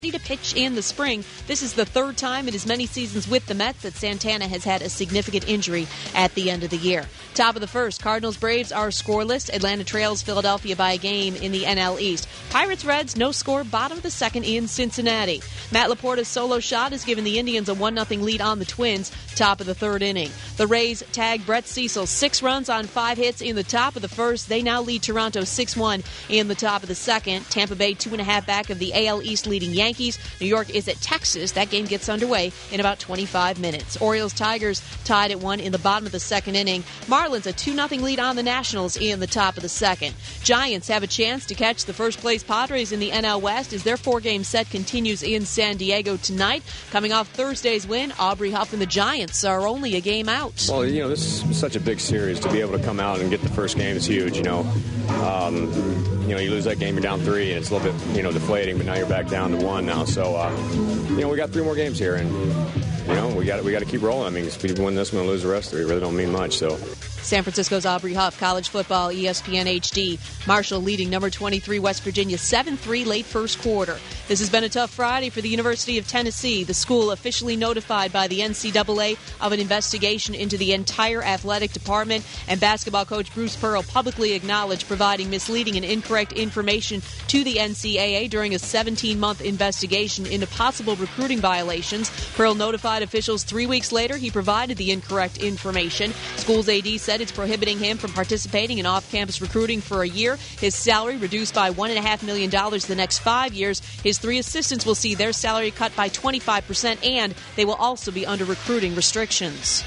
to pitch in the spring. This is the third time in as many seasons with the Mets that Santana has had a significant injury at the end of the year. Top of the first, Cardinals Braves are scoreless. Atlanta trails Philadelphia by a game in the NL East. Pirates Reds, no score. Bottom of the second in Cincinnati. Matt Laporta's solo shot has given the Indians a 1-0 lead on the Twins. Top of the third inning. The Rays tag Brett Cecil 6 runs on 5 hits in the top of the first. They now lead Toronto 6-1 in the top of the second. Tampa Bay 2.5 back of the AL East leading Yankees. New York is at Texas. That game gets underway in about 25 minutes. Orioles-Tigers tied at 1 in the bottom of the second inning. Marlins a 2-0 lead on the Nationals in the top of the second. Giants have a chance to catch the first-place Padres in the NL West as their 4-game set continues in San Diego tonight. Coming off Thursday's win, Aubrey Huff and the Giants are only a game out. Well, this is such a big series. To be able to come out and get the first game is huge, you lose that game, you're down 3, and it's a little bit, deflating, but now you're back down to 1 now. So, we got 3 more games here, and, we got to keep rolling. I mean, if we win this one and lose the rest of it, it really don't mean much, so. San Francisco's Aubrey Huff, college football, ESPN HD. Marshall leading number 23 West Virginia 7-3 late first quarter. This has been a tough Friday for the University of Tennessee. The school officially notified by the NCAA of an investigation into the entire athletic department, and basketball coach Bruce Pearl publicly acknowledged providing misleading and incorrect information to the NCAA during a 17-month investigation into possible recruiting violations. Pearl notified officials 3 weeks later he provided the incorrect information. School's AD said it's prohibiting him from participating in off-campus recruiting for a year. His salary reduced by $1.5 million the next 5 years. His 3 assistants will see their salary cut by 25%, and they will also be under recruiting restrictions.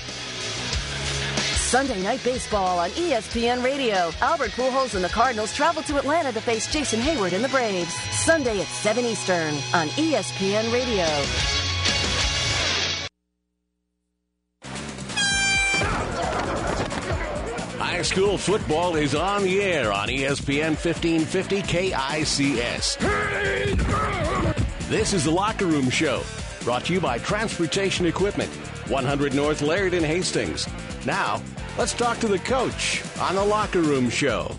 Sunday Night Baseball on ESPN Radio. Albert Pujols and the Cardinals travel to Atlanta to face Jason Hayward and the Braves. Sunday at 7 Eastern on ESPN Radio. High school football is on the air on ESPN 1550 KICS. This is the Locker Room Show, brought to you by Transportation Equipment, 100 North Laird in Hastings. Now, let's talk to the coach on the Locker Room Show.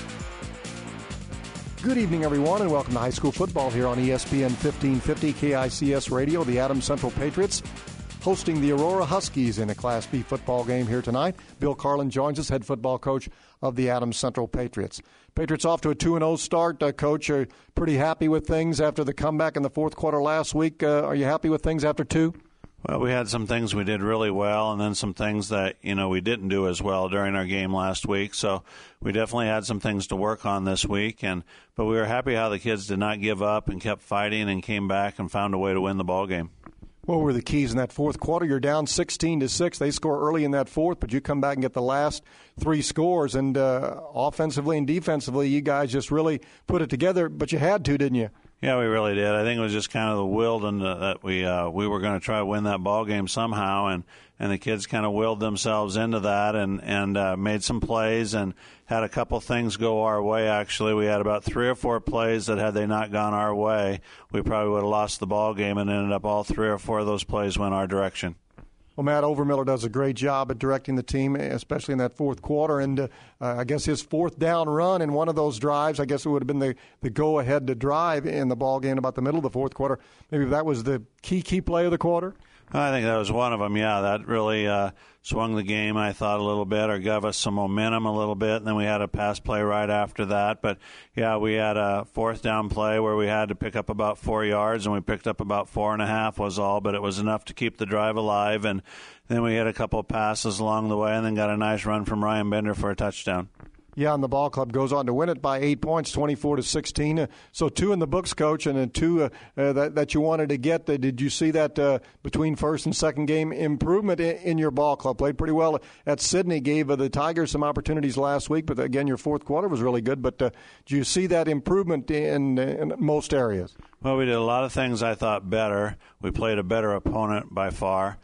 Good evening, everyone, and welcome to high school football here on ESPN 1550 KICS Radio. The Adams Central Patriots hosting the Aurora Huskies in a Class B football game here tonight. Bill Carlin joins us, head football coach of the Adams Central Patriots. Patriots off to a 2-0 start. Coach, are pretty happy with things after the comeback in the fourth quarter last week. Are you happy with things after 2? Well, we had some things we did really well, and then some things that, we didn't do as well during our game last week. So we definitely had some things to work on this week. But we were happy how the kids did not give up and kept fighting and came back and found a way to win the ball game. What were the keys in that fourth quarter? You're down 16-6. They score early in that fourth, but you come back and get the last 3 scores. And offensively and defensively, you guys just really put it together. But you had to, didn't you? Yeah, we really did. I think it was just kind of the will and that we were going to try to win that ball game somehow, and the kids kind of willed themselves into that and made some plays and had a couple things go our way. Actually, we had about 3 or 4 plays that had they not gone our way, we probably would have lost the ball game, and ended up all 3 or 4 of those plays went our direction. Well, Matt Overmiller does a great job at directing the team, especially in that fourth quarter. And I guess his fourth down run in one of those drives, I guess it would have been the go-ahead to drive in the ball game about the middle of the fourth quarter. Maybe that was the key play of the quarter? I think that was one of them, yeah. That really swung the game, I thought, a little bit, or gave us some momentum a little bit. And then we had a pass play right after that. But, yeah, we had a fourth down play where we had to pick up about 4 yards, and we picked up about 4.5 was all. But it was enough to keep the drive alive. And then we had a couple of passes along the way and then got a nice run from Ryan Bender for a touchdown. Yeah, and the ball club goes on to win it by 8 points, 24-16. So 2 in the books, Coach, and then 2 that you wanted to get. Did you see that between first and second game improvement in your ball club? Played pretty well at Sydney, gave the Tigers some opportunities last week, but again, your fourth quarter was really good. But do you see that improvement in most areas? Well, we did a lot of things I thought better. We played a better opponent by far.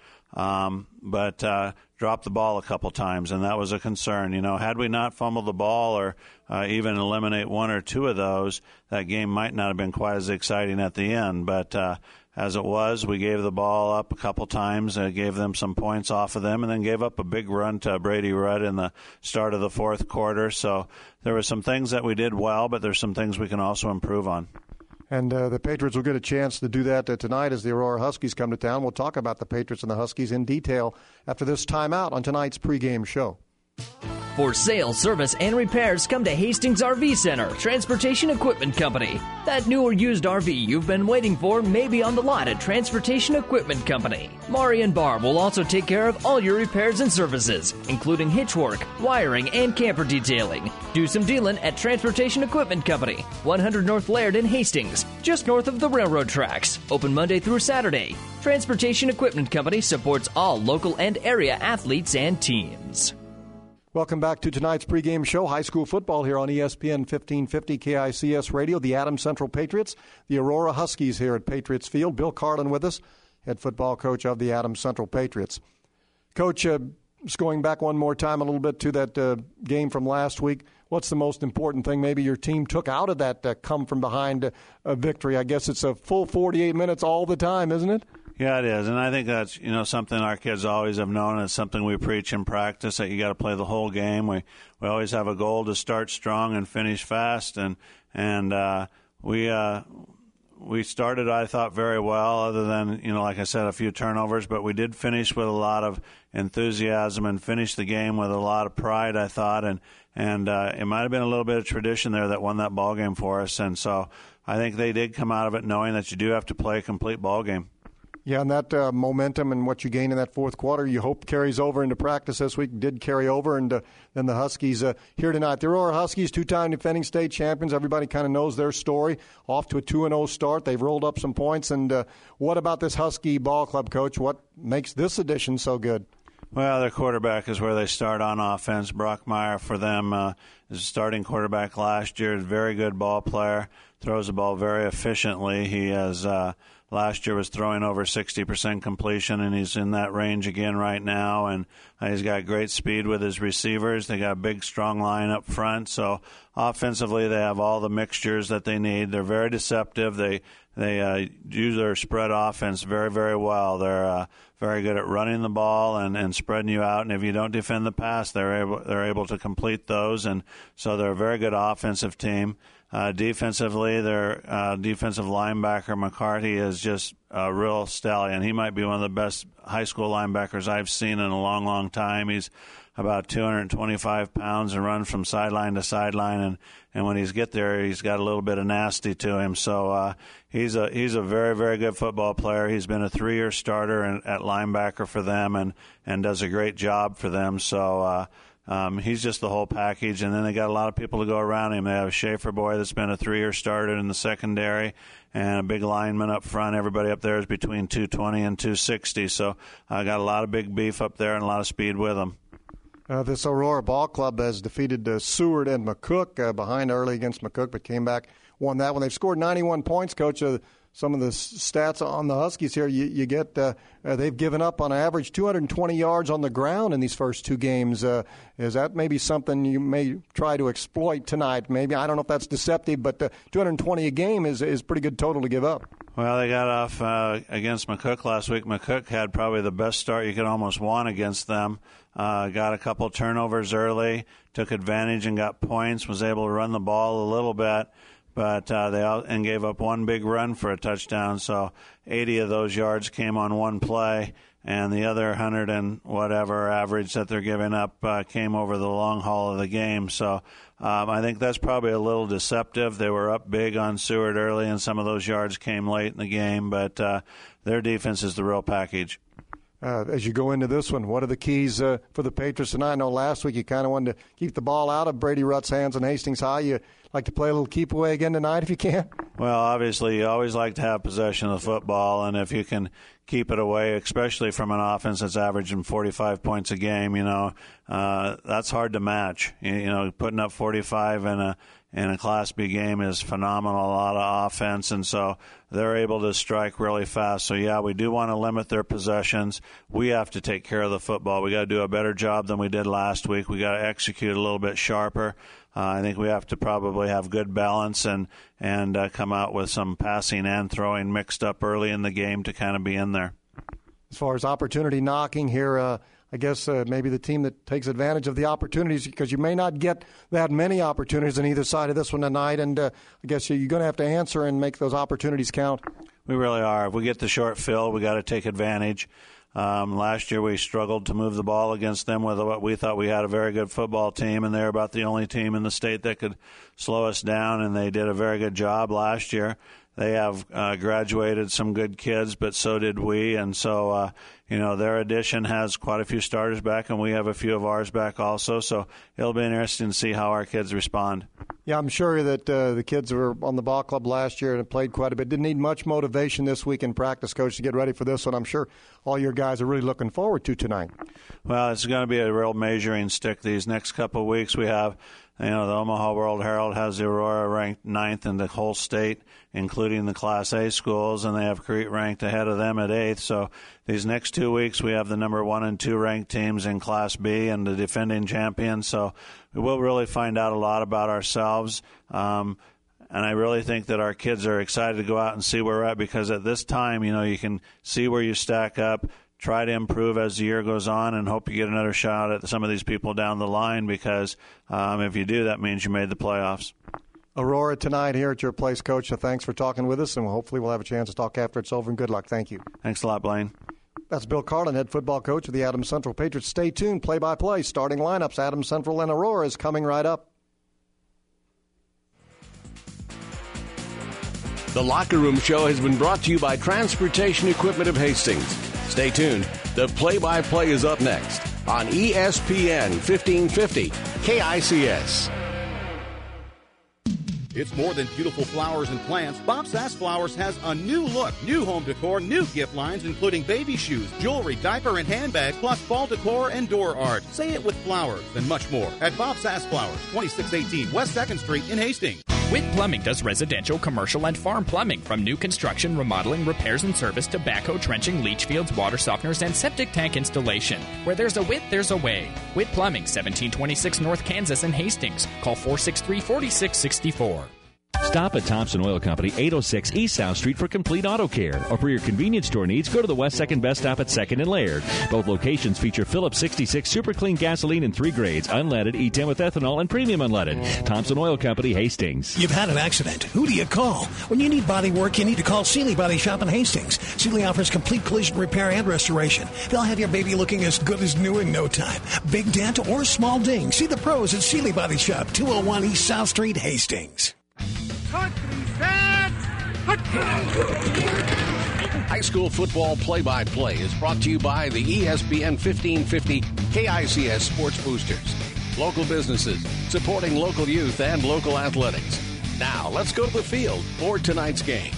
But dropped the ball a couple times, and that was a concern. Had we not fumbled the ball or even eliminate 1 or 2 of those, that game might not have been quite as exciting at the end. But as it was, we gave the ball up a couple times, gave them some points off of them, and then gave up a big run to Brady Rudd in the start of the fourth quarter. So there were some things that we did well, but there's some things we can also improve on. And the Patriots will get a chance to do that tonight as the Aurora Huskies come to town. We'll talk about the Patriots and the Huskies in detail after this timeout on tonight's pregame show. For sales, service, and repairs, come to Hastings RV Center, Transportation Equipment Company. That new or used RV you've been waiting for may be on the lot at Transportation Equipment Company. Mari and Barb will also take care of all your repairs and services, including hitch work, wiring, and camper detailing. Do some dealing at Transportation Equipment Company, 100 North Laird in Hastings, just north of the railroad tracks. Open Monday through Saturday. Transportation Equipment Company supports all local and area athletes and teams. Welcome back to tonight's pregame show, high school football here on ESPN 1550 KICS Radio, the Adams Central Patriots, the Aurora Huskies here at Patriots Field. Bill Carlin with us, head football coach of the Adams Central Patriots. Coach, just going back one more time a little bit to that game from last week, what's the most important thing maybe your team took out of that come-from-behind victory? I guess it's a full 48 minutes all the time, isn't it? Yeah, it is, and I think that's something our kids always have known. It's something we preach in practice, that you got to play the whole game. We always have a goal to start strong and finish fast, and we started, I thought, very well, other than like I said, a few turnovers, but we did finish with a lot of enthusiasm and finish the game with a lot of pride, I thought, and it might have been a little bit of tradition there that won that ball game for us, and so I think they did come out of it knowing that you do have to play a complete ball game. Yeah, and that momentum and what you gained in that fourth quarter, you hope carries over into practice this week. Did carry over, and then the Huskies here tonight. The Aurora Huskies, two-time defending state champions. Everybody kind of knows their story. Off to a 2-0 start. They've rolled up some points. And what about this Husky ball club, Coach? What makes this edition so good? Well, their quarterback is where they start on offense. Brockmeyer for them is a starting quarterback last year. A very good ball player. Throws the ball very efficiently. He has last year was throwing over 60% completion, and he's in that range again right now. And he's got great speed with his receivers. They got a big, strong line up front. So offensively, they have all the mixtures that they need. They're very deceptive. They use their spread offense very, very well. They're very good at running the ball and spreading you out. And if you don't defend the pass, they're able to complete those. And so they're a very good offensive team. Defensively, their defensive linebacker, McCarty, is just a real stallion. He might be one of the best high school linebackers I've seen in a long, long time. He's about 225 pounds and runs from sideline to sideline, and when he's get there, he's got a little bit of nasty to him. So he's a very, very good football player. He's been a 3-year starter at linebacker for them and does a great job for them. So he's just the whole package, and then they got a lot of people to go around him. They have a Schaefer boy that's been a 3-year starter in the secondary, and a big lineman up front. Everybody up there is between 220 and 260, so I got a lot of big beef up there and a lot of speed with them. This Aurora Ball Club has defeated Seward and McCook, behind early against McCook, but came back, won that one. They've scored 91 points, Coach. Some of the stats on the Huskies here, you get they've given up on average 220 yards on the ground in these first two games. Is that maybe something you may try to exploit tonight? Maybe, I don't know if that's deceptive, but 220 a game is pretty good total to give up. Well, they got off against McCook last week. McCook had probably the best start you could almost want against them. Got a couple turnovers early, took advantage and got points, was able to run the ball a little bit. But they gave up one big run for a touchdown, so 80 of those yards came on one play, and the other 100 and whatever average that they're giving up came over the long haul of the game. So I think that's probably a little deceptive. They were up big on Seward early, and some of those yards came late in the game, but their defense is the real package. As you go into this one, what are the keys for the Patriots tonight? I know last week you kind of wanted to keep the ball out of Brady Rutt's hands in Hastings High. You like to play a little keep away again tonight if you can? Well, obviously, you always like to have possession of the football, and if you can keep it away, especially from an offense that's averaging 45 points a game, that's hard to match. Putting up 45 in a Class B game is phenomenal, a lot of offense, and so they're able to strike really fast. So, yeah, we do want to limit their possessions. We have to take care of the football. We got to do a better job than we did last week. We got to execute a little bit sharper. I think we have to probably have good balance and come out with some passing and throwing mixed up early in the game to kind of be in there. As far as opportunity knocking here, I guess maybe the team that takes advantage of the opportunities, because you may not get that many opportunities on either side of this one tonight, and I guess you're going to have to answer and make those opportunities count. We really are. If we get the short field, we got to take advantage. Last year we struggled to move the ball against them with what we thought we had a very good football team, and they're about the only team in the state that could slow us down, and they did a very good job last year. They have graduated some good kids, but so did we, and so their addition has quite a few starters back, and we have a few of ours back also, so it'll be interesting to see how our kids respond. Yeah, I'm sure that the kids were on the ball club last year and played quite a bit. Didn't need much motivation this week in practice, Coach, to get ready for this one. I'm sure all your guys are really looking forward to tonight. Well, it's going to be a real measuring stick these next couple of weeks. We have, the Omaha World Herald has the Aurora ranked 9th in the whole state, including the Class A schools, and they have Crete ranked ahead of them at 8th. So these next 2 weeks we have the number 1 and 2 ranked teams in Class B and the defending champions. So we'll really find out a lot about ourselves. And I really think that our kids are excited to go out and see where we're at, because at this time, you can see where you stack up, try to improve as the year goes on, and hope you get another shot at some of these people down the line, because if you do, that means you made the playoffs. Aurora tonight here at your place, Coach. So thanks for talking with us, and hopefully we'll have a chance to talk after it's over, and good luck. Thank you. Thanks a lot, Blaine. That's Bill Carlin, head football coach of the Adams Central Patriots. Stay tuned. Play-by-play, starting lineups, Adams Central and Aurora is coming right up. The Locker Room Show has been brought to you by Transportation Equipment of Hastings. Stay tuned. The play-by-play is up next on ESPN 1550 KICS. It's more than beautiful flowers and plants. Bob Sass Flowers has a new look, new home decor, new gift lines, including baby shoes, jewelry, diaper, and handbags, plus fall decor and door art. Say it with flowers and much more at Bob Sass Flowers, 2618 West 2nd Street in Hastings. Witt Plumbing does residential, commercial, and farm plumbing, from new construction, remodeling, repairs and service to backhoe trenching, leach fields, water softeners, and septic tank installation. Where there's a Witt, there's a way. Witt Plumbing, 1726 North Kansas in Hastings. Call 463-4664. Stop at Thompson Oil Company, 806 East South Street for complete auto care. Or for your convenience store needs, go to the West 2nd Best Stop at 2nd and Laird. Both locations feature Phillips 66 Super Clean gasoline in 3 grades, unleaded, E10 with ethanol, and premium unleaded. Thompson Oil Company, Hastings. You've had an accident. Who do you call? When you need body work, you need to call Seeley Body Shop in Hastings. Seeley offers complete collision repair and restoration. They'll have your baby looking as good as new in no time. Big dent or small ding. See the pros at Seeley Body Shop, 201 East South Street, Hastings. High school football play-by-play is brought to you by the ESPN 1550 KICS Sports Boosters. Local businesses supporting local youth and local athletics. Now, let's go to the field for tonight's game.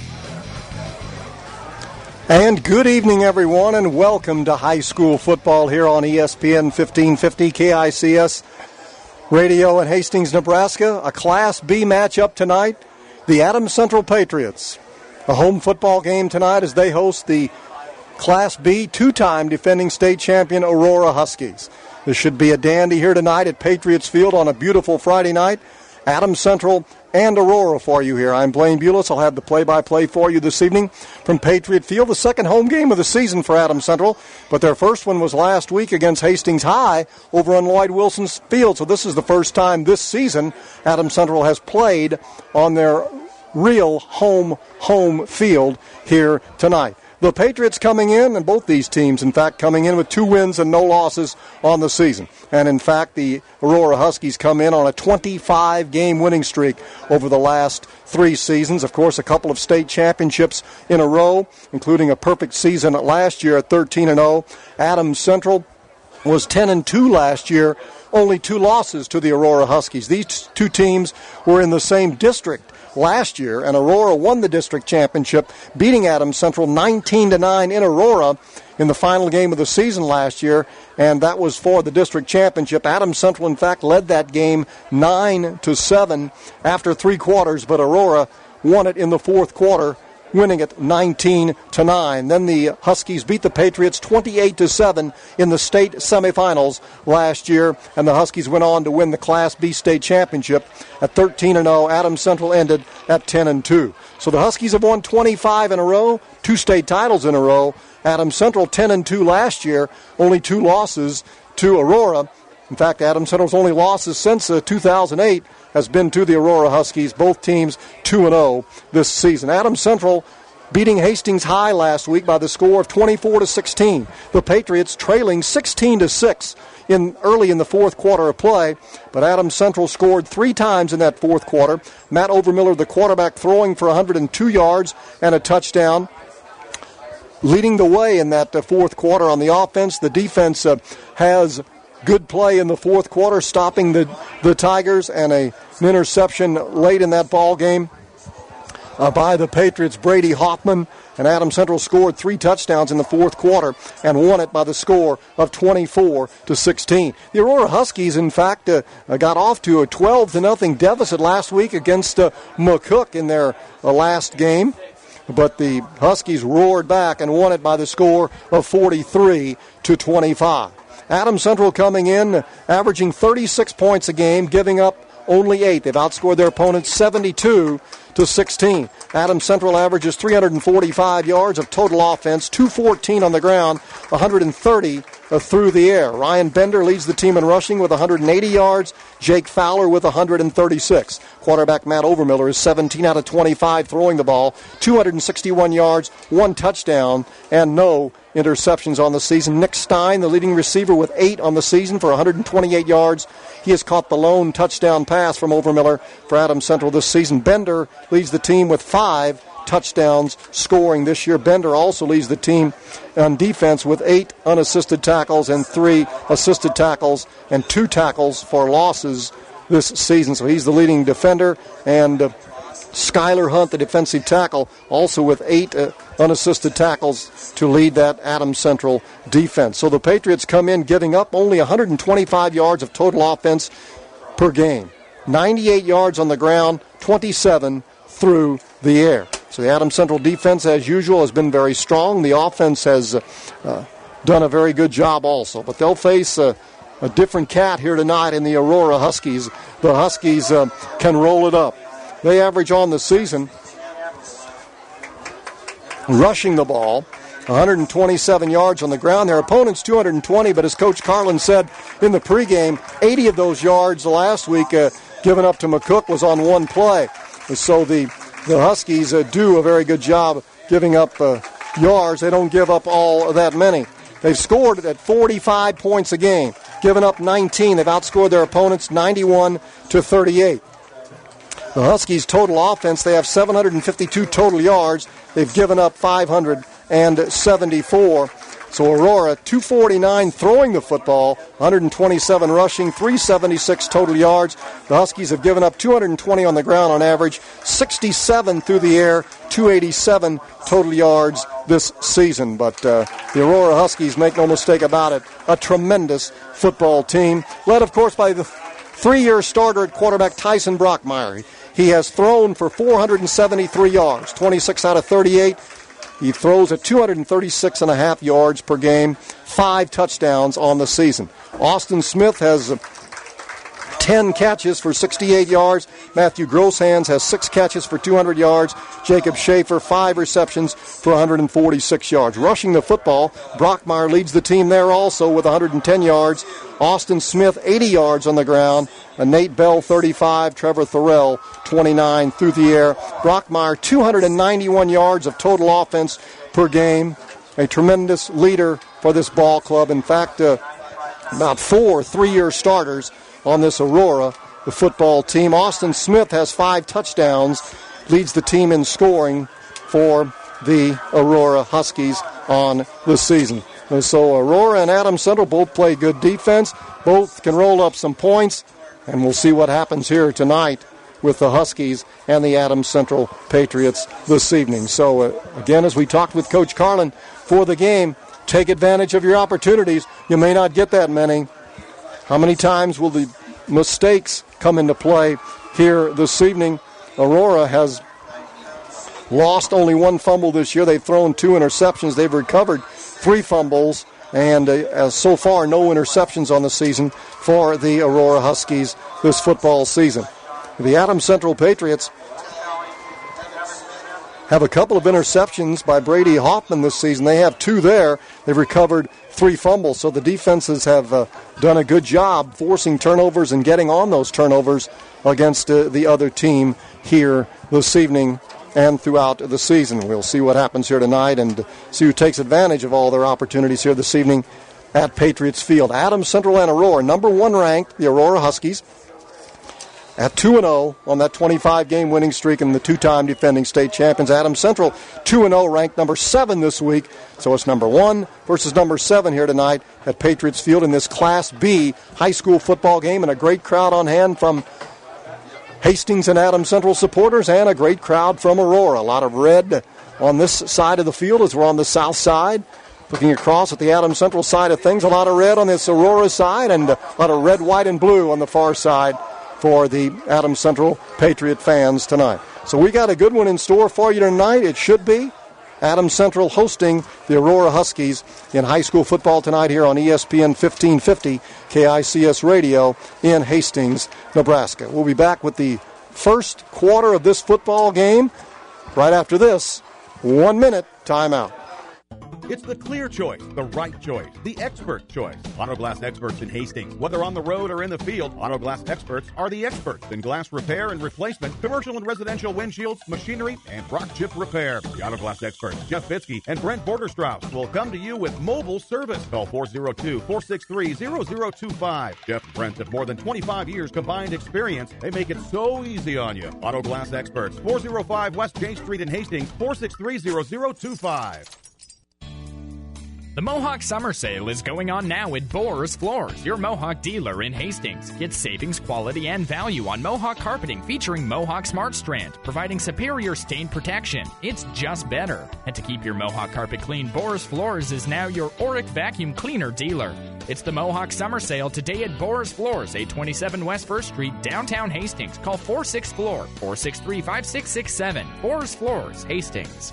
And good evening, everyone, and welcome to high school football here on ESPN 1550 KICS Radio in Hastings, Nebraska. A Class B matchup tonight. The Adams Central Patriots, a home football game tonight as they host the Class B 2-time defending state champion Aurora Huskies. This should be a dandy here tonight at Patriots Field on a beautiful Friday night. Adams Central and Aurora for you here. I'm Blaine Bulis. I'll have the play-by-play for you this evening from Patriot Field, the second home game of the season for Adams Central, but their first one was last week against Hastings High over on Lloyd Wilson's Field, so this is the first time this season Adams Central has played on their real home field here tonight. The Patriots coming in, and both these teams, in fact, coming in with 2 wins and no losses on the season. And, in fact, the Aurora Huskies come in on a 25-game winning streak over the last 3 seasons. Of course, a couple of state championships in a row, including a perfect season last year at 13-0. Adams Central was 10-2 last year, only 2 losses to the Aurora Huskies. These 2 teams were in the same district last year, and Aurora won the district championship, beating Adams Central 19-9 in Aurora in the final game of the season last year, and that was for the district championship. Adams Central, in fact, led that game 9-7 after 3 quarters, but Aurora won it in the 4th quarter winning it 19-9. Then the Huskies beat the Patriots 28-7 in the state semifinals last year, and the Huskies went on to win the Class B state championship at 13-0. Adams Central ended at 10-2. So the Huskies have won 25 in a row, 2 state titles in a row. Adams Central 10-2 last year, only 2 losses to Aurora. In fact, Adams Central's only losses since 2008 has been to the Aurora Huskies, both teams 2-0 this season. Adams Central beating Hastings High last week by the score of 24-16. The Patriots trailing 16-6 early in the fourth quarter of play, but Adams Central scored 3 times in that fourth quarter. Matt Overmiller, the quarterback, throwing for 102 yards and a touchdown. Leading the way in that fourth quarter on the offense. The defense has good play in the fourth quarter, stopping the Tigers, and an interception late in that ball game by the Patriots, Brady Hoffman. And Adams Central scored 3 touchdowns in the fourth quarter and won it by the score of 24-16. The Aurora Huskies, in fact, got off to a 12-0 deficit last week against McCook in their last game. But the Huskies roared back and won it by the score of 43-25. Adams Central coming in, averaging 36 points a game, giving up only 8. They've outscored their opponents 72-16. Adams Central averages 345 yards of total offense, 214 on the ground, 130 through the air. Ryan Bender leads the team in rushing with 180 yards. Jake Fowler with 136. Quarterback Matt Overmiller is 17 out of 25 throwing the ball, 261 yards, 1 touchdown, and no interceptions on the season. Nick Stein, the leading receiver, with 8 on the season for 128 yards. He has caught the lone touchdown pass from Overmiller for Adams Central this season. Bender leads the team with 5 touchdowns scoring this year. Bender also leads the team on defense with 8 unassisted tackles and 3 assisted tackles and 2 tackles for losses this season. So he's the leading defender. And Skyler Hunt, the defensive tackle, also with 8 unassisted tackles to lead that Adams Central defense. So the Patriots come in giving up only 125 yards of total offense per game. 98 yards on the ground, 27 through the air. So the Adams Central defense, as usual, has been very strong. The offense has done a very good job also. But they'll face a different cat here tonight in the Aurora Huskies. The Huskies can roll it up. They average on the season, rushing the ball, 127 yards on the ground. Their opponents 220, but as Coach Carlin said in the pregame, 80 of those yards last week given up to McCook was on one play. So the Huskies do a very good job giving up yards. They don't give up all that many. They've scored at 45 points a game, given up 19. They've outscored their opponents 91-38. The Huskies' total offense, they have 752 total yards. They've given up 574. So Aurora, 249 throwing the football, 127 rushing, 376 total yards. The Huskies have given up 220 on the ground on average, 67 through the air, 287 total yards this season. But the Aurora Huskies, make no mistake about it, a tremendous football team, led, of course, by the 3-year starter at quarterback Tyson Brockmeyer. He has thrown for 473 yards, 26 out of 38. He throws at 236.5 yards per game, 5 touchdowns on the season. Austin Smith has 10 catches for 68 yards. Matthew Grosshans has 6 catches for 200 yards. Jacob Schaefer, 5 receptions for 146 yards. Rushing the football, Brockmeyer leads the team there also with 110 yards. Austin Smith, 80 yards on the ground. Nate Bell, 35. Trevor Thorell, 29 through the air. Brockmeyer, 291 yards of total offense per game. A tremendous leader for this ball club. In fact, about 4 3-year starters on this Aurora, the football team. Austin Smith has 5 touchdowns, leads the team in scoring for the Aurora Huskies on the season. And so Aurora and Adams Central both play good defense. Both can roll up some points, and we'll see what happens here tonight with the Huskies and the Adams Central Patriots this evening. So again, as we talked with Coach Carlin for the game, take advantage of your opportunities. You may not get that many. How many times will the mistakes come into play here this evening? Aurora has lost only one fumble this year. They've thrown 2 interceptions. They've recovered 3 fumbles, and so far no interceptions on the season for the Aurora Huskies this football season. The Adams Central Patriots have a couple of interceptions by Brady Hoffman this season. They have 2 there. They've recovered 3 fumbles, so the defenses have done a good job forcing turnovers and getting on those turnovers against the other team here this evening and throughout the season. We'll see what happens here tonight and see who takes advantage of all their opportunities here this evening at Patriots Field. Adams Central and Aurora, number 1 ranked, the Aurora Huskies, at 2-0 on that 25-game winning streak, and the 2-time defending state champions. Adams Central 2-0, ranked number 7 this week. So it's number 1 versus number 7 here tonight at Patriots Field in this Class B high school football game, and a great crowd on hand from Hastings and Adams Central supporters, and a great crowd from Aurora. A lot of red on this side of the field as we're on the south side. Looking across at the Adams Central side of things, a lot of red on this Aurora side, and a lot of red, white, and blue on the far side for the Adams Central Patriot fans tonight. So we got a good one in store for you tonight. It should be Adams Central hosting the Aurora Huskies in high school football tonight here on ESPN 1550 KICS Radio in Hastings, Nebraska. We'll be back with the first quarter of this football game right after this 1-minute timeout. It's the clear choice, the right choice, the expert choice. Autoglass experts in Hastings. Whether on the road or in the field, Autoglass experts are the experts in glass repair and replacement, commercial and residential windshields, machinery, and rock chip repair. The Autoglass experts, Jeff Fitzke and Brent Borderstrauss, will come to you with mobile service. Call 402-463-0025. Jeff and Brent have more than 25 years combined experience. They make it so easy on you. Autoglass experts, 405 West J Street in Hastings, 463-0025. The Mohawk Summer Sale is going on now at Boers Floors, your Mohawk dealer in Hastings. Get savings, quality, and value on Mohawk carpeting featuring Mohawk Smart Strand, providing superior stain protection. It's just better. And to keep your Mohawk carpet clean, Boers Floors is now your Oric vacuum cleaner dealer. It's the Mohawk Summer Sale today at Boers Floors, 827 West 1st Street, downtown Hastings. Call 46-FLOOR, 463-5667. Boers Floors, Hastings.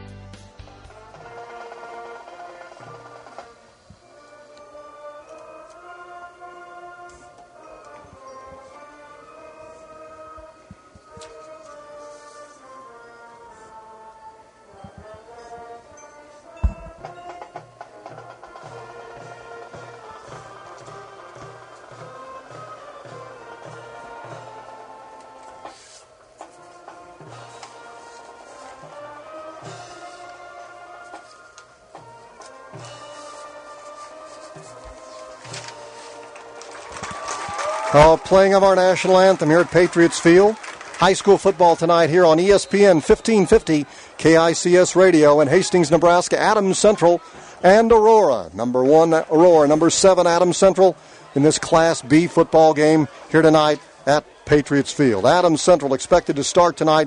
Playing of our national anthem here at Patriots Field. High school football tonight here on ESPN 1550 KICS Radio in Hastings, Nebraska. Adams Central and Aurora. Number 1, Aurora. Number 7, Adams Central in this Class B football game here tonight at Patriots Field. Adams Central expected to start tonight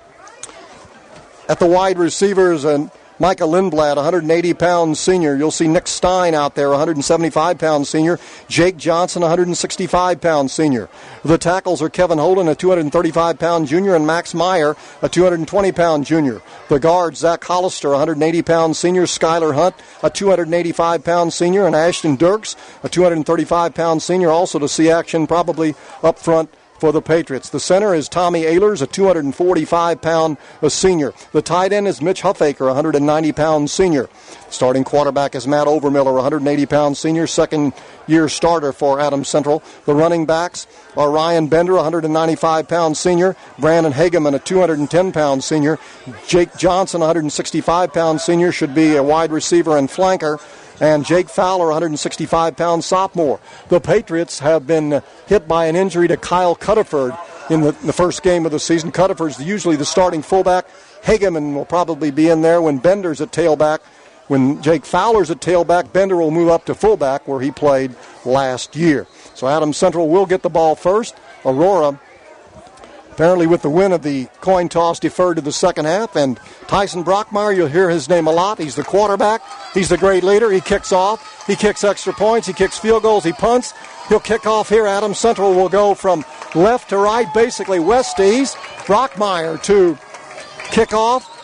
at the wide receivers, and Micah Lindblad, 180-pound senior. You'll see Nick Stein out there, 175-pound senior. Jake Johnson, 165-pound senior. The tackles are Kevin Holden, a 235-pound junior, and Max Meyer, a 220-pound junior. The guards, Zach Hollister, 180-pound senior. Skylar Hunt, a 285-pound senior. And Ashton Dirks, a 235-pound senior, also to see action probably up front for the Patriots. The center is Tommy Ehlers, a 245-pound senior. The tight end is Mitch Huffaker, a 190-pound senior. Starting quarterback is Matt Overmiller, a 180-pound senior, second-year starter for Adams Central. The running backs are Ryan Bender, a 195-pound senior. Brandon Hageman, a 210-pound senior. Jake Johnson, a 165-pound senior, should be a wide receiver and flanker. And Jake Fowler, 165-pound sophomore. The Patriots have been hit by an injury to Kyle Cuttaford in the first game of the season. Cuttaford's usually the starting fullback. Hageman will probably be in there when Bender's at tailback. When Jake Fowler's at tailback, Bender will move up to fullback where he played last year. So Adams Central will get the ball first. Aurora, apparently with the win of the coin toss, deferred to the second half. And Tyson Brockmeyer, you'll hear his name a lot. He's the quarterback. He's the great leader. He kicks off. He kicks extra points. He kicks field goals. He punts. He'll kick off here. Adams Central will go from left to right, basically west to east. Brockmeyer to kick off.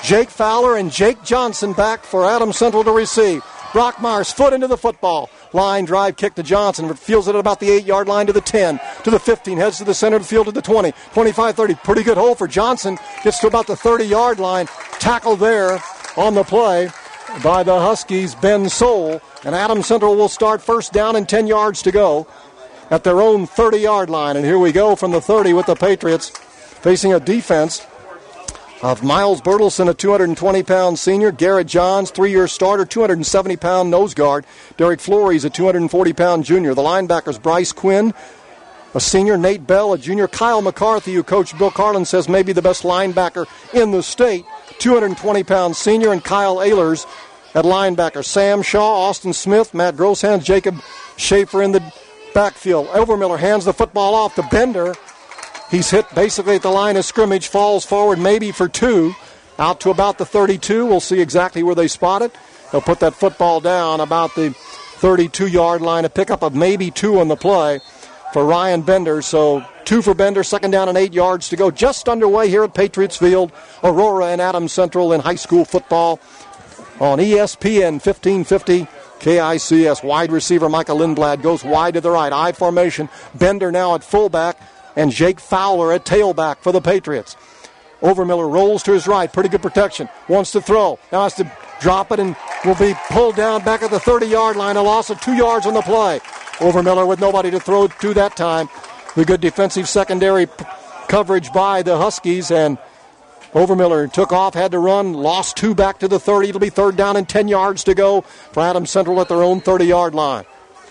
Jake Fowler and Jake Johnson back for Adams Central to receive. Brockmeyer's foot into the football. Line drive kick to Johnson. Fields it at about the 8-yard line to the 10, to the 15. Heads to the center of the field to the 20, 25, 30. Pretty good hole for Johnson. Gets to about the 30-yard line. Tackle there on the play by the Huskies, Ben Soule. And Adams Central will start first down and 10 yards to go at their own 30-yard line. And here we go from the 30 with the Patriots facing a defense of Miles Bertelson, a 220-pound senior. Garrett Johns, 3-year starter, 270-pound nose guard. Derek Flores, a 240-pound junior. The linebackers, Bryce Quinn, a senior. Nate Bell, a junior. Kyle McCarthy, who Coach Bill Carlin says may be the best linebacker in the state, 220-pound senior. And Kyle Ehlers at linebacker. Sam Shaw, Austin Smith, Matt Grosshans, Jacob Schaefer in the backfield. Overmiller hands the football off to Bender. He's hit basically at the line of scrimmage, falls forward maybe for 2, out to about the 32. We'll see exactly where they spot it. They'll put that football down about the 32-yard line, a pickup of maybe 2 on the play for Ryan Bender. So 2 for Bender, second down and 8 yards to go. Just underway here at Patriots Field, Aurora and Adams Central in high school football on ESPN 1550. KICS. Wide receiver Michael Lindblad goes wide to the right. I formation. Bender now at fullback. And Jake Fowler at tailback for the Patriots. Overmiller rolls to his right. Pretty good protection. Wants to throw. Now has to drop it and will be pulled down back at the 30-yard line. A loss of 2 yards on the play. Overmiller with nobody to throw to that time. The good defensive secondary coverage by the Huskies. And Overmiller took off, had to run, lost 2 back to the 30. It'll be third down and 10 yards to go for Adams Central at their own 30-yard line.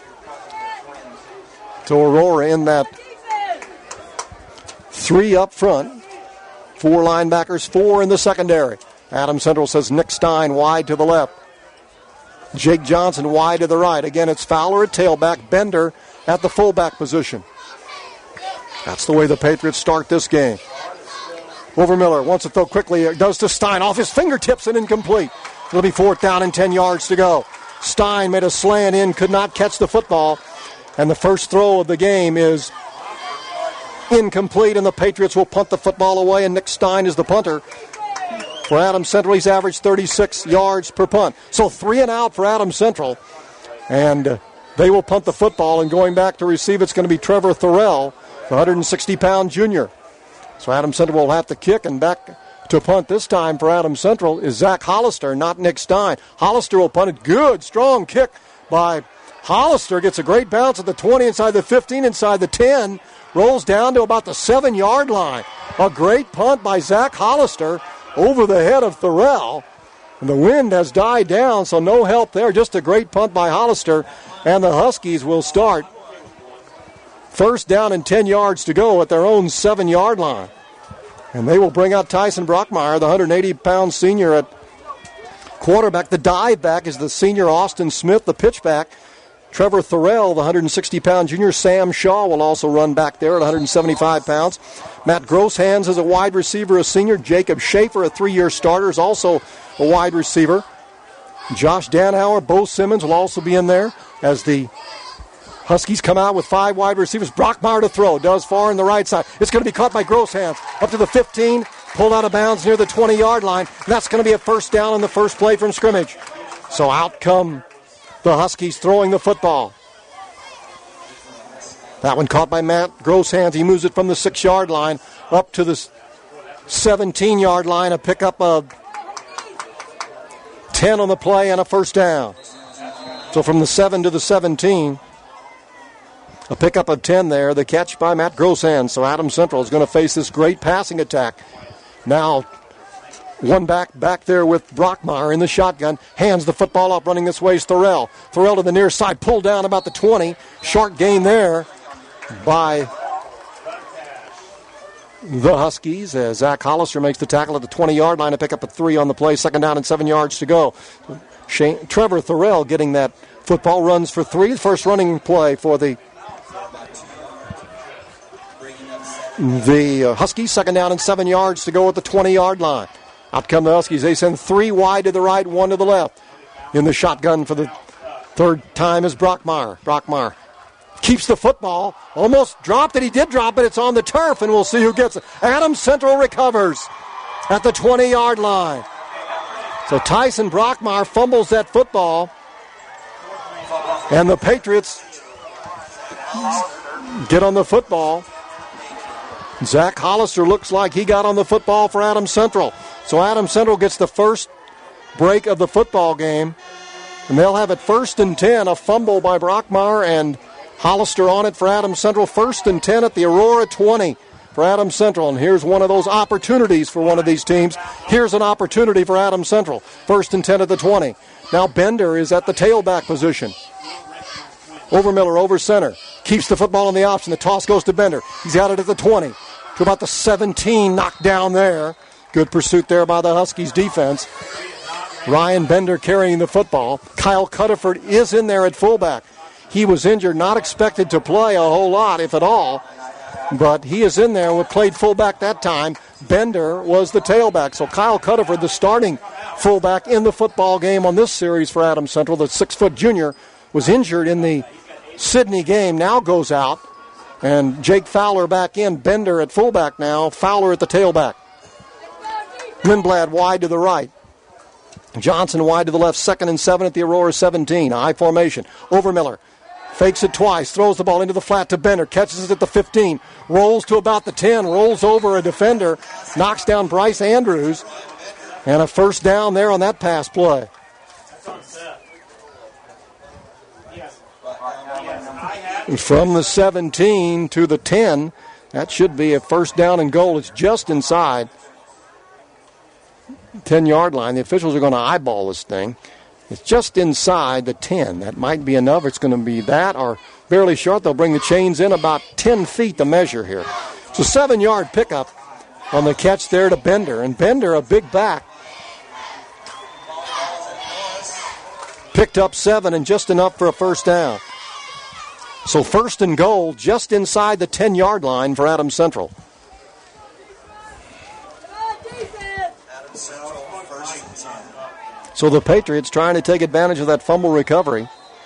So Aurora in that 3 up front, 4 linebackers, 4 in the secondary. Adams Central says Nick Stein wide to the left. Jake Johnson wide to the right. Again, it's Fowler at tailback, Bender at the fullback position. That's the way the Patriots start this game. Overmiller wants to throw quickly. It goes to Stein off his fingertips and incomplete. It'll be fourth down and 10 yards to go. Stein made a slant in, could not catch the football. And the first throw of the game is incomplete, and the Patriots will punt the football away, and Nick Stein is the punter. For Adams Central, he's averaged 36 yards per punt. So 3 and out for Adams Central, and they will punt the football, and going back to receive, it's going to be Trevor Thorell, the 160-pound junior. So Adams Central will have to kick, and back to punt this time for Adams Central is Zach Hollister, not Nick Stein. Hollister will punt it. Good, strong kick by Hollister. Gets a great bounce at the 20, inside the 15, inside the 10. Rolls down to about the 7-yard line. A great punt by Zach Hollister over the head of Thorell. And the wind has died down, so no help there. Just a great punt by Hollister. And the Huskies will start first down and 10 yards to go at their own 7-yard line. And they will bring out Tyson Brockmeyer, the 180-pound senior at quarterback. The dive back is the senior Austin Smith, the pitchback. Trevor Thorell, the 160-pound junior. Sam Shaw will also run back there at 175 pounds. Matt Grosshans is a wide receiver, a senior. Jacob Schaefer, a 3-year starter, is also a wide receiver. Josh Danhauer, Bo Simmons will also be in there as the Huskies come out with 5 wide receivers. Brockmeyer to throw, does far on the right side. It's going to be caught by Grosshans. Up to the 15, pulled out of bounds near the 20-yard line. And that's going to be a first down on the first play from scrimmage. So out come the Huskies throwing the football. That one caught by Matt Grosshans. He moves it from the 6-yard line up to the 17-yard line. A pickup of 10 on the play and a first down. So from the 7 to the 17, a pickup of 10 there. The catch by Matt Grosshans. So Adams Central is going to face this great passing attack. Now one back there with Brockmeyer in the shotgun. Hands the football up, running this way is Thorell. Thorell to the near side, pulled down about the 20. Short gain there by the Huskies as Zach Hollister makes the tackle at the 20-yard line. A pickup of 3 on the play. Second down and 7 yards to go. Trevor Thorell getting that football, runs for 3. First running play for the Huskies. Second down and 7 yards to go at the 20-yard line. Out come the Huskies. They send 3 wide to the right, 1 to the left. In the shotgun for the third time is Brockmeyer. Brockmeyer keeps the football. Almost dropped it. He did drop it. It's on the turf, and we'll see who gets it. Adams Central recovers at the 20-yard line. So Tyson Brockmeyer fumbles that football, and the Patriots get on the football. Zach Hollister looks like he got on the football for Adams Central. So Adams Central gets the first break of the football game, and they'll have it 1st and 10, a fumble by Brockmeyer and Hollister on it for Adams Central. 1st and 10 at the Aurora 20 for Adams Central. And here's one of those opportunities for one of these teams. Here's an opportunity for Adams Central. 1st and 10 at the 20. Now Bender is at the tailback position. Overmiller over center. Keeps the football on the option. The toss goes to Bender. He's got it at the 20. To about the 17, knocked down there. Good pursuit there by the Huskies defense. Ryan Bender carrying the football. Kyle Cuttaford is in there at fullback. He was injured, not expected to play a whole lot, if at all. But he is in there. We played fullback that time. Bender was the tailback. So Kyle Cuttaford, the starting fullback in the football game on this series for Adams Central, the 6-foot junior, was injured in the Sydney game, now goes out. And Jake Fowler back in. Bender at fullback now. Fowler at the tailback. Lindblad wide to the right. Johnson wide to the left. 2nd and 7 at the Aurora 17. I formation. Overmiller fakes it twice. Throws the ball into the flat to Bender. Catches it at the 15. Rolls to about the 10. Rolls over a defender. Knocks down Bryce Andrews. And a first down there on that pass play. From the 17 to the 10. That should be a first down and goal. It's just inside 10-yard line. The officials are going to eyeball this thing. It's just inside the 10. That might be enough. It's going to be that or barely short. They'll bring the chains in about 10 feet to measure here. It's a 7-yard pickup on the catch there to Bender. And Bender, a big back, picked up 7 and just enough for a first down. So 1st and goal just inside the 10-yard line for Adams Central. So the Patriots trying to take advantage of that fumble recovery.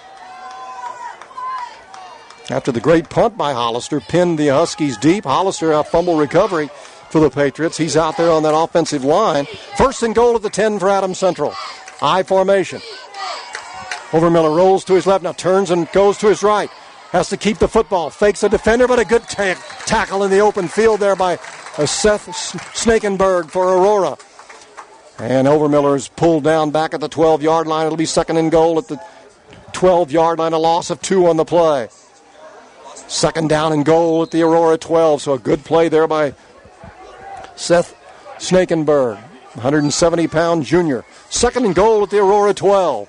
After the great punt by Hollister, pinned the Huskies deep. Hollister, a fumble recovery for the Patriots. He's out there on that offensive line. 1st and goal at the 10 for Adams Central. I formation. Overmiller rolls to his left, now turns and goes to his right. Has to keep the football. Fakes a defender, but a good tackle in the open field there by Seth Snakenberg for Aurora. And Overmiller is pulled down back at the 12-yard line. It'll be 2nd and goal at the 12-yard line. A loss of 2 on the play. 2nd down and goal at the Aurora 12. So a good play there by Seth Snakenberg, 170-pound junior. 2nd and goal at the Aurora 12.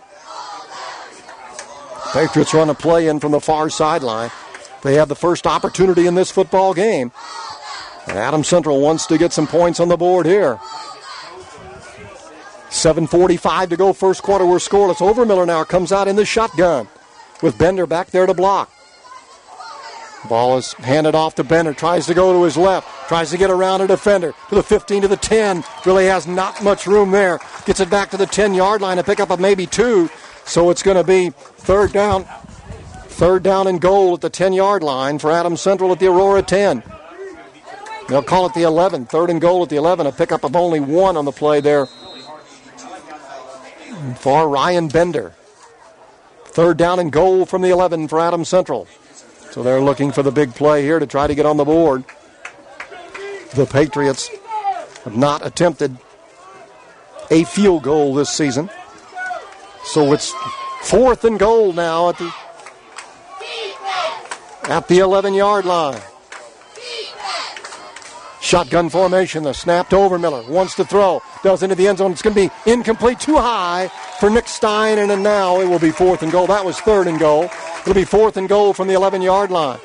Patriots run a play in from the far sideline. They have the first opportunity in this football game. And Adams Central wants to get some points on the board here. 7:45 to go, first quarter. We're scoreless. Overmiller now comes out in the shotgun with Bender back there to block. Ball is handed off to Bender. Tries to go to his left. Tries to get around a defender. To the 15, to the 10. Really has not much room there. Gets it back to the 10-yard line. A pickup of maybe 2. So it's going to be third down and goal at the 10-yard line for Adams Central at the Aurora 10. They'll call it the 11. 3rd and goal at the 11. A pickup of only 1 on the play there for Ryan Bender. 3rd down and goal from the 11 for Adams Central. So they're looking for the big play here to try to get on the board. The Patriots have not attempted a field goal this season. So it's 4th and goal now at the 11-yard line. Shotgun formation, the snap to Overmiller. Wants to throw, does into the end zone. It's going to be incomplete, too high for Nick Stein, and then now it will be 4th and goal. That was 3rd and goal. It'll be 4th and goal from the 11-yard line.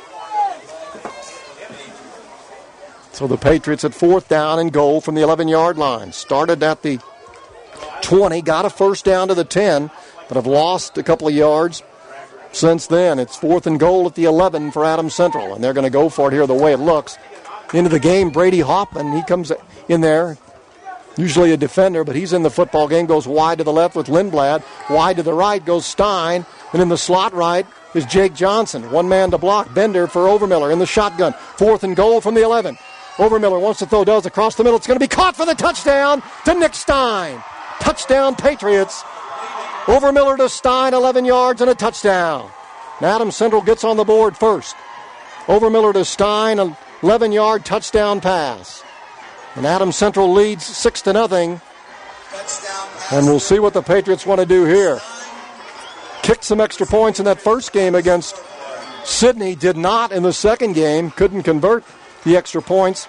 So the Patriots at 4th down and goal from the 11-yard line. Started at the 20, got a first down to the 10, but have lost a couple of yards since then. It's 4th and goal at the 11 for Adams Central, and they're going to go for it here the way it looks. Into the game, Brady Hoffman, he comes in there, usually a defender, but he's in the football game, goes wide to the left with Lindblad, wide to the right goes Stein, and in the slot right is Jake Johnson. One man to block, Bender for Overmiller in the shotgun. 4th and goal from the 11. Overmiller wants to throw, does across the middle. It's going to be caught for the touchdown to Nick Stein. Touchdown, Patriots. Overmiller to Stein, 11 yards and a touchdown. And Adams Central gets on the board first. Overmiller to Stein, 11-yard touchdown pass. And Adams Central leads 6-0. And we'll see what the Patriots want to do here. Kicked some extra points in that first game against Sidney. Did not in the second game. Couldn't convert the extra points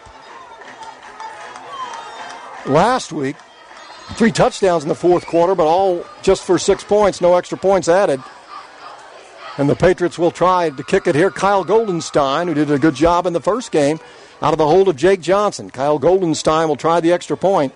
last week. 3 touchdowns in the fourth quarter, but all just for 6 points. No extra points added. And the Patriots will try to kick it here. Kyle Goldenstein, who did a good job in the first game, out of the hold of Jake Johnson. Kyle Goldenstein will try the extra point.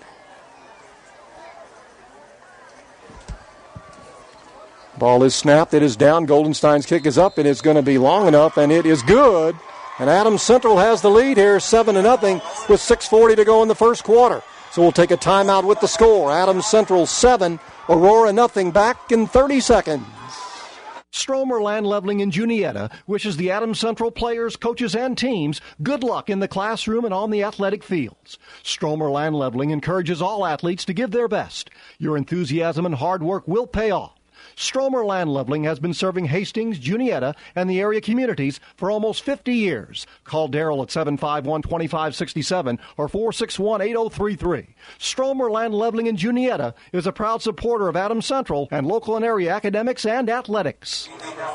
Ball is snapped. It is down. Goldenstein's kick is up. It is going to be long enough, and it is good. And Adams Central has the lead here, 7-0, with 6:40 to go in the first quarter. So we'll take a timeout with the score. Adams Central 7, Aurora nothing. Back in 30 seconds. Stromer Land Leveling in Juniata wishes the Adams Central players, coaches, and teams good luck in the classroom and on the athletic fields. Stromer Land Leveling encourages all athletes to give their best. Your enthusiasm and hard work will pay off. Stromer Land Leveling has been serving Hastings, Juniata, and the area communities for almost 50 years. Call Darrell at 751-2567 or 461-8033. Stromer Land Leveling in Juniata is a proud supporter of Adams Central and local and area academics and athletics.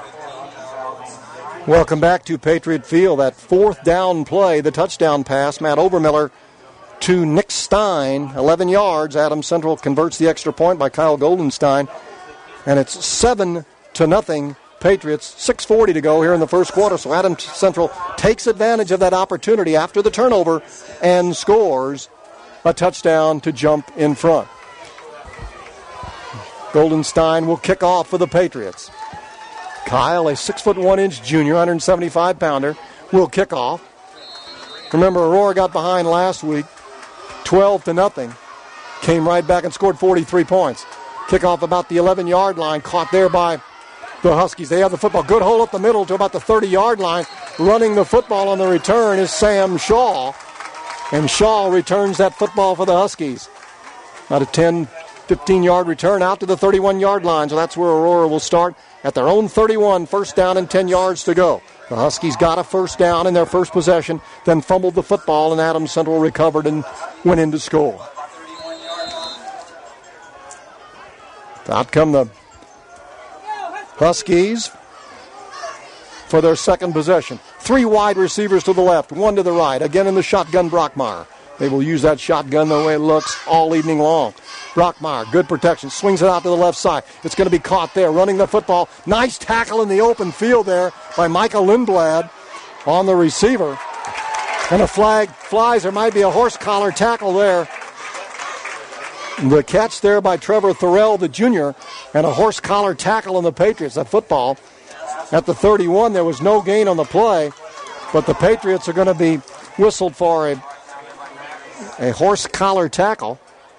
Welcome back to Patriot Field. That fourth down play, the touchdown pass, Matt Overmiller to Nick Stein, 11 yards. Adams Central converts the extra point by Kyle Goldenstein. And it's 7-0 Patriots, 6:40 to go here in the first quarter. So Adams Central takes advantage of that opportunity after the turnover and scores a touchdown to jump in front. Goldenstein will kick off for the Patriots. Kyle, a 6'1" junior, 175-pounder, will kick off. Remember, Aurora got behind last week, 12-0. Came right back and scored 43 points. Kickoff about the 11-yard line, caught there by the Huskies. They have the football. Good hole up the middle to about the 30-yard line. Running the football on the return is Sam Shaw. And Shaw returns that football for the Huskies. About a 10, 15-yard return out to the 31-yard line. So that's where Aurora will start at their own 31. First down and 10 yards to go. The Huskies got a first down in their first possession, then fumbled the football, and Adams Central recovered and went in to score. Out come the Huskies for their second possession. 3 wide receivers to the left, 1 to the right. Again in the shotgun, Brockmeyer. They will use that shotgun the way it looks all evening long. Brockmeyer, good protection, swings it out to the left side. It's going to be caught there, running the football. Nice tackle in the open field there by Michael Lindblad on the receiver. And a flag flies. There might be a horse collar tackle there. The catch there by Trevor Thorell, the junior, and a horse collar tackle on the Patriots. That football at the 31, there was no gain on the play, but the Patriots are going to be whistled for a horse collar tackle.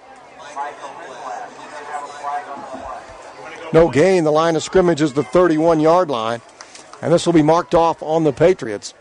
No gain. The line of scrimmage is the 31-yard line, and this will be marked off on the Patriots.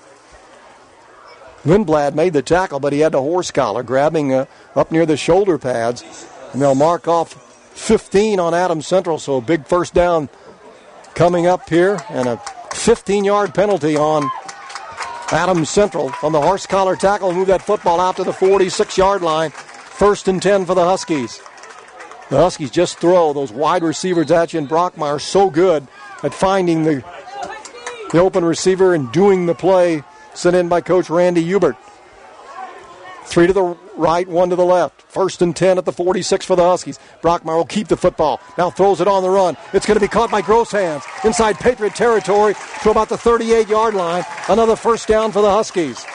Lindblad made the tackle, but he had the horse collar, grabbing up near the shoulder pads. And they'll mark off 15 on Adams Central, so a big first down coming up here, and a 15-yard penalty on Adams Central on the horse collar tackle. Move that football out to the 46-yard line. First and 10 for the Huskies. The Huskies just throw those wide receivers at you, and Brockmeyer so good at finding the open receiver and doing the play sent in by Coach Randy Hubert. 3 to the right, 1 to the left. First and 10 at the 46 for the Huskies. Brockmeyer will keep the football. Now throws it on the run. It's going to be caught by Grosshands inside Patriot territory to about the 38-yard line. Another first down for the Huskies.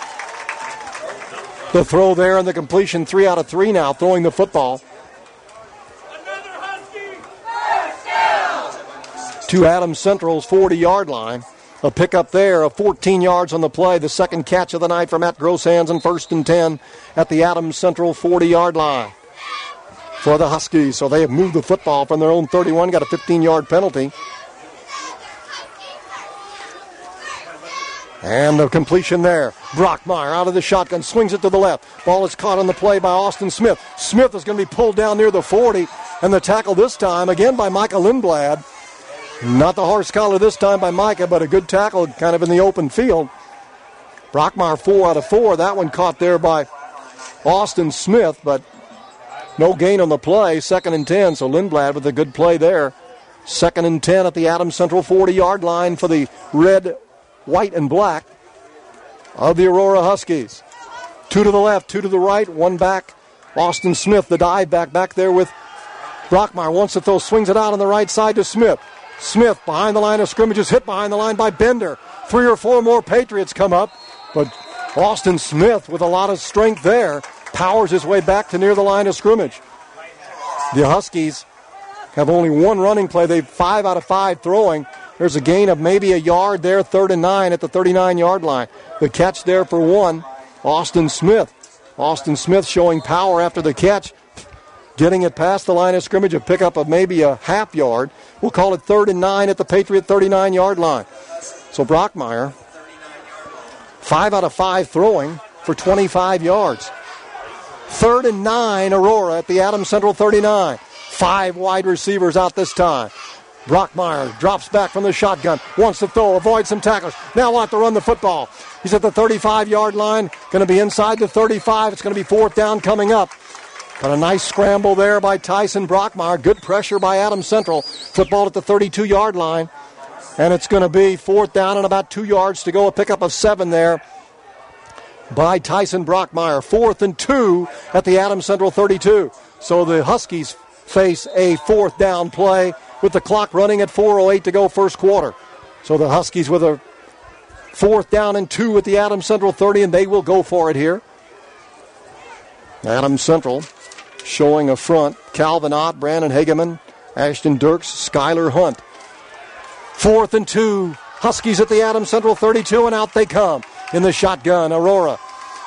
The throw there and the completion, 3 out of 3 now, throwing the football. To Adams Central's 40-yard line. A pickup there of 14 yards on the play. The second catch of the night for Matt Grosshands, and first and 10 at the Adams Central 40-yard line for the Huskies. So they have moved the football from their own 31, got a 15-yard penalty. And the completion there. Brockmeyer out of the shotgun, swings it to the left. Ball is caught on the play by Austin Smith. Smith is going to be pulled down near the 40, and the tackle this time, again by Micah Lindblad. Not the horse collar this time by Micah, but a good tackle kind of in the open field. Brockmeyer 4 out of 4. That one caught there by Austin Smith, but no gain on the play. 2nd and 10, so Lindblad with a good play there. 2nd and 10 at the Adams Central 40-yard line for the red, white, and black of the Aurora Huskies. 2 to the left, 2 to the right, 1 back. Austin Smith, the dive back there with Brockmeyer. Wants to throw, swings it out on the right side to Smith. Smith behind the line of scrimmage is hit behind the line by Bender. 3 or 4 more Patriots come up, but Austin Smith with a lot of strength there powers his way back to near the line of scrimmage. The Huskies have only 1 running play. They've 5 out of 5 throwing. There's a gain of maybe a yard there, 3rd and 9 at the 39-yard line. The catch there for 1, Austin Smith. Austin Smith showing power after the catch, getting it past the line of scrimmage, a pickup of maybe a half yard. We'll call it 3rd and 9 at the Patriot 39-yard line. So Brockmeyer, 5 out of 5 throwing for 25 yards. 3rd and 9, Aurora at the Adams Central 39. 5 wide receivers out this time. Brockmeyer drops back from the shotgun, wants to throw, avoids some tacklers. Now wants to run the football. He's at the 35-yard line, going to be inside the 35. It's going to be 4th down coming up. Got a nice scramble there by Tyson Brockmeyer. Good pressure by Adams Central. Football at the 32-yard line. And it's going to be 4th down and about 2 yards to go. A pickup of 7 there by Tyson Brockmeyer. 4th and 2 at the Adams Central 32. So the Huskies face a 4th down play with the clock running at 4:08 to go first quarter. So the Huskies with a 4th down and 2 at the Adams Central 30, and they will go for it here. Adams Central showing a front. Calvin Ott, Brandon Hageman, Ashton Dirks, Skylar Hunt. 4th and 2. Huskies at the Adams Central 32, and out they come in the shotgun. Aurora.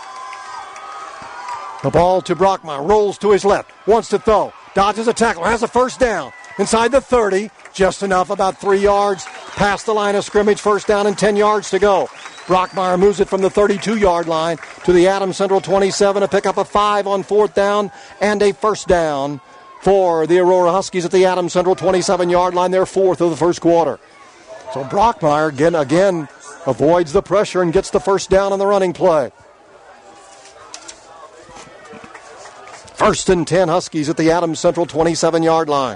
The ball to Brockmeyer. Rolls to his left. Wants to throw. Dodges a tackle. Has a first down. Inside the 30. Just enough, about 3 yards past the line of scrimmage. 1st down and 10 yards to go. Brockmeyer moves it from the 32-yard line to the Adams Central 27. A pickup of 5 on 4th down and a 1st down for the Aurora Huskies at the Adams Central 27-yard line. They're 4th of the first quarter. So Brockmeyer again avoids the pressure and gets the 1st down on the running play. 1st and 10 Huskies at the Adams Central 27-yard line.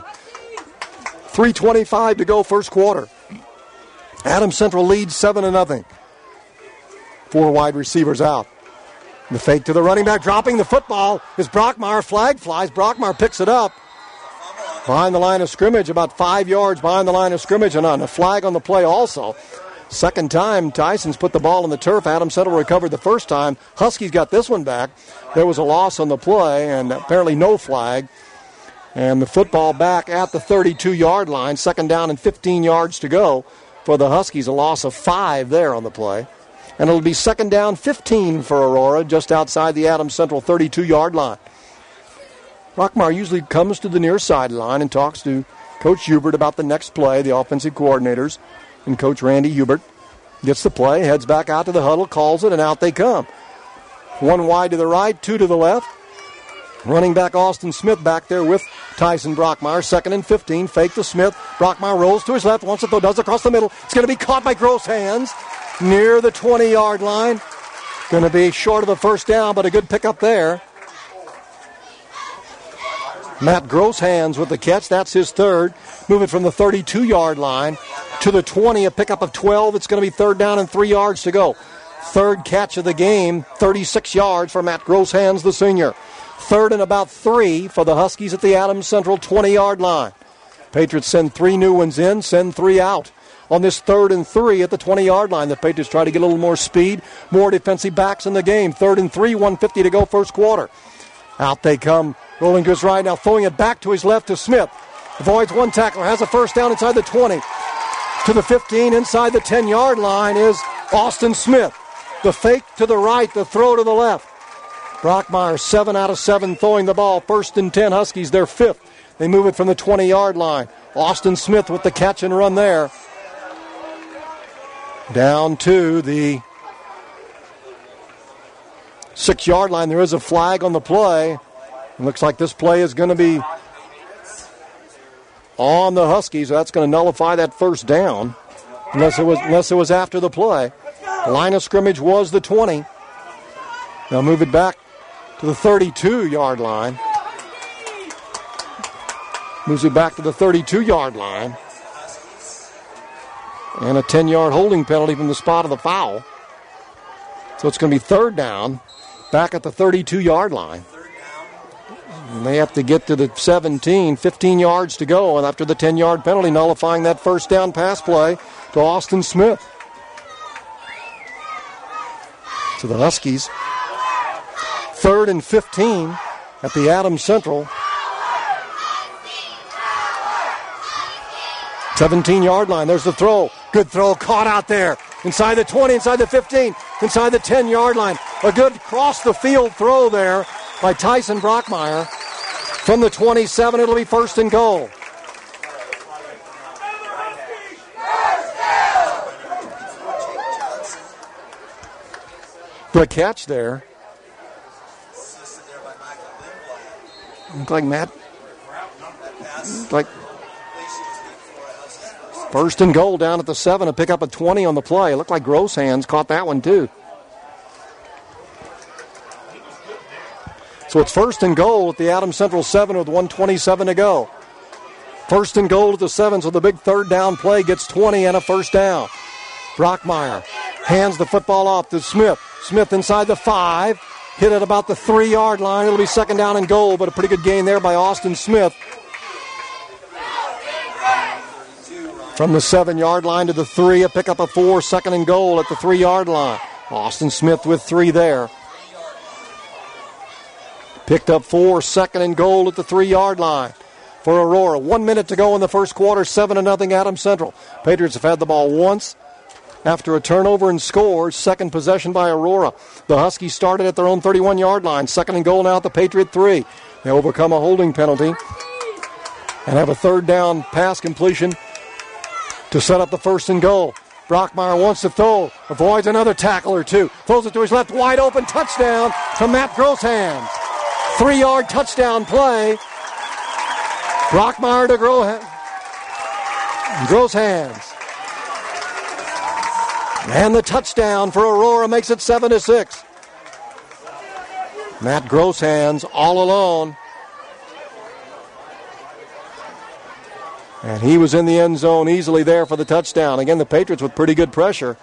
3:25 to go first quarter. Adams Central leads 7-0. 4 wide receivers out. The fake to the running back, dropping the football is Brockmeyer. Flag flies. Brockmeyer picks it up behind the line of scrimmage, about 5 yards behind the line of scrimmage, and on a flag on the play also. Second time Tyson's put the ball on the turf. Adams Central recovered the first time. Huskies got this one back. There was a loss on the play and apparently no flag. And the football back at the 32-yard line. 2nd down and 15 yards to go for the Huskies. A loss of 5 there on the play. And it'll be 2nd down 15 for Aurora just outside the Adams Central 32-yard line. Brockmeyer usually comes to the near sideline and talks to Coach Hubert about the next play, the offensive coordinators, and Coach Randy Hubert gets the play, heads back out to the huddle, calls it, and out they come. 1 wide to the right, 2 to the left. Running back Austin Smith back there with Tyson Brockmeyer. 2nd and 15, fake to Smith. Brockmeyer rolls to his left, wants to throw, does across the middle. It's going to be caught by Gross Hands near the 20-yard line. Going to be short of a 1st down, but a good pickup there. Matt Gross Hands with the catch. That's his 3rd. Moving from the 32-yard line to the 20, a pickup of 12. It's going to be 3rd down and 3 yards to go. 3rd catch of the game, 36 yards for Matt Gross Hands, the senior. 3rd and about 3 for the Huskies at the Adams Central 20-yard line. Patriots send 3 new ones in, send 3 out. On this 3rd and 3 at the 20-yard line, the Patriots try to get a little more speed, more defensive backs in the game. 3rd and 3, 1:50 to go first quarter. Out they come, rolling to his right, now throwing it back to his left to Smith. Avoids 1 tackler, has a 1st down inside the 20. To the 15, inside the 10-yard line is Austin Smith. The fake to the right, the throw to the left. Brockmeyer 7 out of 7 throwing the ball. 1st and 10 Huskies, they're 5th. They move it from the 20-yard line. Austin Smith with the catch and run there. Down to the 6-yard line. There is a flag on the play. It looks like this play is going to be on the Huskies. That's going to nullify that first down, unless it was after the play. The line of scrimmage was the 20. They'll move it back to the 32-yard line. Moves it back to the 32-yard line. And a 10-yard holding penalty from the spot of the foul. So it's going to be third down, back at the 32-yard line. And they have to get to the 17, 15 yards to go, and after the 10-yard penalty, nullifying that first down pass play to Austin Smith. So the Huskies, 3rd and 15 at the Adams Central 17-yard line. There's the throw. Good throw, caught out there. Inside the 20, inside the 15, inside the 10-yard line. A good cross-the-field throw there by Tyson Brockmeyer. From the 27, it'll be 1st and goal. The catch there. Looked like Matt. Like 1st and goal down at the 7 to pick up a 20 on the play. It looked like Grosshands caught that one too. So it's 1st and goal at the Adams Central 7 with 1:27 to go. 1st and goal at the 7, so the big third down play gets 20 and a first down. Brockmeyer hands the football off to Smith. Smith inside the 5, hit at about the 3-yard line. It'll be 2nd down and goal, but a pretty good gain there by Austin Smith. From the 7-yard line to the 3, a pickup of 4, 2nd and goal at the 3-yard line. Austin Smith with 3 there. Picked up 4, 2nd and goal at the 3-yard line for Aurora. 1 minute to go in the first quarter, 7-0 Adams Central. Patriots have had the ball once after a turnover and scored. Second possession by Aurora. The Huskies started at their own 31-yard line. 2nd and goal now at the Patriot 3. They overcome a holding penalty and have a third down pass completion to set up the 1st and goal. Brockmeyer wants to throw, avoids another tackle or two, throws it to his left, wide open, touchdown to Matt Grosshands. 3-yard touchdown play. Brockmeyer to Grosshands. And the touchdown for Aurora makes it 7-6. Matt Grosshands all alone. And he was in the end zone easily there for the touchdown. Again, the Patriots with pretty good pressure,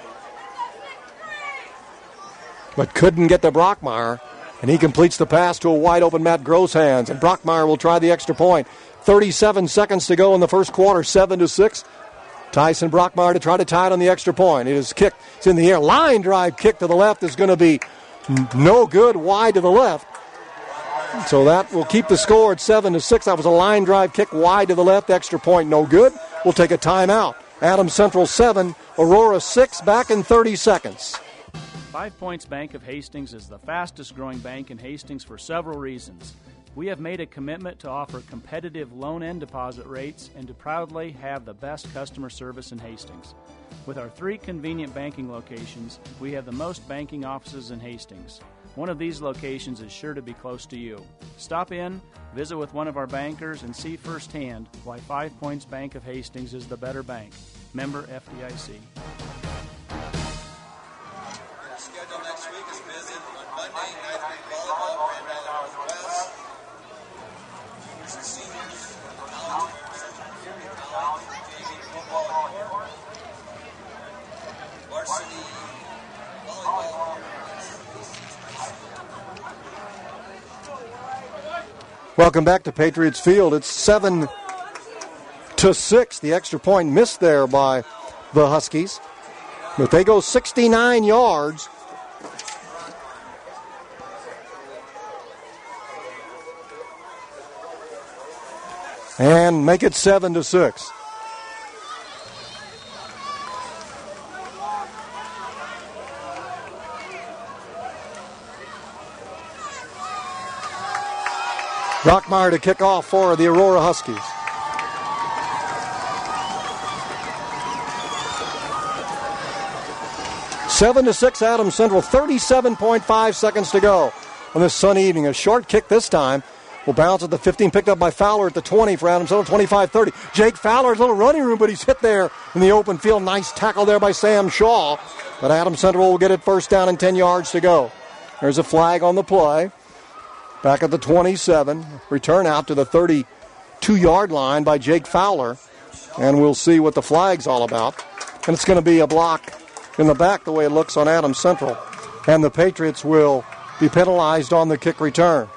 but couldn't get to Brockmeyer. And he completes the pass to a wide-open Matt Grosshands. And Brockmeyer will try the extra point. 37 seconds to go in the first quarter, 7-6. Tyson Brockmeyer to try to tie it on the extra point. It is kicked. It's in the air. Line drive kick to the left is going to be no good, wide to the left. So that will keep the score at 7-6. That was a line drive kick wide to the left. Extra point, no good. We'll take a timeout. Adams Central 7, Aurora 6, back in 30 seconds. 5 Points Bank of Hastings is the fastest growing bank in Hastings for several reasons. We have made a commitment to offer competitive loan and deposit rates and to proudly have the best customer service in Hastings. With our 3 convenient banking locations, we have the most banking offices in Hastings. One of these locations is sure to be close to you. Stop in, visit with one of our bankers, and see firsthand why 5 Points Bank of Hastings is the better bank. Member FDIC. Schedule next week is busy on Monday, night volleyball, Grand Valley Northwest. Seniors, college, Central Missouri College, JV football, varsity volleyball. Welcome back to Patriots Field. It's 7-6. The extra point missed there by the Huskies. But they go 69 yards. And make it 7-6. Brockmeyer to kick off for the Aurora Huskies. 7-6 Adams Central, 37.5 seconds to go on this sunny evening. A short kick this time will bounce at the 15, picked up by Fowler at the 20 for Adams Central, 25-30. Jake Fowler's little running room, but he's hit there in the open field. Nice tackle there by Sam Shaw. But Adams Central will get it first down and 10 yards to go. There's a flag on the play. Back at the 27. Return out to the 32-yard line by Jake Fowler. And we'll see what the flag's all about. And it's going to be a block in the back the way it looks on Adams Central. And the Patriots will be penalized on the kick return.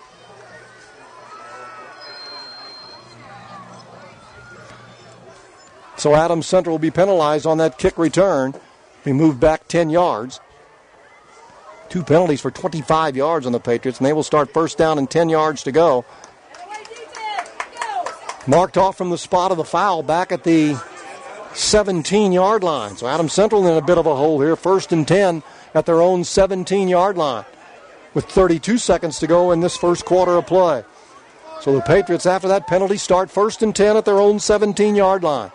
So Adams Central will be penalized on that kick return. Be moved back 10 yards. 2 penalties for 25 yards on the Patriots, and they will start first down and 10 yards to go. Marked off from the spot of the foul back at the 17-yard line. So Adams Central in a bit of a hole here. First and 10 at their own 17-yard line with 32 seconds to go in this first quarter of play. So the Patriots, after that penalty, start first and 10 at their own 17-yard line.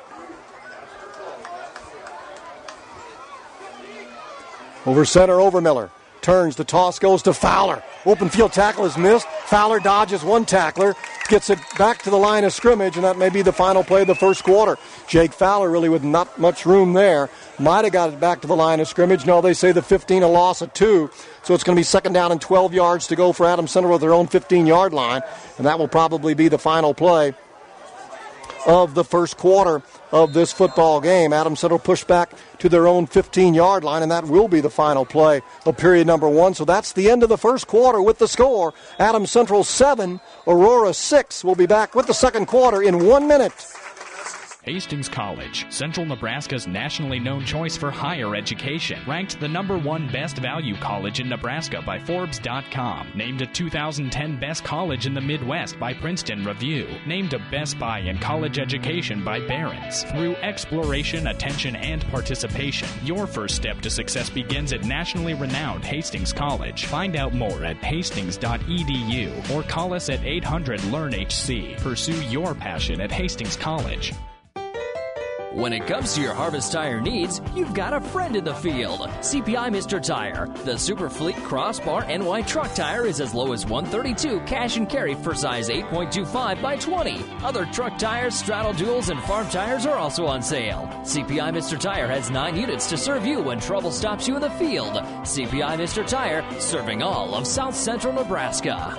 Over center, Overmiller. Turns, the toss goes to Fowler. Open field tackle is missed. Fowler dodges one tackler, gets it back to the line of scrimmage, and that may be the final play of the first quarter. Jake Fowler really with not much room there. Might have got it back to the line of scrimmage. No, they say the 15, a loss of 2. So it's going to be second down and 12 yards to go for Adams Central at their own 15-yard line, and that will probably be the final play of the first quarter of this football game. Adams Central pushed back to their own 15-yard line, and that will be the final play of period number 1. So that's the end of the first quarter with the score. Adams Central 7, Aurora 6. We'll be back with the second quarter in 1 minute. Hastings College, Central Nebraska's nationally known choice for higher education. Ranked the #1 best value college in Nebraska by Forbes.com. Named a 2010 best college in the Midwest by Princeton Review. Named a Best Buy in college education by Barron's. Through exploration, attention, and participation, your first step to success begins at nationally renowned Hastings College. Find out more at hastings.edu or call us at 800-LEARN-HC. Pursue your passion at Hastings College. When it comes to your Harvest Tire needs, you've got a friend in the field. CPI Mr. Tire. The Super Fleet Crossbar NY Truck Tire is as low as $132 cash and carry for size 8.25 by 20. Other truck tires, straddle duals, and farm tires are also on sale. CPI Mr. Tire has 9 units to serve you when trouble stops you in the field. CPI Mr. Tire, serving all of South Central Nebraska.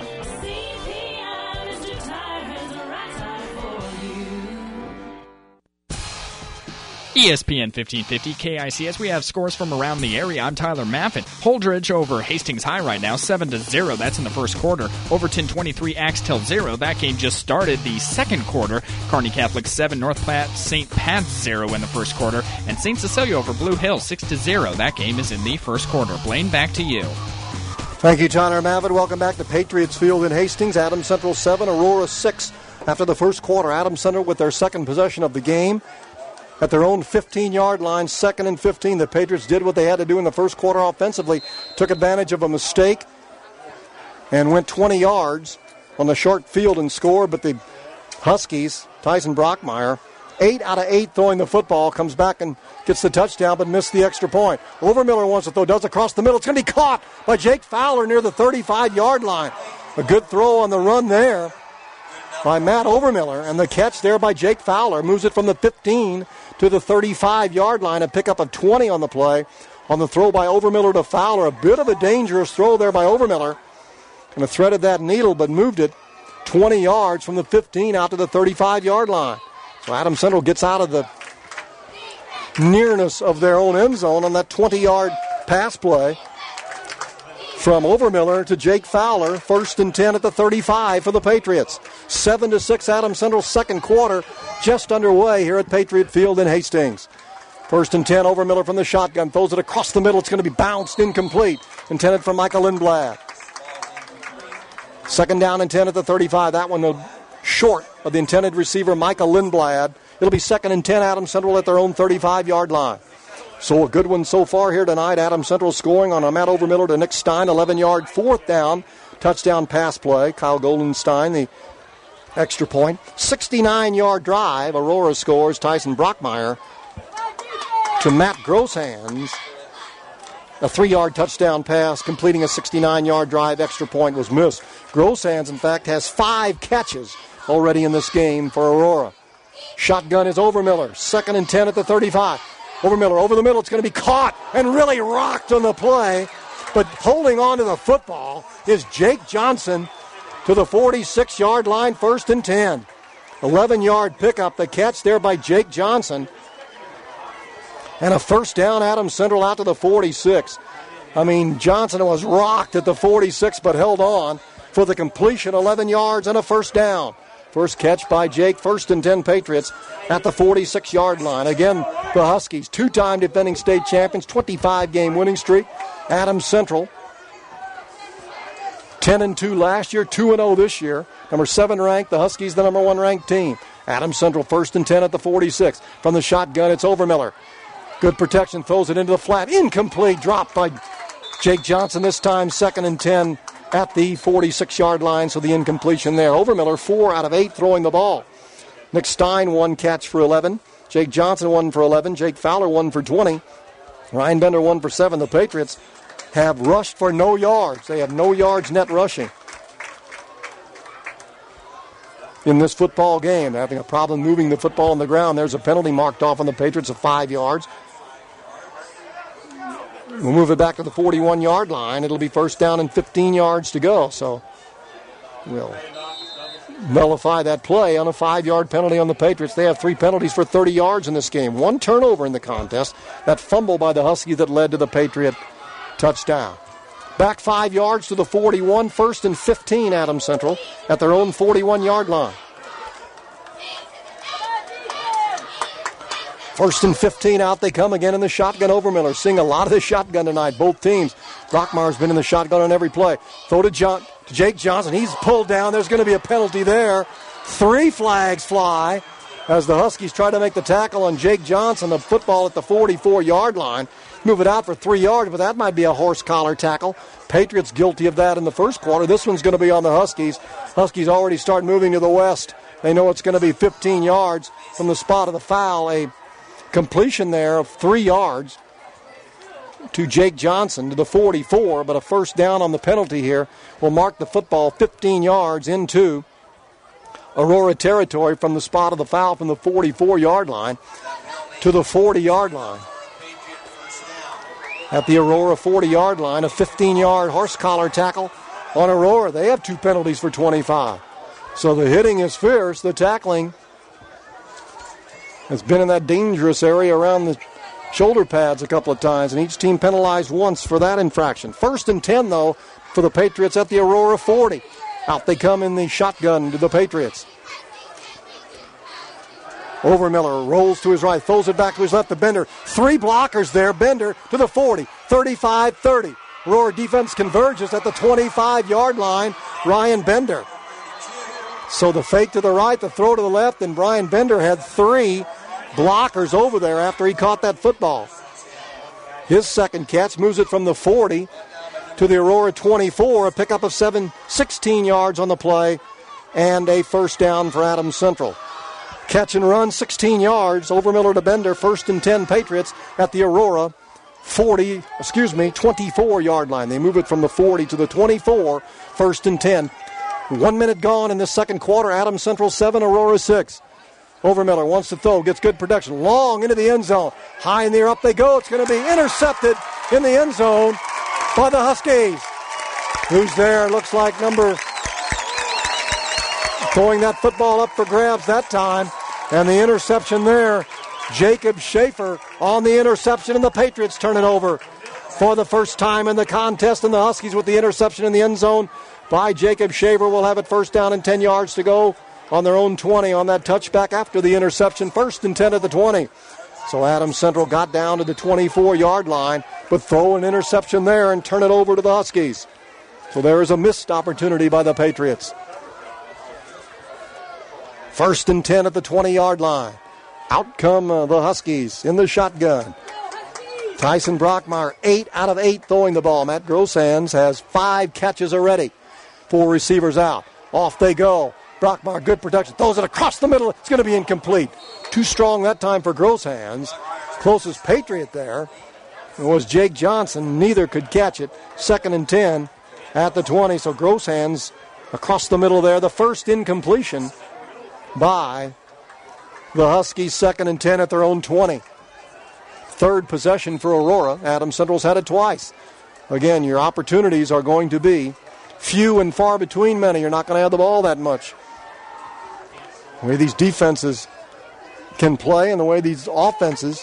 ESPN 1550 KICS. We have scores from around the area. I'm Tyler Maffin. Holdridge over Hastings High right now, 7-0. That's in the first quarter. Overton 23, Axtell 0. That game just started the second quarter. Kearney Catholic 7, North Platte St. Pat's 0 in the first quarter. And St. Cecilia over Blue Hill 6-0. That game is in the first quarter. Blaine, back to you. Thank you, Tyler Maffin. Welcome back to Patriots Field in Hastings. Adams Central 7, Aurora 6. After the first quarter, Adams Central with their second possession of the game. At their own 15-yard line, 2nd and 15. The Patriots did what they had to do in the first quarter offensively, took advantage of a mistake, and went 20 yards on the short field and scored. But the Huskies, Tyson Brockmeyer, 8 out of 8 throwing the football, comes back and gets the touchdown but missed the extra point. Overmiller wants to throw, does across the middle. It's going to be caught by Jake Fowler near the 35-yard line. A good throw on the run there by Matt Overmiller, and the catch there by Jake Fowler moves it from the 15 to the 35-yard line. A pickup of 20 on the play on the throw by Overmiller to Fowler. A bit of a dangerous throw there by Overmiller. Kind of threaded that needle but moved it 20 yards from the 15 out to the 35-yard line. So Adams Central gets out of the nearness of their own end zone on that 20-yard pass play from Overmiller to Jake Fowler. 1st and 10 at the 35 for the Patriots. 7-6 Adams Central, second quarter just underway here at Patriot Field in Hastings. 1st and 10, Overmiller from the shotgun, throws it across the middle. It's going to be bounced incomplete. Intended for Michael Lindblad. 2nd down and 10 at the 35. That one short of the intended receiver, Michael Lindblad. It'll be 2nd and 10, Adams Central at their own 35-yard line. So a good one so far here tonight. Adams Central scoring on a Matt Overmiller to Nick Stein, 11-yard 4th down touchdown pass play. Kyle Goldenstein, the extra point. 69-yard drive. Aurora scores. Tyson Brockmeyer to Matt Grosshans A 3-yard touchdown pass, completing a 69-yard drive. Extra point was missed. Grosshands, in fact, has 5 catches already in this game for Aurora. Shotgun is Overmiller. 2nd and 10 at the 35. Overmiller over the middle. It's going to be caught and really rocked on the play. But holding on to the football is Jake Johnson to the 46-yard line, 1st and 10. 11-yard pickup, the catch there by Jake Johnson. And a first down, Adams Central out to the 46. I mean, Johnson was rocked at the 46, but held on for the completion, 11 yards and a first down. First catch by Jake, 1st and 10 Patriots at the 46-yard line. Again, the Huskies, 2-time defending state champions, 25-game winning streak. Adams Central, 10-2 last year, 2-0 this year. Number 7 ranked, the Huskies the number 1 ranked team. Adams Central 1st and 10 at the 46. From the shotgun, it's Overmiller. Good protection, throws it into the flat. Incomplete, dropped by Jake Johnson this time, 2nd and 10 at the 46-yard line, so the incompletion there. Overmiller, 4 out of 8 throwing the ball. Nick Stein, 1 catch for 11. Jake Johnson, 1 for 11. Jake Fowler, 1 for 20. Ryan Bender, 1 for 7. The Patriots have rushed for no yards. They have no yards net rushing in this football game. They're having a problem moving the football on the ground. There's a penalty marked off on the Patriots of 5 yards. We'll move it back to the 41-yard line. It'll be first down and 15 yards to go. So we'll nullify that play on a 5-yard penalty on the Patriots. They have 3 penalties for 30 yards in this game. 1 turnover in the contest. That fumble by the Huskies that led to the Patriot touchdown. Back 5 yards to the 41. 1st and 15 Adams Central at their own 41-yard line. 1st and 15, out they come again in the shotgun. Overmiller seeing a lot of the shotgun tonight, both teams. Brockmar's been in the shotgun on every play. Throw to Jake Johnson. He's pulled down. There's going to be a penalty there. 3 flags fly as the Huskies try to make the tackle on Jake Johnson. The football at the 44-yard line. Move it out for 3 yards, but that might be a horse collar tackle. Patriots guilty of that in the first quarter. This one's going to be on the Huskies. Huskies already start moving to the west. They know it's going to be 15 yards from the spot of the foul. A completion there of 3 yards to Jake Johnson to the 44, but a first down on the penalty here will mark the football 15 yards into Aurora territory from the spot of the foul from the 44-yard line to the 40-yard line. At the Aurora 40-yard line, a 15-yard horse collar tackle on Aurora. They have 2 penalties for 25. So the hitting is fierce. The tackling has been in that dangerous area around the shoulder pads a couple of times, and each team penalized once for that infraction. 1st and 10, though, for the Patriots at the Aurora 40. Out they come in the shotgun to the Patriots. Overmiller rolls to his right, throws it back to his left to Bender. 3 blockers there. Bender to the 40, 35, 30. Aurora defense converges at the 25-yard line. Ryan Bender. So the fake to the right, the throw to the left, and Brian Bender had 3 blockers over there after he caught that football. His second catch moves it from the 40 to the Aurora 24, a pickup of 16 yards on the play, and a first down for Adams Central. Catch and run, 16 yards. Overmiller to Bender, 1st and 10 Patriots at the Aurora 24-yard line. They move it from the 40 to the 24, 1st and 10. 1 minute gone in this second quarter. Adams Central 7, Aurora 6. Overmiller wants to throw, gets good production. Long into the end zone. High in the air, up they go. It's going to be intercepted in the end zone by the Huskies. Who's there? Looks like number... throwing that football up for grabs that time. And the interception there. Jacob Schaefer on the interception, and the Patriots turn it over for the first time in the contest. And the Huskies with the interception in the end zone by Jacob Schaefer will have it first down and 10 yards to go on their own 20 on that touchback after the interception. 1st and 10 at the 20. So Adams Central got down to the 24-yard line, but throw an interception there and turn it over to the Huskies. So there is a missed opportunity by the Patriots. 1st and 10 at the 20-yard line. Out come the Huskies in the shotgun. Tyson Brockmeyer, 8 out of 8 throwing the ball. Matt Grosshands has 5 catches already. 4 receivers out. Off they go. Brockmeyer, good protection. Throws it across the middle. It's going to be incomplete. Too strong that time for Grosshands. Closest Patriot there It was Jake Johnson. Neither could catch it. 2nd and 10 at the 20. So gross hands across the middle there. The first incompletion by the Huskies. 2nd and 10 at their own 20. Third possession for Aurora. Adams Central's had it twice. Again, your opportunities are going to be few and far between many. You're not going to have the ball that much. The way these defenses can play and the way these offenses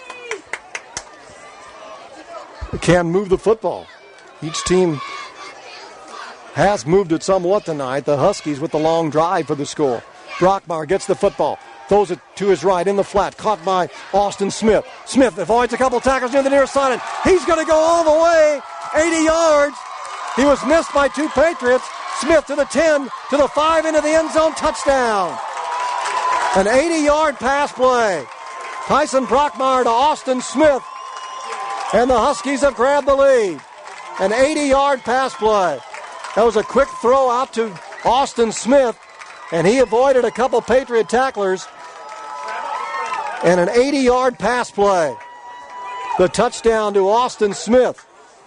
can move the football. Each team has moved it somewhat tonight. The Huskies with the long drive for the score. Brockmeyer gets the football. Throws it to his right in the flat. Caught by Austin Smith. Smith avoids a couple tackles near the near side. And he's going to go all the way. 80 yards. He was missed by 2 Patriots. Smith to the 10, to the 5, into the end zone. Touchdown. An 80-yard pass play. Tyson Brockmeyer to Austin Smith. And the Huskies have grabbed the lead. An 80-yard pass play. That was a quick throw out to Austin Smith. And he avoided a couple Patriot tacklers. And an 80-yard pass play. The touchdown to Austin Smith.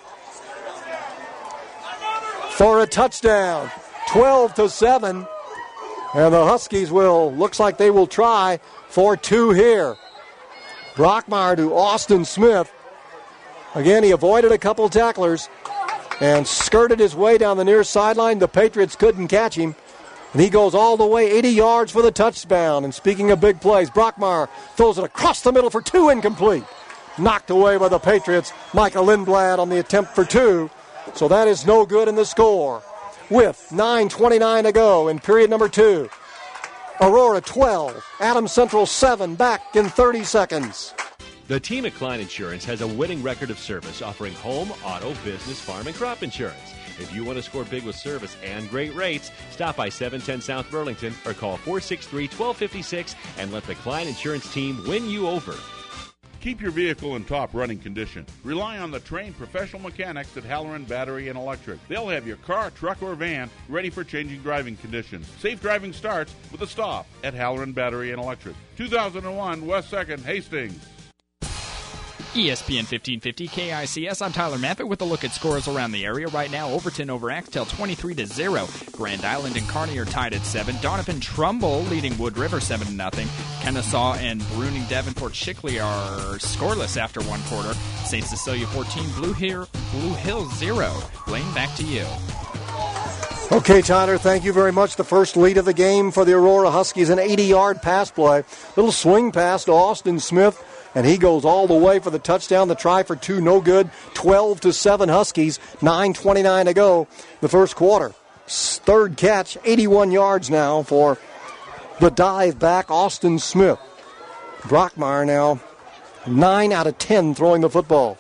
For a touchdown. 12-7. And the Huskies looks like they will try for 2 here. Brockmeyer to Austin Smith. Again, he avoided a couple tacklers and skirted his way down the near sideline. The Patriots couldn't catch him. And he goes all the way 80 yards for the touchdown. And speaking of big plays, Brockmeyer throws it across the middle for 2, incomplete. Knocked away by the Patriots. Micah Lindblad on the attempt for 2. So that is no good in the score. With 9:29 to go in period number 2. Aurora 12, Adams Central 7, back in 30 seconds. The team at Klein Insurance has a winning record of service, offering home, auto, business, farm, and crop insurance. If you want to score big with service and great rates, stop by 710 South Burlington or call 463-1256 and let the Klein Insurance team win you over. Keep your vehicle in top running condition. Rely on the trained professional mechanics at Halloran Battery and Electric. They'll have your car, truck, or van ready for changing driving conditions. Safe driving starts with a stop at Halloran Battery and Electric. 2001 West 2nd, Hastings. ESPN 1550 KICS. I'm Tyler Maffett with a look at scores around the area. Right now, Overton over Axtell 23-0. Grand Island and Kearney are tied at 7. Donovan Trumbull leading Wood River 7-0. Kennesaw and Bruning Davenport Shickley are scoreless after 1 quarter. St. Cecilia 14, Blue Hill 0. Blaine, back to you. Okay, Tyler, thank you very much. The first lead of the game for the Aurora Huskies, an 80-yard pass play. Little swing pass to Austin Smith. And he goes all the way for the touchdown. The try for 2, no good. 12-7 Huskies. 9:29 to go. The first quarter. Third catch, 81 yards now for the dive back, Austin Smith. Brockmeyer now 9 out of 10 throwing the football.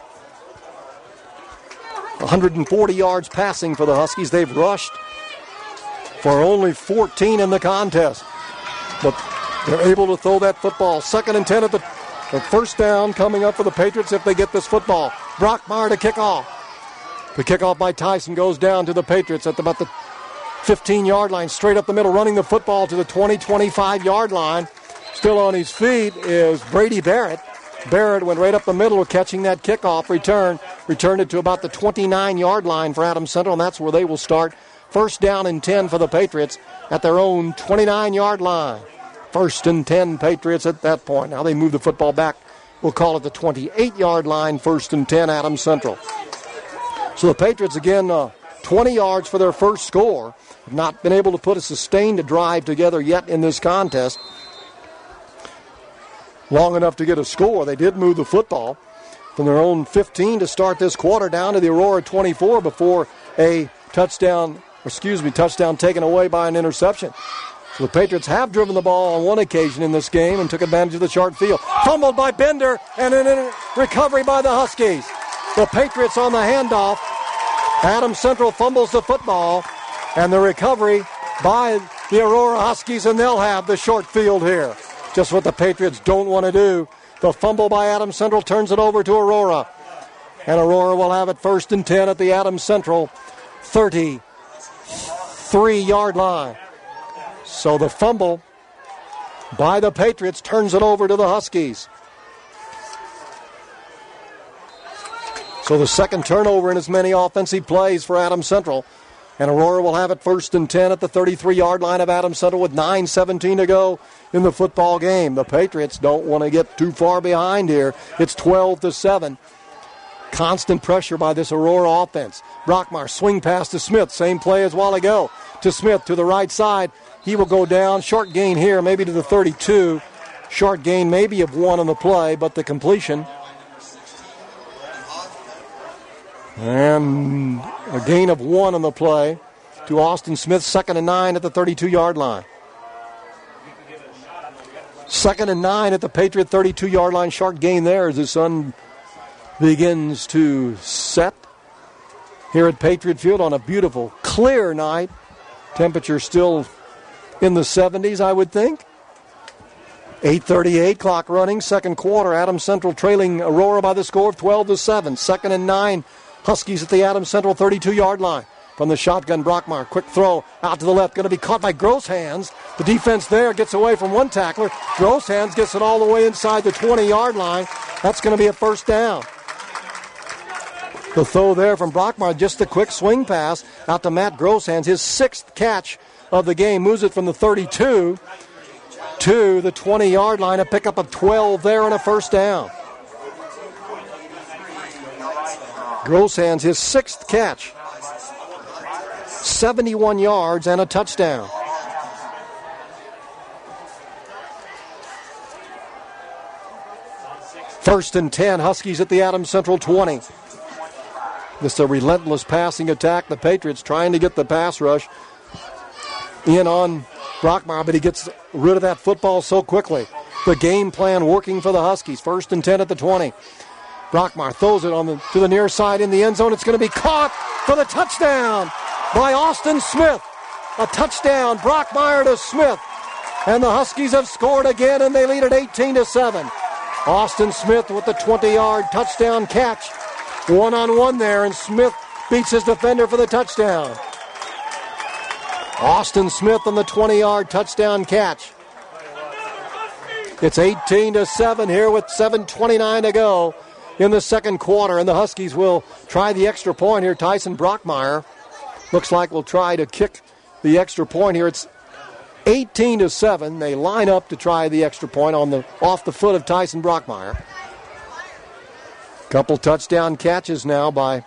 140 yards passing for the Huskies. They've rushed for only 14 in the contest. But they're able to throw that football. 2nd and 10 at the first down coming up for the Patriots if they get this football. Brockmeyer to kick off. The kickoff by Tyson goes down to the Patriots at about the 15-yard line, straight up the middle, running the football to the 20-25-yard line. Still on his feet is Brady Barrett. Barrett went right up the middle catching that kickoff return. Returned it to about the 29-yard line for Adams Central, and that's where they will start. First down and 10 for the Patriots at their own 29-yard line. 1st and 10 Patriots at that point. Now they move the football back. We'll call it the 28-yard line. 1st and 10 Adams Central. So the Patriots again 20 yards for their first score. Have not been able to put a sustained drive together yet in this contest. Long enough to get a score. They did move the football from their own 15 to start this quarter down to the Aurora 24 before a touchdown taken away by an interception. So the Patriots have driven the ball on one occasion in this game and took advantage of the short field. Fumbled by Bender and a recovery by the Huskies. The Patriots on the handoff. Adams Central fumbles the football and the recovery by the Aurora Huskies, and they'll have the short field here. Just what the Patriots don't want to do. The fumble by Adams Central turns it over to Aurora. And Aurora will have it 1st and 10 at the Adams Central 33-yard line. So the fumble by the Patriots turns it over to the Huskies. So the second turnover in as many offensive plays for Adams Central. And Aurora will have it 1st and 10 at the 33-yard line of Adams Central with 9:17 to go in the football game. The Patriots don't want to get too far behind here. It's 12-7. Constant pressure by this Aurora offense. Brockmar swing pass to Smith. Same play as a while ago. To Smith to the right side. He will go down. Short gain here, maybe to the 32. Short gain maybe of 1 on the play, but the completion. And a gain of 1 on the play to Austin Smith. 2nd and 9 at the 32-yard line. 2nd and 9 at the Patriot 32-yard line. Short gain there as the sun begins to set here at Patriot Field on a beautiful, clear night. Temperature still in the 70s, I would think. 8:38, clock running, second quarter. Adams Central trailing Aurora by the score of 12-7. 2nd and 9, Huskies at the Adams Central 32-yard line. From the shotgun, Brockmar, quick throw out to the left, going to be caught by Grosshands. The defense there gets away from one tackler. Grosshands gets it all the way inside the 20-yard line. That's going to be a first down. The throw there from Brockmar, just a quick swing pass out to Matt Grosshands, his 6th catch of the game, moves it from the 32 to the 20-yard line, a pickup of 12 there and a first down. Grosshands, his 6th catch, 71 yards and a touchdown. First and 10, Huskies at the Adams Central 20. This is a relentless passing attack. The Patriots trying to get the pass rush in on Brockmar, but he gets rid of that football so quickly. The game plan working for the Huskies. 1st and 10 at the 20. Brockmar throws it to the near side in the end zone. It's going to be caught for the touchdown by Austin Smith. A touchdown, Brockmar to Smith. And the Huskies have scored again, and they lead at 18-7. Austin Smith with the 20-yard touchdown catch. One-on-one there, and Smith beats his defender for the touchdown. Austin Smith on the 20-yard touchdown catch. It's 18-7 here with 7:29 to go in the second quarter, and the Huskies will try the extra point here. Tyson Brockmar looks like we'll try to kick the extra point here. It's 18-7. They line up to try the extra point off the foot of Tyson Brockmar. Couple touchdown catches now by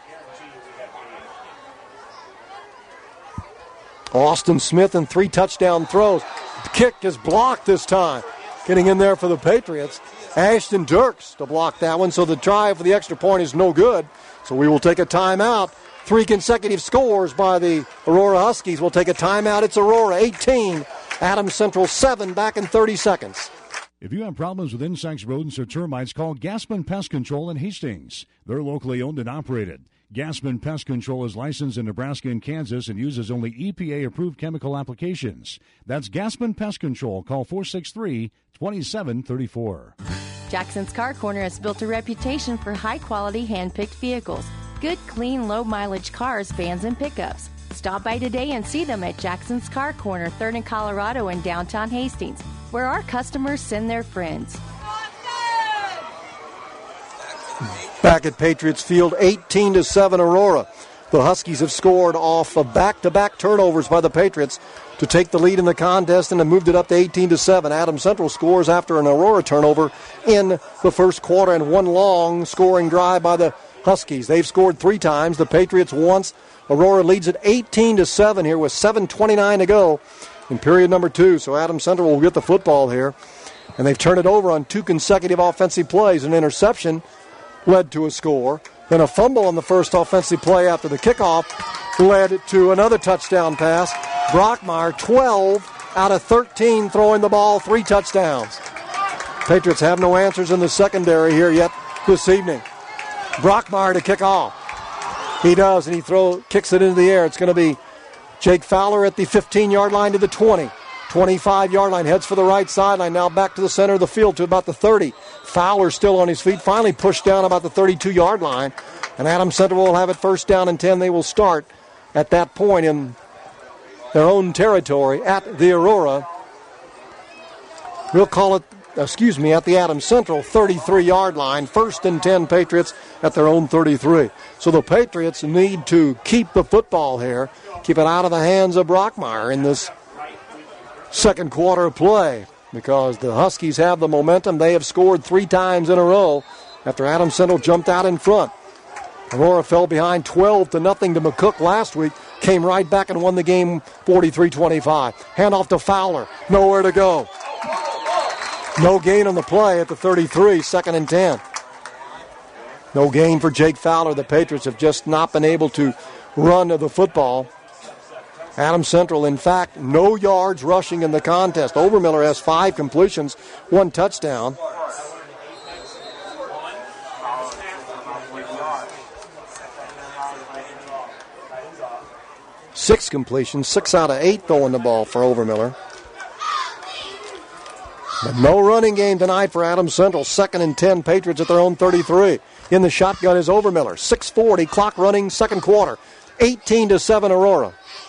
Austin Smith and 3 touchdown throws. The kick is blocked this time. Getting in there for the Patriots, Ashton Dirks to block that one, so the try for the extra point is no good. So we will take a timeout. 3 consecutive scores by the Aurora Huskies. We'll take a timeout. It's Aurora 18, Adams Central 7, back in 30 seconds. If you have problems with insects, rodents, or termites, call Gaspin Pest Control in Hastings. They're locally owned and operated. Gaspin Pest Control is licensed in Nebraska and Kansas and uses only EPA-approved chemical applications. That's Gaspin Pest Control. Call 463-2734. Jackson's Car Corner has built a reputation for high-quality, hand-picked vehicles. Good, clean, low-mileage cars, vans, and pickups. Stop by today and see them at Jackson's Car Corner, 3rd and Colorado in downtown Hastings, where our customers send their friends. Back at Patriots Field, 18-7 Aurora. The Huskies have scored off of back-to-back turnovers by the Patriots to take the lead in the contest and have moved it up to 18-7. Adams Central scores after an Aurora turnover in the first quarter and one long scoring drive by the Huskies. They've scored 3 times. The Patriots once. Aurora leads at 18-7 here with 7:29 to go in period number 2. So Adams Central will get the football here. And they've turned it over on 2 consecutive offensive plays. An interception led to a score. Then a fumble on the first offensive play after the kickoff led to another touchdown pass. Brockmar, 12 out of 13 throwing the ball, 3 touchdowns. Patriots have no answers in the secondary here yet this evening. Brockmar to kick off. He does, and he kicks it into the air. It's going to be Jake Fowler at the 15-yard line to the 20. 25-yard line, heads for the right sideline, now back to the center of the field to about the 30. Fowler still on his feet, finally pushed down about the 32-yard line. And Adams Central will have it 1st down and 10. They will start at that point in their own territory at the Aurora. We'll call it the Adams Central 33-yard line. 1st and 10 Patriots at their own 33. So the Patriots need to keep the football here, keep it out of the hands of Brockmeyer in this second quarter of play, because the Huskies have the momentum. They have scored 3 times in a row after Adams Central jumped out in front. Aurora fell behind 12-0 to McCook last week, came right back and won the game 43-25. Handoff to Fowler, nowhere to go. No gain on the play at the 33, 2nd and 10. No gain for Jake Fowler. The Patriots have just not been able to run the football. Adams Central, in fact, no yards rushing in the contest. Overmiller has 5 completions, 1 touchdown. Six completions, 6 out of 8 throwing the ball for Overmiller. But no running game tonight for Adams Central. 2nd and 10, Patriots at their own 33. In the shotgun is Overmiller. 6:40, clock running, second quarter. 18-7 Aurora.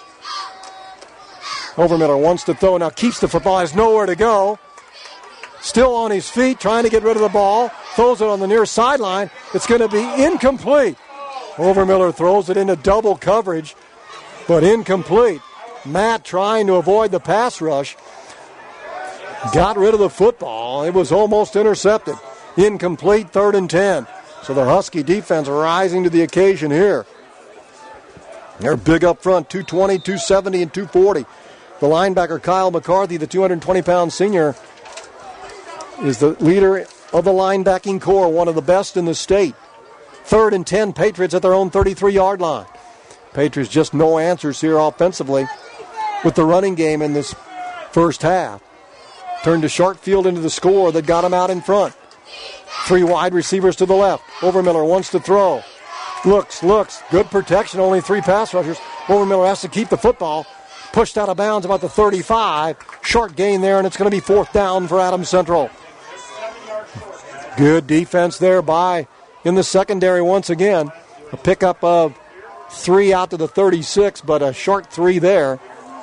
Overmiller wants to throw, now keeps the football, has nowhere to go. Still on his feet, trying to get rid of the ball. Throws it on the near sideline. It's going to be incomplete. Overmiller throws it into double coverage, but incomplete. Matt trying to avoid the pass rush. Got rid of the football. It was almost intercepted. Incomplete, 3rd and 10. So the Husky defense rising to the occasion here. They're big up front, 220, 270, and 240. The linebacker, Kyle McCarthy, the 220-pound senior, is the leader of the linebacking core, one of the best in the state. 3rd and 10, Patriots at their own 33-yard line. Patriots just no answers here offensively with the running game in this first half. Turned to short field into the score that got him out in front. 3 wide receivers to the left. Overmiller wants to throw. Looks. Good protection, only 3 pass rushers. Overmiller has to keep the football. Pushed out of bounds about the 35. Short gain there, and it's going to be 4th down for Adams Central. Good defense there in the secondary once again. A pickup of 3 out to the 36, but a short 3 there.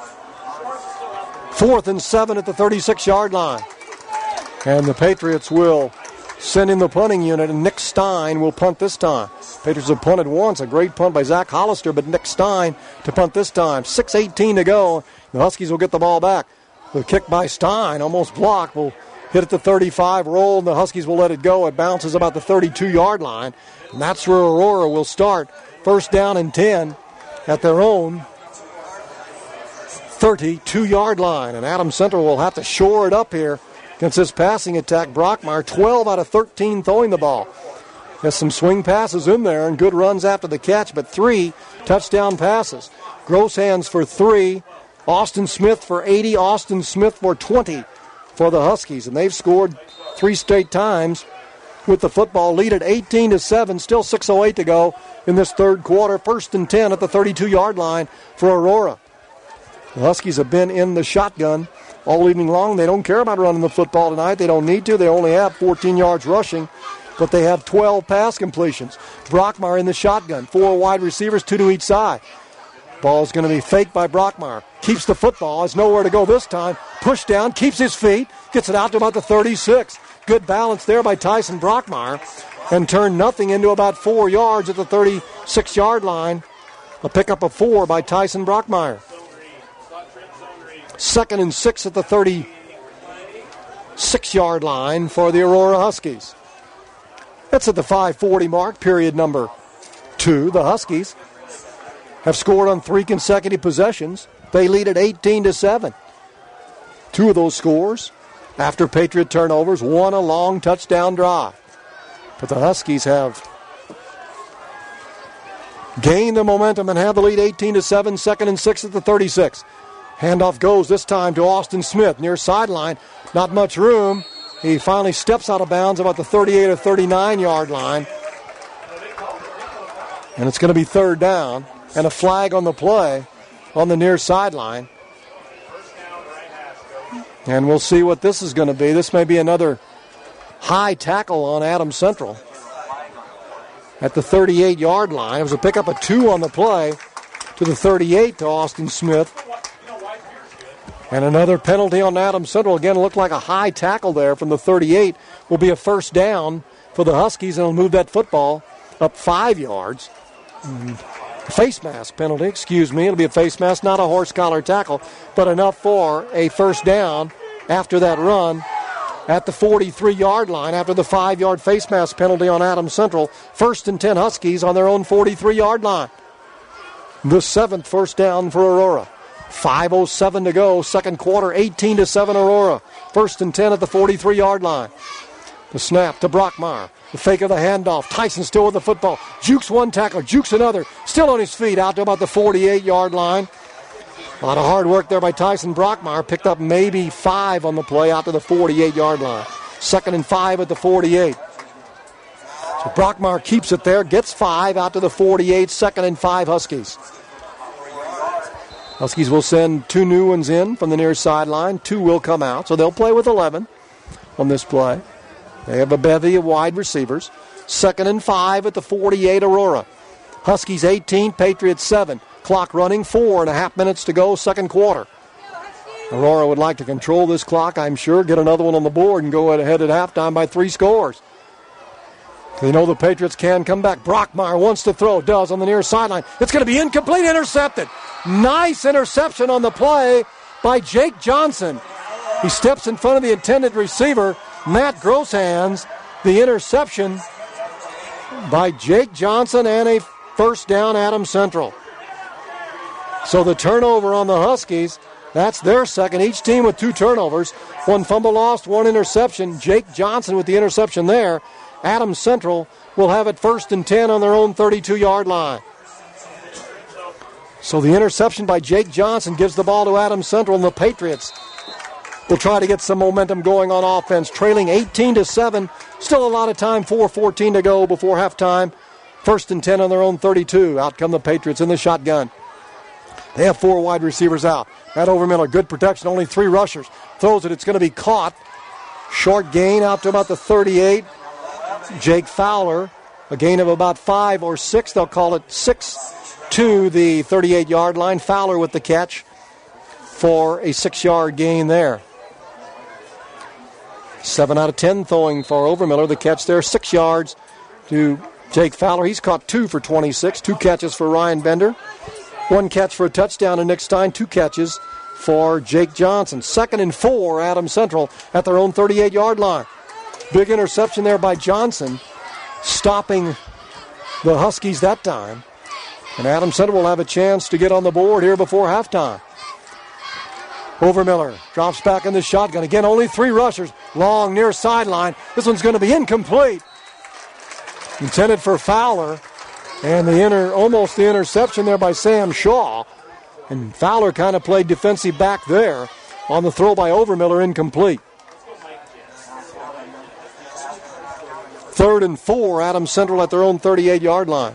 4th and 7 at the 36-yard line. And the Patriots will send in the punting unit, and Nick Stein will punt this time. Patriots have punted once, a great punt by Zach Hollister, but Nick Stein to punt this time. 6:18 to go. The Huskies will get the ball back. The kick by Stein, almost blocked, will hit at the 35, roll, and the Huskies will let it go. It bounces about the 32-yard line, and that's where Aurora will start. 1st down and 10 at their own 32-yard line. And Adams Central will have to shore it up here against this passing attack. Brockmeyer, 12 out of 13 throwing the ball. There's some swing passes in there and good runs after the catch, but 3 touchdown passes. Gross hands for 3. Austin Smith for 80. Austin Smith for 20 for the Huskies. And they've scored 3 straight times with the football. Lead at 18-7. Still 6:08 to go in this third quarter. 1st and 10 at the 32-yard line for Aurora. The Huskies have been in the shotgun all evening long. They don't care about running the football tonight. They don't need to. They only have 14 yards rushing, but they have 12 pass completions. Brockmeyer in the shotgun. 4 wide receivers, 2 to each side. Ball is going to be faked by Brockmeyer. Keeps the football. Has nowhere to go this time. Push down, keeps his feet, gets it out to about the 36. Good balance there by Tyson Brockmeyer, and turned nothing into about 4 yards at the 36-yard line. A pickup of 4 by Tyson Brockmeyer. 2nd and 6 at the 36-yard line for the Aurora Huskies. That's at the 5:40 mark, period number 2. The Huskies have scored on 3 consecutive possessions. They lead at 18-7. 2 of those scores after Patriot turnovers, 1 a long touchdown drive. But the Huskies have gained the momentum and have the lead 18-7, 2nd and 6 at the 36. Handoff goes this time to Austin Smith, near sideline. Not much room. He finally steps out of bounds about the 38 or 39-yard line. And it's going to be 3rd down and a flag on the play on the near sideline. And we'll see what this is going to be. This may be another high tackle on Adams Central at the 38-yard line. It was a pickup of 2 on the play to the 38 to Austin Smith. And another penalty on Adams Central. Again, it looked like a high tackle there from the 38. Will be a first down for the Huskies, and it'll move that football up 5 yards. Face mask penalty, It'll be a face mask, not a horse collar tackle, but enough for a first down after that run at the 43-yard line after the 5-yard face mask penalty on Adams Central. 1st and 10 Huskies on their own 43-yard line. The 7th first down for Aurora. 5:07 to go, second quarter, 18-7 Aurora. 1st and 10 at the 43-yard line. The snap to Brockmeyer. The fake of the handoff. Tyson still with the football. Jukes one tackler, jukes another. Still on his feet out to about the 48-yard line. A lot of hard work there by Tyson Brockmeyer. Picked up maybe 5 on the play out to the 48-yard line. 2nd and 5 at the 48. So Brockmeyer keeps it there, gets 5 out to the 48. 2nd and 5 Huskies. Huskies will send 2 new ones in from the near sideline. 2 will come out, so they'll play with 11 on this play. They have a bevy of wide receivers. 2nd and 5 at the 48 Aurora. Huskies 18, Patriots 7. Clock running, 4.5 minutes to go, second quarter. Aurora would like to control this clock, I'm sure, get another one on the board and go ahead at halftime by 3 scores. They know the Patriots can come back. Brockmeyer wants to throw, does on the near sideline. It's going to be incomplete, intercepted. Nice interception on the play by Jake Johnson. He steps in front of the intended receiver, Matt Grosshans. The interception by Jake Johnson and a first down, Adams Central. So the turnover on the Huskies, that's their second. Each team with 2 turnovers. 1 fumble lost, 1 interception. Jake Johnson with the interception there. Adams Central will have it 1st and 10 on their own 32-yard line. So the interception by Jake Johnson gives the ball to Adams Central, and the Patriots will try to get some momentum going on offense, trailing 18-7. Still a lot of time, 4:14 to go before halftime. 1st and 10 on their own 32. Out come the Patriots in the shotgun. They have 4 wide receivers out. Matt Overmiller, good protection, only 3 rushers. Throws it, it's going to be caught. Short gain out to about the 38. Jake Fowler, a gain of about 5 or 6. They'll call it 6 to the 38-yard line. Fowler with the catch for a 6-yard gain there. 7 out of 10 throwing for Overmiller. The catch there, 6 yards to Jake Fowler. He's caught 2 for 26. 2 catches for Ryan Bender. 1 catch for a touchdown to Nick Stein. 2 catches for Jake Johnson. 2nd and 4, Adams Central at their own 38-yard line. Big interception there by Johnson, stopping the Huskies that time. And Adams Central will have a chance to get on the board here before halftime. Overmiller drops back in the shotgun. Again, only 3 rushers. Long near sideline. This one's going to be incomplete. Intended for Fowler. And almost the interception there by Sam Shaw. And Fowler kind of played defensive back there on the throw by Overmiller, incomplete. 3rd and 4, Adams Central at their own 38-yard line.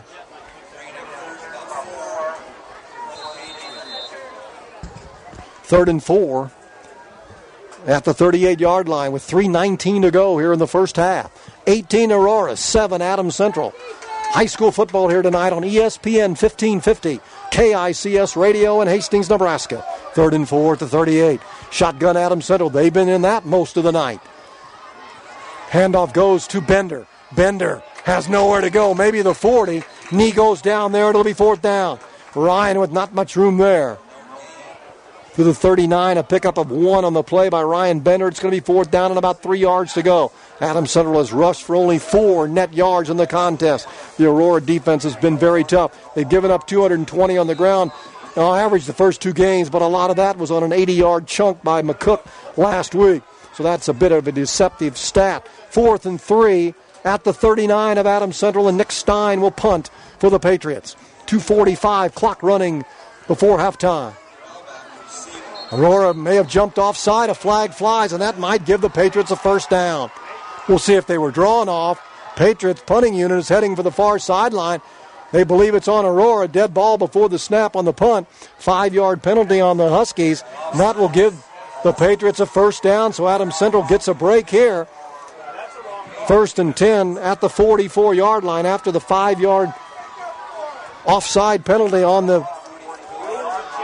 Third and 4 at the 38-yard line with 3:19 to go here in the first half. 18 Aurora, 7 Adams Central. High school football here tonight on ESPN 1550, KICS Radio in Hastings, Nebraska. 3rd and 4 at the 38. Shotgun Adams Central. They've been in that most of the night. Handoff goes to Bender. Bender has nowhere to go. Maybe the 40. Knee goes down there. It'll be 4th down. Ryan with not much room there. To the 39, a pickup of 1 on the play by Ryan Bender. It's going to be 4th down and about 3 yards to go. Adams Central has rushed for only 4 net yards in the contest. The Aurora defense has been very tough. They've given up 220 on the ground on average the first 2 games, but a lot of that was on an 80-yard chunk by McCook last week. So that's a bit of a deceptive stat. 4th and 3 at the 39 of Adams Central, and Nick Stein will punt for the Patriots. 2:45 clock running before halftime. Aurora may have jumped offside. A flag flies, and that might give the Patriots a first down. We'll see if they were drawn off. Patriots punting unit is heading for the far sideline. They believe it's on Aurora. Dead ball before the snap on the punt. 5-yard penalty on the Huskies. And that will give the Patriots a first down, so Adams Central gets a break here. 1st and 10 at the 44-yard line after the 5-yard offside penalty on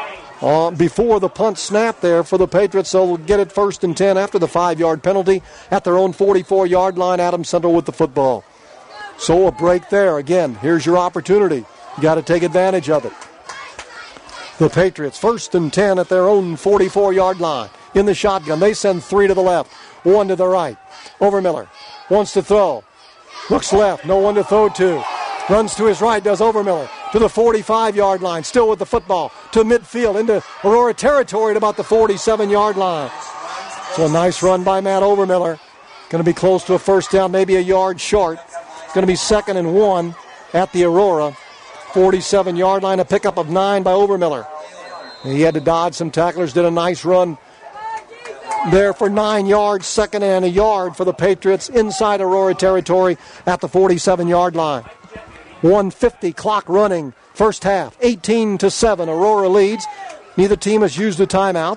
before the punt snap there for the Patriots. So we'll get it 1st and 10 after the 5-yard penalty at their own 44-yard line. Adams Central with the football. So a break there. Again, here's your opportunity. You got to take advantage of it. The Patriots 1st and 10 at their own 44-yard line. In the shotgun, they send 3 to the left, 1 to the right. Overmiller wants to throw. Looks left, no one to throw to. Runs to his right, does Overmiller. To the 45-yard line, still with the football. To midfield, into Aurora territory at about the 47-yard line. So a nice run by Matt Overmiller. Going to be close to a first down, maybe a yard short. It's going to be 2nd and 1 at the Aurora 47-yard line. A pickup of 9 by Overmiller. He had to dodge some tacklers, did a nice run there for 9 yards, 2nd and a yard for the Patriots inside Aurora territory at the 47-yard line. 1:50 clock running, first half, 18-7. Aurora leads. Neither team has used a timeout.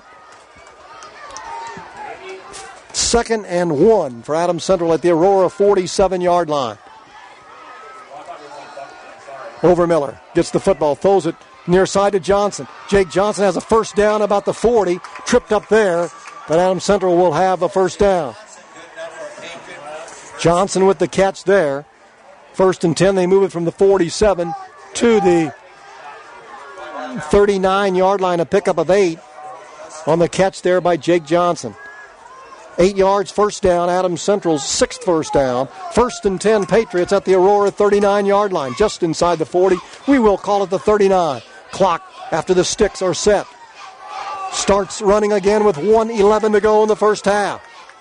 2nd and 1 for Adams Central at the Aurora 47-yard line. Overmiller gets the football, throws it near side to Johnson. Jake Johnson has a first down about the 40, tripped up there, but Adams Central will have a first down. Johnson with the catch there. 1st and 10, they move it from the 47 to the 39-yard line, a pickup of 8 on the catch there by Jake Johnson. 8 yards, first down, Adams Central's 6th first down. 1st and 10, Patriots at the Aurora 39-yard line, just inside the 40. We will call it the 39. Clock after the sticks are set. Starts running again with 1:11 to go in the first half.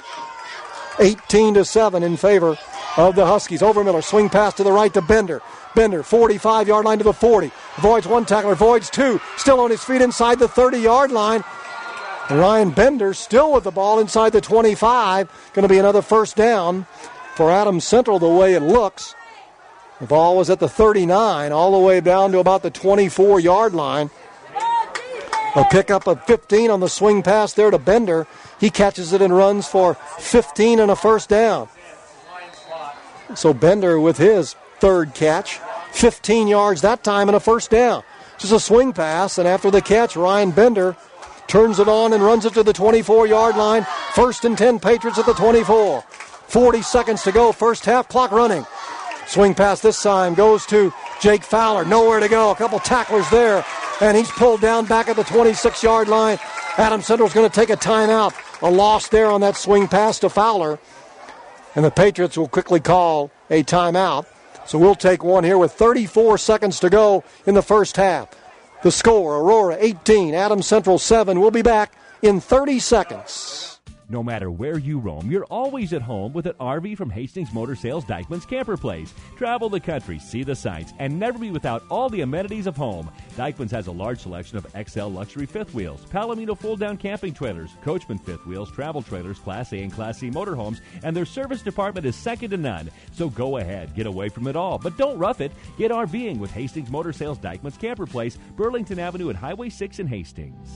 18-7 in favor of the Huskies. Overmiller, swing pass to the right to Bender. Bender, 45-yard line to the 40. Avoids one tackler, avoids 2. Still on his feet inside the 30-yard line. Ryan Bender still with the ball inside the 25. Going to be another first down for Adams Central the way it looks. The ball was at the 39 all the way down to about the 24-yard line. A pickup of 15 on the swing pass there to Bender. He catches it and runs for 15 and a first down. So Bender with his 3rd catch, 15 yards that time and a first down. Just a swing pass, and after the catch, Ryan Bender turns it on and runs it to the 24-yard line. 1st and 10, Patriots at the 24. 40 seconds to go, first half, clock running. Swing pass this time goes to Jake Fowler. Nowhere to go, a couple tacklers there, and he's pulled down back at the 26-yard line. Adams Central's going to take a timeout. A loss there on that swing pass to Fowler. And the Patriots will quickly call a timeout. So we'll take one here with 34 seconds to go in the first half. The score, Aurora 18, Adams Central 7. We'll be back in 30 seconds. No matter where you roam, you're always at home with an RV from Hastings Motor Sales Dykeman's Camper Place. Travel the country, see the sights, and never be without all the amenities of home. Dykeman's has a large selection of XL luxury fifth wheels, Palomino fold-down camping trailers, Coachman fifth wheels, travel trailers, Class A and Class C motorhomes, and their service department is second to none. So go ahead, get away from it all, but don't rough it. Get RVing with Hastings Motor Sales Dykeman's Camper Place, Burlington Avenue and Highway 6 in Hastings.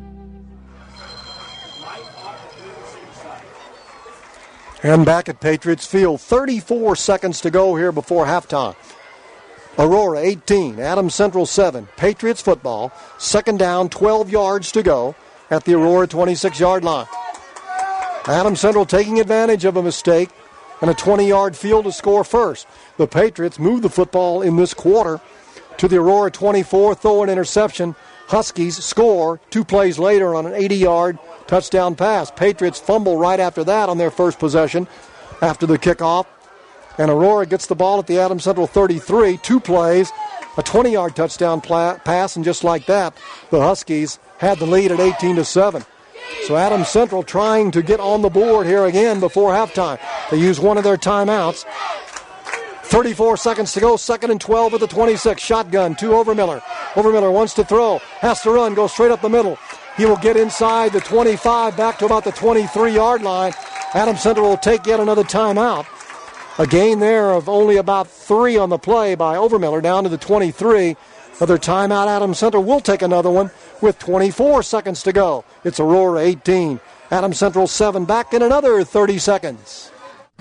And back at Patriots Field, 34 seconds to go here before halftime. Aurora 18, Adams Central 7. Patriots football, 2nd down, 12 yards to go at the Aurora 26-yard line. Adams Central taking advantage of a mistake and a 20-yard field to score first. The Patriots move the football in this quarter to the Aurora 24, throw an interception. Huskies score 2 plays later on an 80-yard touchdown pass. Patriots fumble right after that on their first possession after the kickoff. And Aurora gets the ball at the Adams Central 33, 2 plays, a 20-yard touchdown pass, and just like that, the Huskies had the lead at 18-7. So Adams Central trying to get on the board here again before halftime. They use one of their timeouts. 34 seconds to go, 2nd and 12 at the 26. Shotgun to Overmiller. Overmiller wants to throw, has to run, goes straight up the middle. He will get inside the 25, back to about the 23-yard line. Adams Central will take yet another timeout. A gain there of only about 3 on the play by Overmiller, down to the 23. Another timeout, Adams Central will take another one with 24 seconds to go. It's Aurora 18, Adams Central 7, back in another 30 seconds.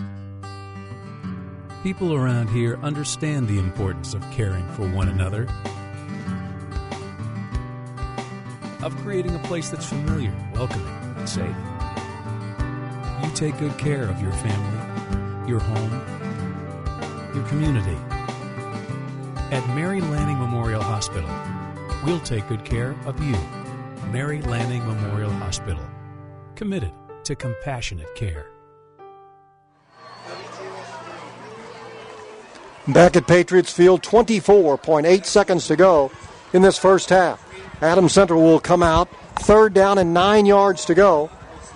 People around here understand the importance of caring for one another. of creating a place that's familiar, welcoming, and safe. You take good care of your family, your home, your community. At Mary Lanning Memorial Hospital, we'll take good care of you. Mary Lanning Memorial Hospital. Committed to compassionate care. Back at Patriots Field, 24.8 seconds to go in this first half. Adams Central will come out, 3rd down and 9 yards to go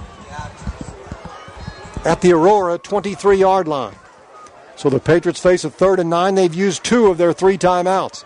at the Aurora 23-yard line. So the Patriots face a 3rd and 9. They've used 2 of their 3 timeouts.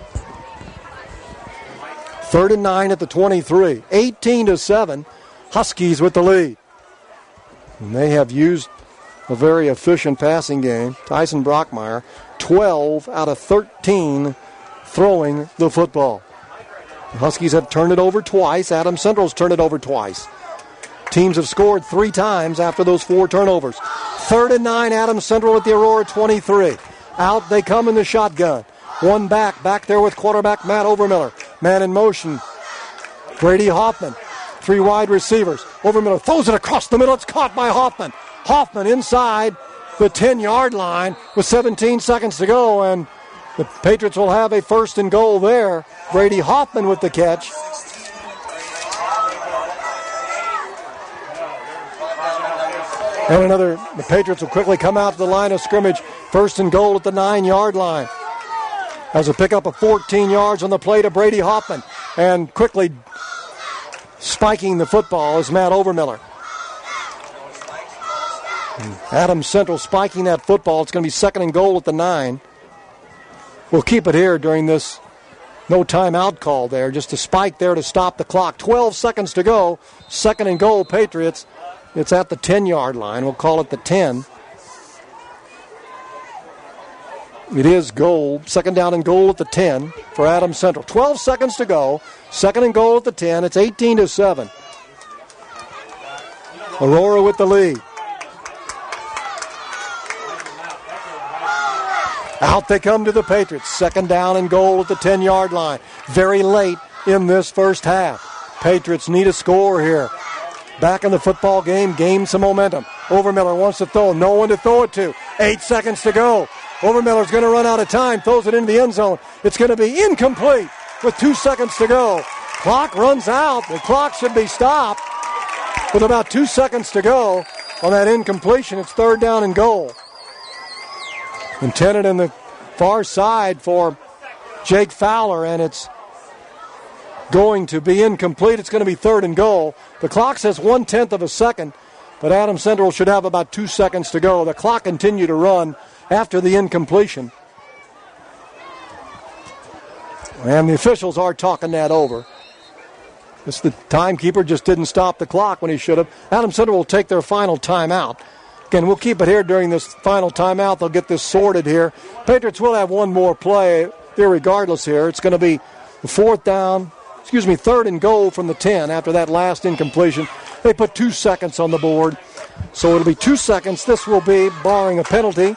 3rd and 9 at the 23. 18-7, Huskies with the lead. And they have used a very efficient passing game. Tyson Brockmeyer, 12 out of 13 throwing the football. The Huskies have turned it over twice. Adams Central's turned it over twice. Teams have scored 3 times after those 4 turnovers. 3rd and 9, Adams Central at the Aurora 23. Out they come in the shotgun. One back there with quarterback Matt Overmiller. Man in motion. Brady Hoffman. 3 wide receivers. Overmiller throws it across the middle. It's caught by Hoffman. Hoffman inside the 10-yard line with 17 seconds to go, and the Patriots will have a 1st and goal there. Brady Hoffman with the catch. And the Patriots will quickly come out to the line of scrimmage. 1st and goal at the 9-yard line. As a pickup of 14 yards on the play to Brady Hoffman. And quickly spiking the football is Matt Overmiller. Adams Central spiking that football. It's going to be 2nd and goal at the 9. We'll keep it here during this no timeout call there. Just a spike there to stop the clock. 12 seconds to go. 2nd and goal, Patriots. It's at the 10-yard line. We'll call it the 10. It is goal. 2nd down and goal at the 10 for Adams Central. 12 seconds to go. 2nd and goal at the 10. It's 18-7. Aurora with the lead. Out they come to the Patriots. 2nd down and goal at the 10-yard line. Very late in this first half. Patriots need a score here. Back in the football game, gain some momentum. Overmiller wants to throw. No one to throw it to. 8 seconds to go. Overmiller's going to run out of time. Throws it into the end zone. It's going to be incomplete with 2 seconds to go. Clock runs out. The clock should be stopped with about 2 seconds to go on that incompletion. It's 3rd down and goal. Intended in the far side for Jake Fowler, and it's going to be incomplete. It's going to be 3rd and goal. The clock says 1/10 of a second, but Adams Central should have about 2 seconds to go. The clock continued to run after the incompletion. And the officials are talking that over. The timekeeper just didn't stop the clock when he should have. Adams Central will take their final timeout. Again, we'll keep it here during this final timeout. They'll get this sorted here. Patriots will have one more play, irregardless here. It's going to be the 3rd and goal from the 10 after that last incompletion. They put 2 seconds on the board. So it'll be 2 seconds. This will be, barring a penalty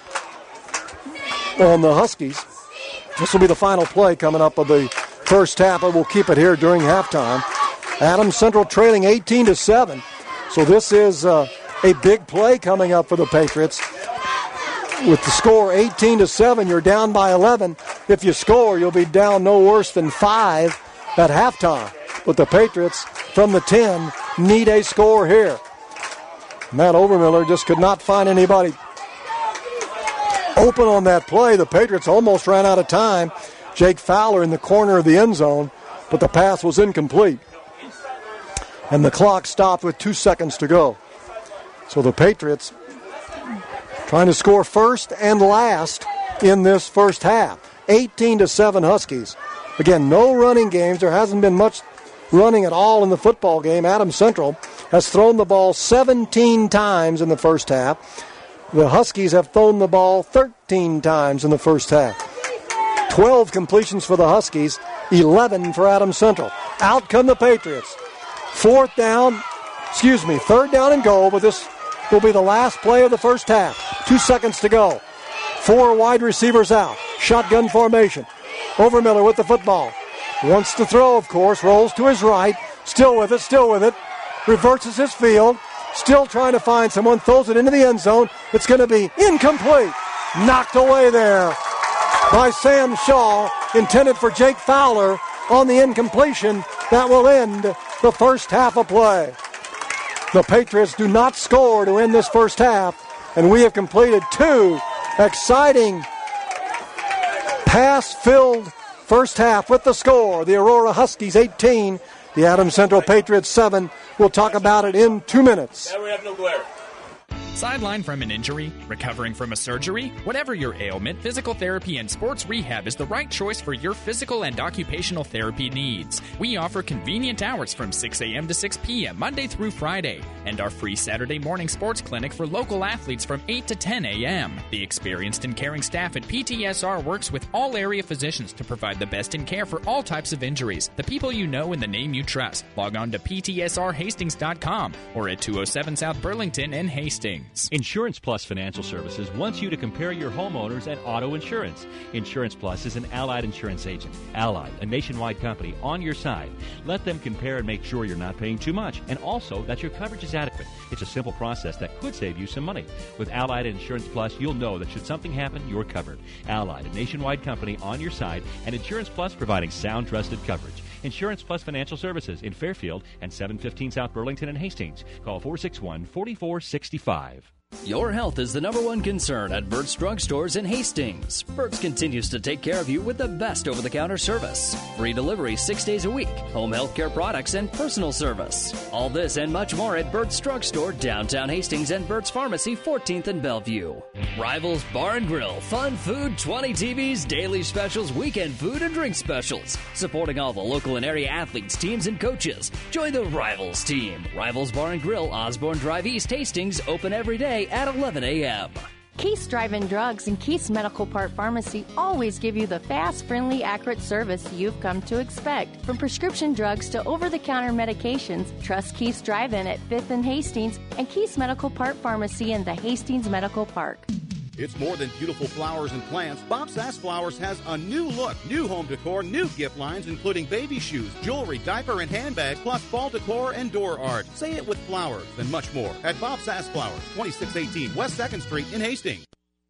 on the Huskies, this will be the final play coming up of the first half, but we'll keep it here during halftime. Adams Central trailing 18-7. So this is a big play coming up for the Patriots. With the score 18-7, you're down by 11. If you score, you'll be down no worse than 5 at halftime. But the Patriots from the 10 need a score here. Matt Overmiller just could not find anybody open on that play. The Patriots almost ran out of time. Jake Fowler in the corner of the end zone, but the pass was incomplete. And the clock stopped with 2 seconds to go. So the Patriots trying to score first and last in this first half. 18-7 Huskies. Again, no running games. There hasn't been much running at all in the football game. Adams Central has thrown the ball 17 times in the first half. The Huskies have thrown the ball 13 times in the first half. 12 completions for the Huskies, 11 for Adams Central. Out come the Patriots. 3rd down and goal, but this will be the last play of the first half. 2 seconds to go. 4 wide receivers out. Shotgun formation. Overmiller with the football. Wants to throw, of course. Rolls to his right. Still with it. Reverses his field. Still trying to find someone. Throws it into the end zone. It's going to be incomplete. Knocked away there by Sam Shaw. Intended for Jake Fowler on the incompletion. That will end the first half of play. The Patriots do not score to end this first half. And we have completed 2 exciting pass-filled first half with the score. The Aurora Huskies 18, the Adams Central Patriots 7. We'll talk about it in 2 minutes. We have no glare. Sidelined from an injury, recovering from a surgery, whatever your ailment, physical therapy and sports rehab is the right choice for your physical and occupational therapy needs. We offer convenient hours from 6 a.m. to 6 p.m. Monday through Friday, and our free Saturday morning sports clinic for local athletes from 8 to 10 a.m. The experienced and caring staff at PTSR works with all area physicians to provide the best in care for all types of injuries. The people you know and the name you trust. Log on to ptsrhastings.com or at 207 South Burlington in Hastings. Insurance Plus Financial Services wants you to compare your homeowners and auto insurance. Insurance Plus is an Allied insurance agent. Allied, a nationwide company, on your side. Let them compare and make sure you're not paying too much, and also that your coverage is adequate. It's a simple process that could save you some money. With Allied Insurance Plus, you'll know that should something happen, you're covered. Allied, a nationwide company on your side, and Insurance Plus providing sound, trusted coverage. Insurance Plus Financial Services in Fairfield and 715 South Burlington and Hastings. Call 461-4465. Your health is the number one concern at Burt's Drug Stores in Hastings. Burt's continues to take care of you with the best over-the-counter service. Free delivery 6 days a week, home health care products, and personal service. All this and much more at Burt's Drug Store, downtown Hastings, and Burt's Pharmacy, 14th and Bellevue. Rivals Bar and Grill, fun food, 20 TVs, daily specials, weekend food, and drink specials. Supporting all the local and area athletes, teams, and coaches. Join the Rivals team. Rivals Bar and Grill, Osborne Drive East, Hastings, open every day at 11 a.m. Keith's Drive-In Drugs and Keith's Medical Park Pharmacy always give you the fast, friendly, accurate service you've come to expect. From prescription drugs to over-the-counter medications, trust Keith's Drive-In at 5th and Hastings and Keith's Medical Park Pharmacy in the Hastings Medical Park. It's more than beautiful flowers and plants. Bob Sass Flowers has a new look, new home decor, new gift lines, including baby shoes, jewelry, diaper, and handbags, plus fall decor and door art. Say it with flowers and much more at Bob Sass Flowers, 2618 West 2nd Street in Hastings.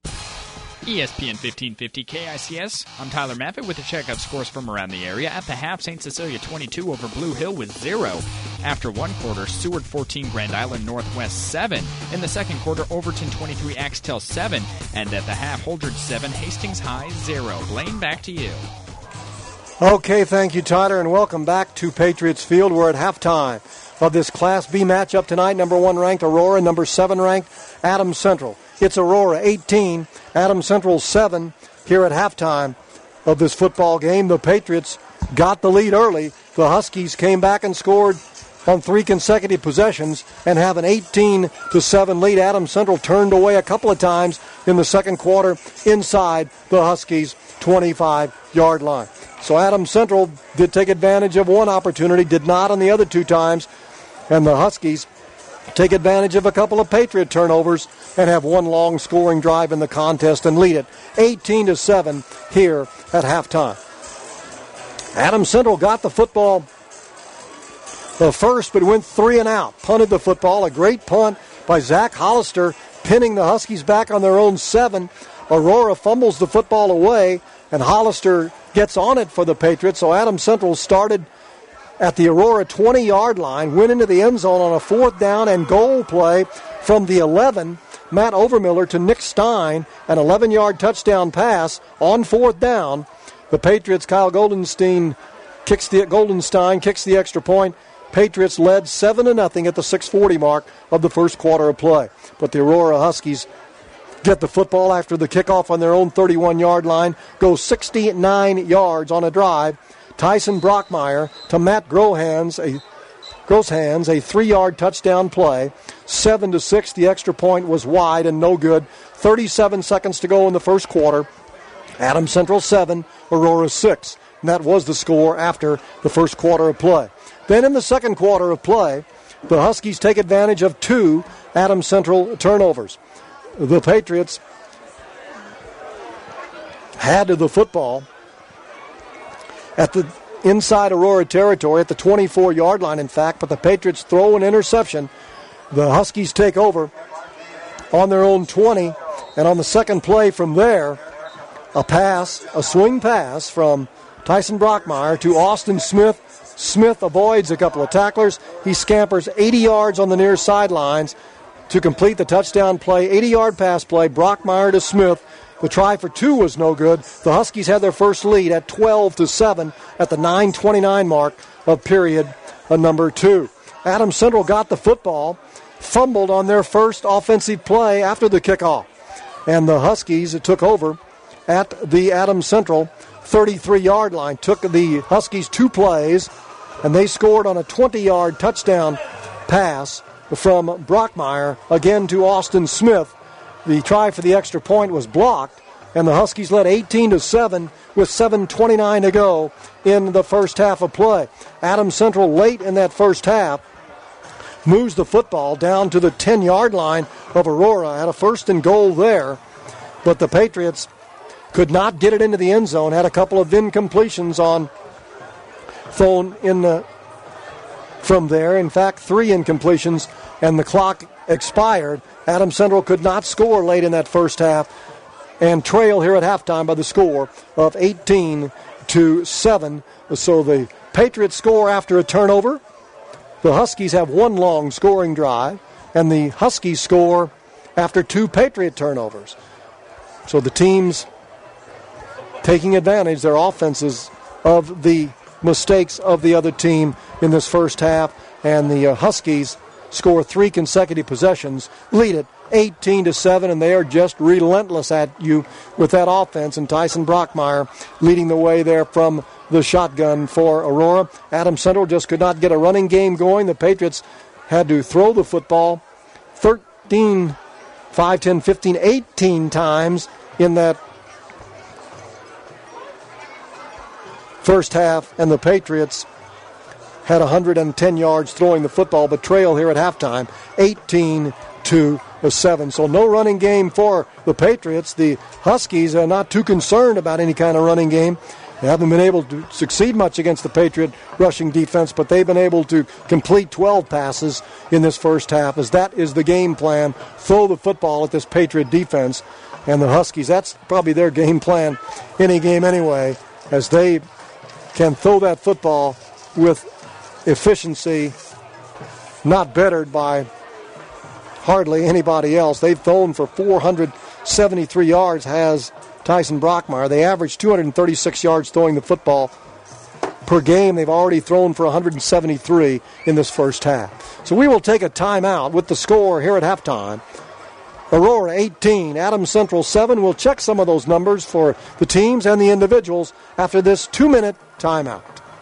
ESPN 1550 KICS. I'm Tyler Maffett with the checkup scores from around the area. At the half, St. Cecilia 22 over Blue Hill with 0. After one quarter, Seward 14, Grand Island Northwest 7. In the second quarter, Overton 23, Axtell 7. And at the half, Holdridge 7, Hastings High 0. Blaine, back to you. Okay, thank you, Tyler, and welcome back to Patriots Field. We're at halftime of this Class B matchup tonight. Number 1 ranked Aurora, number 7 ranked Adams Central. It's Aurora 18, Adams Central 7 here at halftime of this football game. The Patriots got the lead early. The Huskies came back and scored on 3 consecutive possessions and have an 18-7 lead. Adams Central turned away a couple of times in the second quarter inside the Huskies' 25-yard line. So Adams Central did take advantage of one opportunity, did not on the other 2 times, and the Huskies take advantage of a couple of Patriot turnovers and have one long scoring drive in the contest and lead it 18-7 here at halftime. Adams Central got the football first, but went 3 and out. Punted the football. A great punt by Zach Hollister, pinning the Huskies back on their own 7. Aurora fumbles the football away, and Hollister gets on it for the Patriots. So Adams Central started at the Aurora 20-yard line, went into the end zone on a 4th down and goal play from the 11. Matt Overmiller to Nick Stein, an 11-yard touchdown pass on 4th down. The Patriots, Kyle Goldenstein kicks the extra point. Patriots led 7-0 at the 6:40 mark of the first quarter of play. But the Aurora Huskies get the football after the kickoff on their own 31-yard line, go 69 yards on a drive. Tyson Brockmeyer to Matt Grohans, a 3-yard touchdown play. 7-6, the extra point was wide and no good. 37 seconds to go in the first quarter. Adams Central 7, Aurora 6. And that was the score after the first quarter of play. Then in the second quarter of play, the Huskies take advantage of 2 Adams Central turnovers. The Patriots had the football at inside Aurora territory at the 24-yard line, in fact, but the Patriots throw an interception. The Huskies take over on their own 20, and on the second play from there, a swing pass from Tyson Brockmeyer to Austin Smith. Smith avoids a couple of tacklers. He scampers 80 yards on the near sidelines to complete the touchdown play. 80-yard pass play, Brockmeyer to Smith. The try for two was no good. The Huskies had their first lead at 12-7 at the 9:29 mark of period number 2. Adams Central got the football, fumbled on their first offensive play after the kickoff, and the Huskies took over at the Adams Central 33-yard line. Took the Huskies 2 plays, and they scored on a 20-yard touchdown pass from Brockmeyer, again to Austin Smith. The try for the extra point was blocked, and the Huskies led 18-7 with 7:29 to go in the first half of play. Adams Central late in that first half moves the football down to the 10-yard line of Aurora, had a first and goal there, but the Patriots could not get it into the end zone, had a couple of incompletions on thrown in from there. In fact, 3 incompletions, and the clock expired. Adams Central could not score late in that first half and trail here at halftime by the score of 18-7. So the Patriots score after a turnover. The Huskies have one long scoring drive, and the Huskies score after 2 Patriot turnovers. So the teams taking advantage, their offenses, of the mistakes of the other team in this first half, and the Huskies score 3 consecutive possessions, lead it 18-7, and they are just relentless at you with that offense, and Tyson Brockmeyer leading the way there from the shotgun for Aurora. Adams Central just could not get a running game going. The Patriots had to throw the football 13, 5, 10, 15, 18 times in that first half, and the Patriots had 110 yards throwing the football, but trail here at halftime 18-7. So no running game for the Patriots. The Huskies are not too concerned about any kind of running game. They haven't been able to succeed much against the Patriot rushing defense, but they've been able to complete 12 passes in this first half, as that is the game plan. Throw the football at this Patriot defense. And the Huskies, that's probably their game plan any game anyway, as they can throw that football with efficiency, not bettered by hardly anybody else. They've thrown for 473 yards, has Tyson Brockmeyer. They average 236 yards throwing the football per game. They've already thrown for 173 in this first half. So we will take a timeout with the score here at halftime. Aurora 18, Adams Central 7. We'll check some of those numbers for the teams and the individuals after this 2-minute timeout.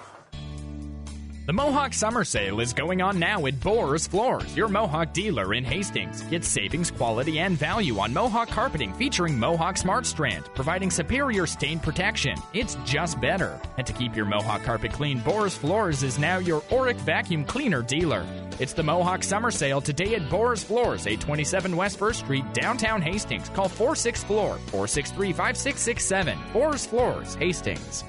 The Mohawk Summer Sale is going on now at Boers Floors, your Mohawk dealer in Hastings. Get savings, quality, and value on Mohawk carpeting featuring Mohawk Smart Strand, providing superior stain protection. It's just better. And to keep your Mohawk carpet clean, Boers Floors is now your Oric vacuum cleaner dealer. It's the Mohawk Summer Sale today at Boers Floors, 827 West 1st Street, downtown Hastings. Call 46FLOOR, 463-5667. Boers Floors, Hastings.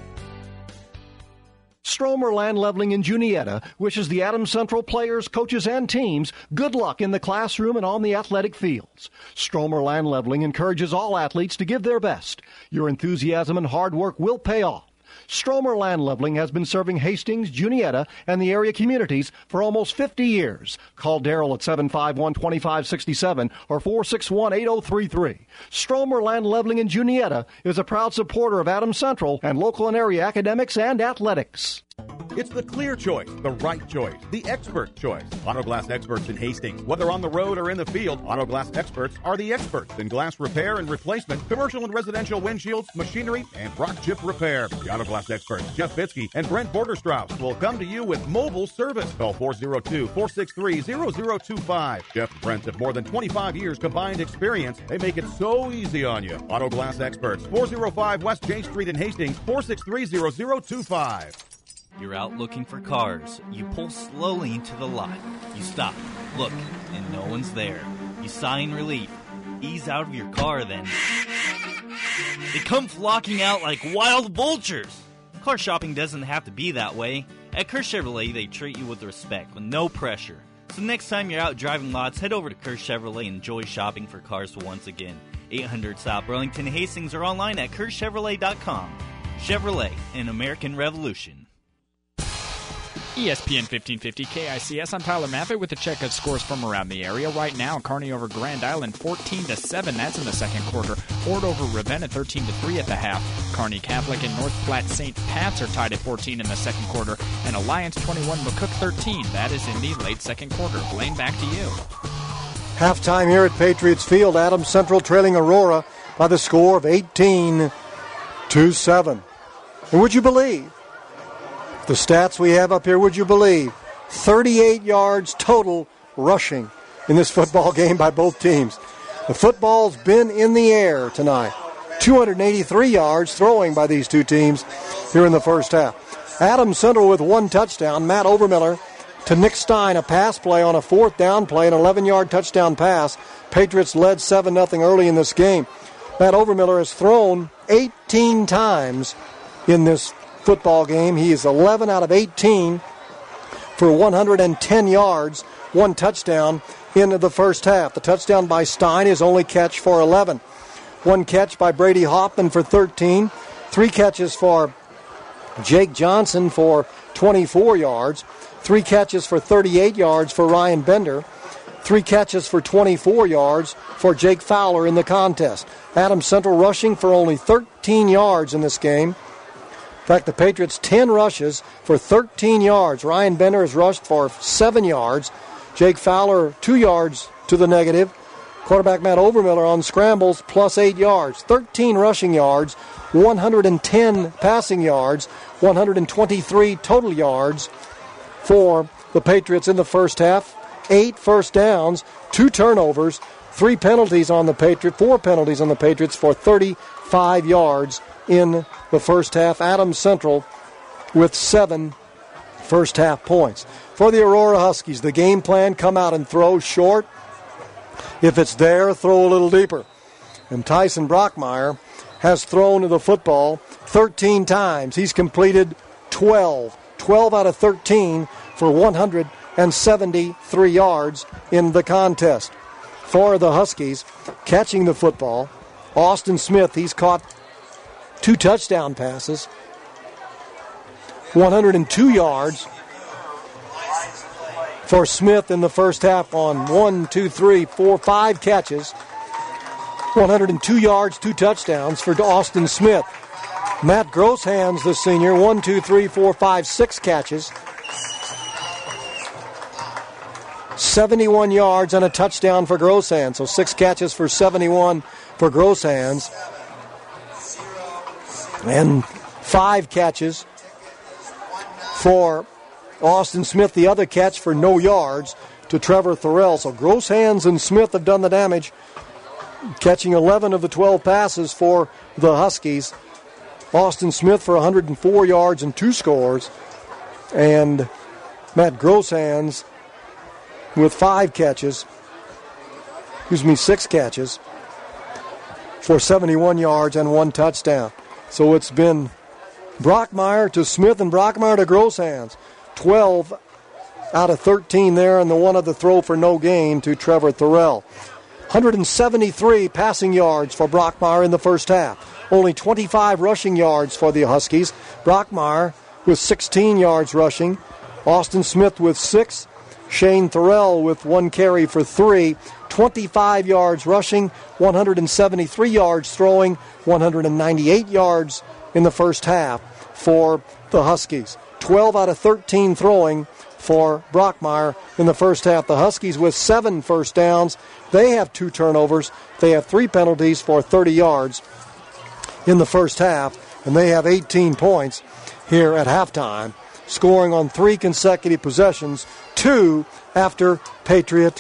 Stromer Land Leveling in Juniata wishes the Adams Central players, coaches, and teams good luck in the classroom and on the athletic fields. Stromer Land Leveling encourages all athletes to give their best. Your enthusiasm and hard work will pay off. Stromer Land Leveling has been serving Hastings, Juniata, and the area communities for almost 50 years. Call Darrell at 751-2567 or 461-8033. Stromer Land Leveling in Juniata is a proud supporter of Adams Central and local and area academics and athletics. It's the clear choice, the right choice, the expert choice. Autoglass experts in Hastings. Whether on the road or in the field, Autoglass experts are the experts in glass repair and replacement, commercial and residential windshields, machinery, and rock chip repair. The Autoglass experts, Jeff Bitsky and Brent Borderstrauss, will come to you with mobile service. Call 402-463-0025. Jeff and Brent have more than 25 years combined experience. They make it so easy on you. Autoglass experts, 405 West J Street in Hastings, 463-0025. You're out looking for cars. You pull slowly into the lot. You stop, look, and no one's there. You sigh in relief. Ease out of your car, then. They come flocking out like wild vultures. Car shopping doesn't have to be that way. At Kerr Chevrolet, they treat you with respect, with no pressure. So next time you're out driving lots, head over to Kerr Chevrolet and enjoy shopping for cars once again. 800 South Burlington Hastings or online at KerrChevrolet.com. Chevrolet, an American revolution. ESPN 1550 KICS. I'm Tyler Maffett with a check of scores from around the area. Right now, Kearney over Grand Island 14-7. That's in the second quarter. Ord over Ravenna 13-3 at the half. Kearney Catholic and North Platte St. Pat's are tied at 14 in the second quarter. And Alliance 21, McCook 13. That is in the late second quarter. Blaine, back to you. Halftime here at Patriots Field. Adams Central trailing Aurora by the score of 18-7. And would you believe the stats we have up here, would you believe? 38 yards total rushing in this football game by both teams. The football's been in the air tonight. 283 yards throwing by these two teams here in the first half. Adams Central with one touchdown. Matt Overmiller to Nick Stein, a pass play on a fourth down play, an 11-yard touchdown pass. Patriots led 7-0 early in this game. Matt Overmiller has thrown 18 times in this football game. He is 11 out of 18 for 110 yards, one touchdown in the first half. The touchdown by Stein is only catch for 11. One catch by Brady Hoffman for 13. Three catches for Jake Johnson for 24 yards. Three catches for 38 yards for Ryan Bender. Three catches for 24 yards for Jake Fowler in the contest. Adams Central rushing for only 13 yards in this game. In fact, the Patriots 10 rushes for 13 yards. Ryan Bender has rushed for 7 yards. Jake Fowler 2 yards to the negative. Quarterback Matt Overmiller on scrambles plus 8 yards. 13 rushing yards, 110 passing yards, 123 total yards for the Patriots in the first half. 8 first downs, 2 turnovers, 3 penalties on the Patriots, 4 penalties on the Patriots for 35 yards in the first half. Adams Central with 7 first half points. For the Aurora Huskies, the game plan, come out and throw short. If it's there, throw a little deeper. And Tyson Brockmeyer has thrown the football 13 times. He's completed 12 out of 13 for 173 yards in the contest. For the Huskies, catching the football, Austin Smith, he's caught 2 touchdown passes, 102 yards for Smith in the first half on 5 catches, 102 yards, 2 touchdowns for Austin Smith. Matt Grosshands, the senior, 6 catches, 71 yards and a touchdown for Grosshands. So 6 catches for 71 for Grosshands. And 5 catches for Austin Smith. The other catch for no yards to Trevor Thorell. So Grosshands and Smith have done the damage, catching 11 of the 12 passes for the Huskies. Austin Smith for 104 yards and 2 scores. And Matt Grosshands with 6 catches for 71 yards and 1 touchdown. So it's been Brockmeyer to Smith and Brockmeyer to Grosshands. 12 out of 13 there, and the one of the throw for no gain to Trevor Thorell. 173 passing yards for Brockmeyer in the first half. Only 25 rushing yards for the Huskies. Brockmeyer with 16 yards rushing. Austin Smith with 6. Shane Thorell with 1 carry for 3. 25 yards rushing, 173 yards throwing, 198 yards in the first half for the Huskies. 12 out of 13 throwing for Brockmeyer in the first half. The Huskies with 7 first downs. They have 2 turnovers. They have 3 penalties for 30 yards in the first half, and they have 18 points here at halftime, scoring on 3 consecutive possessions, 2 after Patriot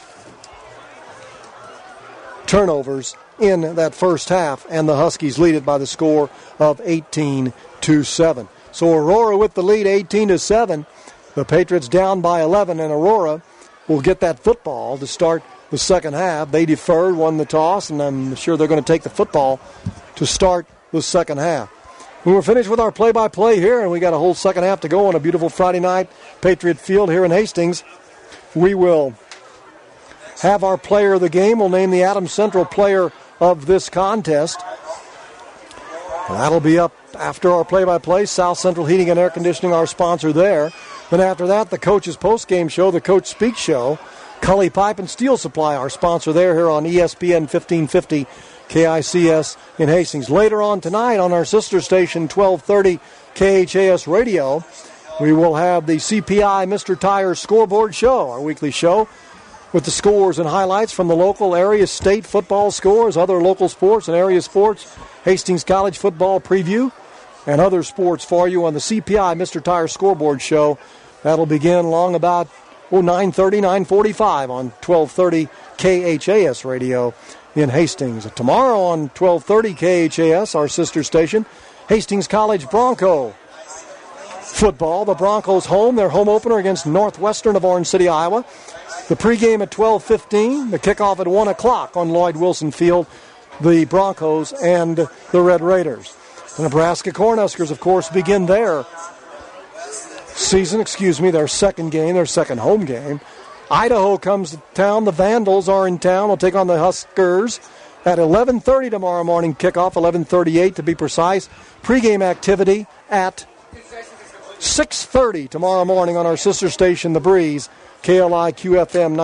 turnovers in that first half, and the Huskies lead it by the score of 18-7. So Aurora with the lead, 18-7. The Patriots down by 11, and Aurora will get that football to start the second half. They deferred, won the toss, and I'm sure they're going to take the football to start the second half. We're finished with our play-by-play here, and we got a whole second half to go on a beautiful Friday night Patriot Field here in Hastings. We will have our player of the game. We'll name the Adams Central player of this contest. And that'll be up after our play-by-play. South Central Heating and Air Conditioning, our sponsor there. Then after that, the coach's post-game show, the Coach Speak Show. Cully Pipe and Steel Supply, our sponsor there here on ESPN 1550 KICS in Hastings. Later on tonight on our sister station, 1230 KHAS Radio, we will have the CPI Mr. Tire Scoreboard Show, our weekly show with the scores and highlights from the local area, state football scores, other local sports and area sports, Hastings College football preview, and other sports for you on the CPI Mr. Tire Scoreboard Show. That'll begin long about 9:30, 9:45 on 1230 KHAS Radio in Hastings. Tomorrow on 1230 KHAS, our sister station, Hastings College Bronco football. The Broncos home, their home opener against Northwestern of Orange City, Iowa. The pregame at 12:15, the kickoff at 1 o'clock on Lloyd Wilson Field, the Broncos and the Red Raiders. The Nebraska Cornhuskers, of course, begin their their second game, their second home game. Idaho comes to town. The Vandals are in town. Will take on the Huskers at 11:30 tomorrow morning kickoff, 11:38 to be precise. Pregame activity at 6:30 tomorrow morning on our sister station, The Breeze, KLI QFM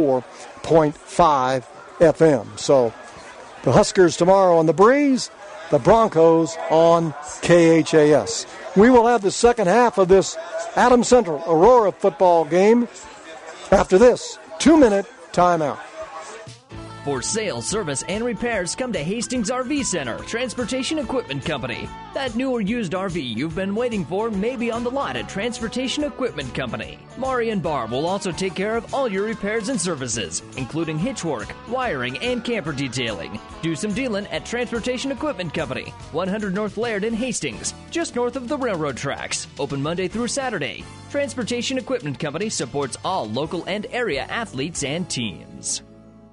94.5 FM. So the Huskers tomorrow on The Breeze, the Broncos on KHAS. We will have the second half of this Adams Central Aurora football game after this 2-minute timeout. For sales, service, and repairs, come to Hastings RV Center, Transportation Equipment Company. That new or used RV you've been waiting for may be on the lot at Transportation Equipment Company. Maury and Barb will also take care of all your repairs and services, including hitch work, wiring, and camper detailing. Do some dealing at Transportation Equipment Company, 100 North Laird in Hastings, just north of the railroad tracks. Open Monday through Saturday. Transportation Equipment Company supports all local and area athletes and teams.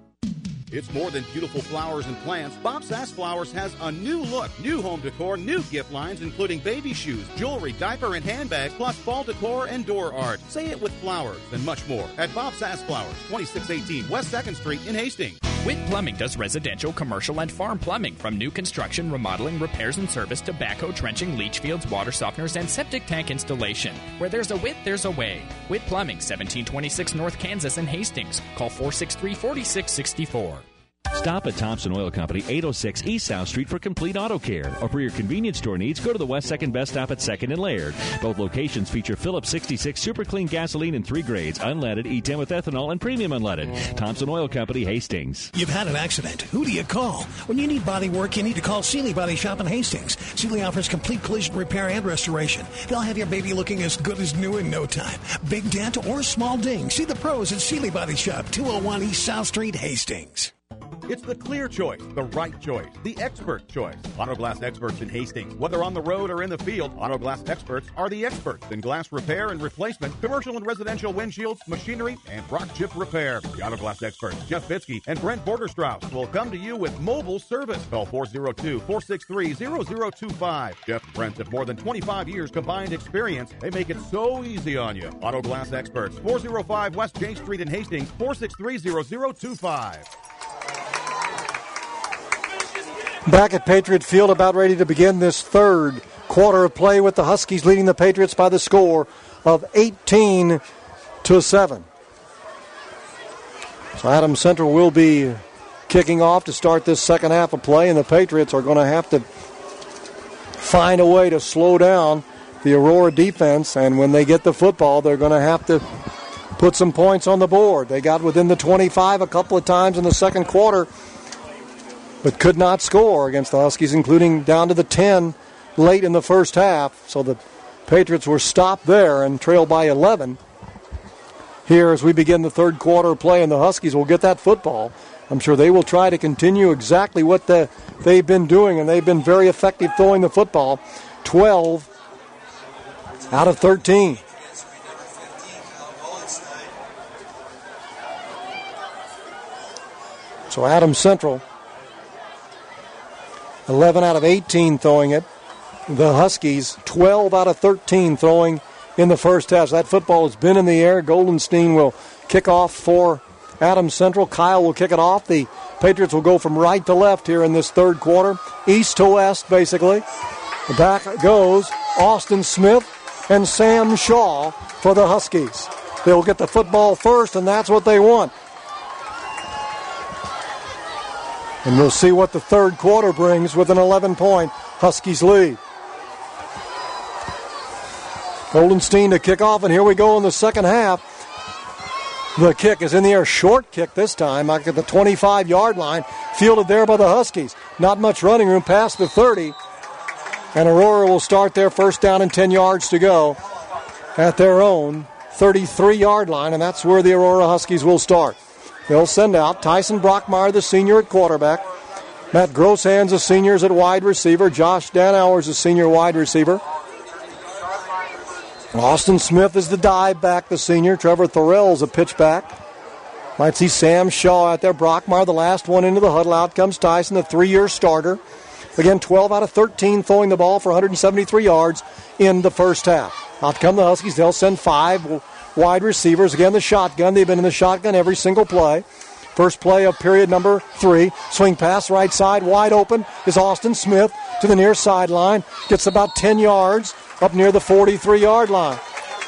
It's more than beautiful flowers and plants. Bob Sass Flowers has a new look, new home decor, new gift lines, including baby shoes, jewelry, diaper, and handbags, plus fall decor and door art. Say it with flowers and much more at Bob Sass Flowers, 2618 West 2nd Street in Hastings. Witt Plumbing does residential, commercial, and farm plumbing, from new construction, remodeling, repairs and service to backhoe trenching, leach fields, water softeners, and septic tank installation. Where there's a Witt, there's a way. Witt Plumbing, 1726 North Kansas in Hastings. Call 463-4664. Stop at Thompson Oil Company, 806 East South Street for complete auto care. Or for your convenience store needs, go to the West 2nd Best Stop at 2nd and Laird. Both locations feature Phillips 66 Super Clean gasoline in 3 grades, unleaded, E10 with ethanol, and premium unleaded. Thompson Oil Company, Hastings. You've had an accident. Who do you call? When you need body work, you need to call Seeley Body Shop in Hastings. Seeley offers complete collision repair and restoration. They'll have your baby looking as good as new in no time. Big dent or small ding. See the pros at Seeley Body Shop, 201 East South Street, Hastings. It's the clear choice, the right choice, the expert choice. Autoglass experts in Hastings. Whether on the road or in the field, Autoglass experts are the experts in glass repair and replacement, commercial and residential windshields, machinery, and rock chip repair. The Autoglass experts, Jeff Fitzke and Brent Borderstrauss, will come to you with mobile service. Call 402-463-0025. Jeff and Brent have more than 25 years combined experience. They make it so easy on you. Autoglass experts, 405 West J Street in Hastings, 463-0025. Back at Patriot Field, about ready to begin this third quarter of play with the Huskies leading the Patriots by the score of 18-7. So Adams Central will be kicking off to start this second half of play, and the Patriots are going to have to find a way to slow down the Aurora defense, and when they get the football, they're going to have to put some points on the board. They got within the 25 a couple of times in the second quarter, but could not score against the Huskies, including down to the 10 late in the first half. So the Patriots were stopped there and trailed by 11. Here as we begin the third quarter play, and the Huskies will get that football. I'm sure they will try to continue exactly what they've been doing, and they've been very effective throwing the football. 12 out of 13. So Adams Central, 11 out of 18 throwing it. the Huskies 12 out of 13 throwing in the first half. So that football has been in the air. Goldenstein will kick off for Adams Central. Kyle will kick it off. The Patriots will go from right to left here in this third quarter. East to west, basically. Back goes Austin Smith and Sam Shaw for the Huskies. They'll get the football first, and that's what they want. And we'll see what the third quarter brings with an 11-point Huskies lead. Goldenstein to kick off, and here we go in the second half. The kick is in the air, short kick this time, at the 25-yard line, fielded there by the Huskies. Not much running room past the 30, and Aurora will start their first down and 10 yards to go at their own 33-yard line, and that's where the Aurora Huskies will start. They'll send out Tyson Brockmeyer, the senior at quarterback. Matt Grosshands, the seniors at wide receiver. Josh Danauer is the senior wide receiver. Austin Smith is the dive back, the senior. Trevor Thorell's a pitchback. Might see Sam Shaw out there. Brockmeyer, the last one into the huddle. Out comes Tyson, the 3-year starter. Again, 12 out of 13 throwing the ball for 173 yards in the first half. Out come the Huskies. They'll send 5 wide receivers. Again, the shotgun. They've been in the shotgun every single play. First play of period number 3. Swing pass right side. Wide open is Austin Smith to the near sideline. Gets about 10 yards up near the 43-yard line.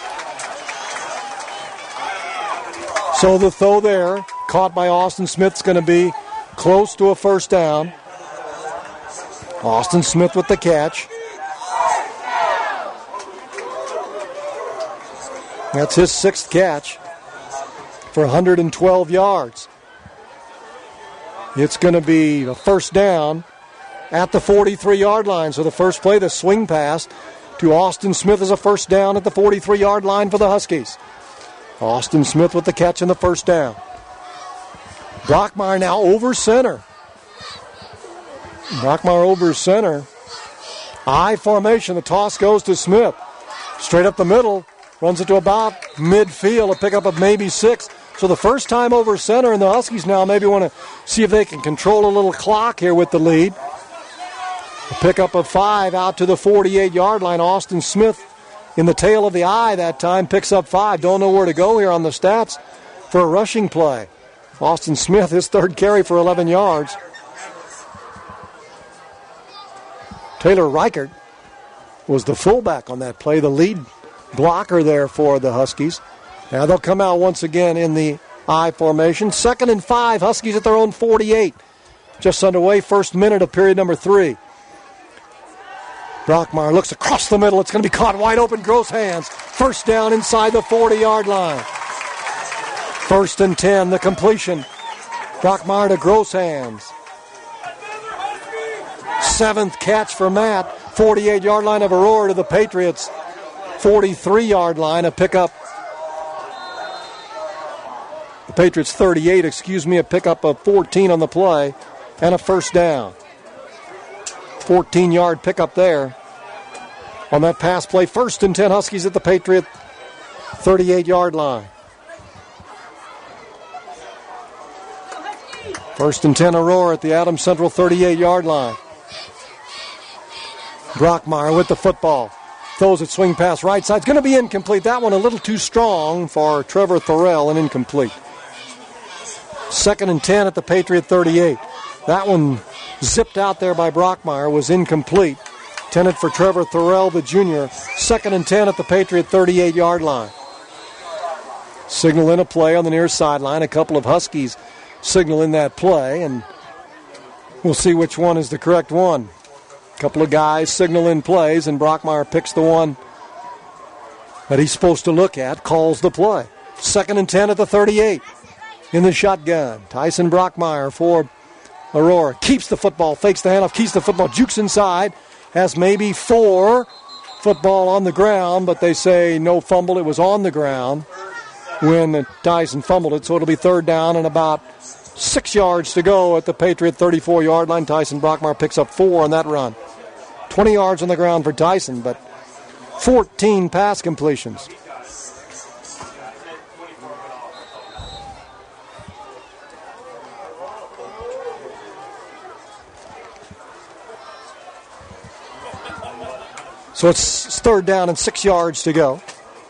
So the throw there, caught by Austin Smith, is going to be close to a first down. Austin Smith with the catch. That's his 6th catch for 112 yards. It's going to be a first down at the 43-yard line. So the first play, the swing pass to Austin Smith, is a first down at the 43-yard line for the Huskies. Austin Smith with the catch and the first down. Brockmeyer now over center. Brockmeyer over center. I formation. The toss goes to Smith. Straight up the middle. Runs it to about midfield. A pickup of maybe 6. So the first time over center, and the Huskies now maybe want to see if they can control a little clock here with the lead. A pickup of 5 out to the 48-yard line. Austin Smith in the tail of the eye that time picks up 5. Don't know where to go here on the stats for a rushing play. Austin Smith, his 3rd carry for 11 yards. Taylor Reichert was the fullback on that play, the lead blocker there for the Huskies. Now they'll come out once again in the I formation. 2nd and 5, Huskies at their own 48. Just underway, first minute of period number 3. Brockmeyer looks across the middle. It's going to be caught wide open. Grosshands. First down inside the 40-yard line. 1st and 10, the completion. Brockmeyer to Grosshands. 7th catch for Matt. 48-yard line of Aurora to the Patriots. 43-yard line, a pickup. The Patriots 38, a pickup of 14 on the play, and a first down. 14-yard pickup there on that pass play. 1st and 10, Huskies at the Patriot 38-yard line. 1st and 10, Aurora at the Adams Central 38-yard line. Brockmeyer with the football. Throws it, swing pass right side. It's going to be incomplete. That one a little too strong for Trevor Thorell and incomplete. 2nd and 10 at the Patriot 38. That one zipped out there by Brockmeyer, was incomplete. Intended for Trevor Thorell, the junior. 2nd and 10 at the Patriot 38-yard line. Signal in a play on the near sideline. A couple of Huskies signal in that play, and we'll see which one is the correct one. A couple of guys signal in plays, and Brockmeyer picks the one that he's supposed to look at, calls the play. 2nd and 10 at the 38 in the shotgun. Tyson Brockmeyer for Aurora. Keeps the football, fakes the handoff, keeps the football, jukes inside, has maybe 4. Football on the ground, but they say no fumble. It was on the ground when Tyson fumbled it, so it'll be 3rd down and about 6 yards to go at the Patriot 34-yard line. Tyson Brockmeyer picks up 4 on that run. 20 yards on the ground for Tyson, but 14 pass completions. So it's third down and 6 yards to go.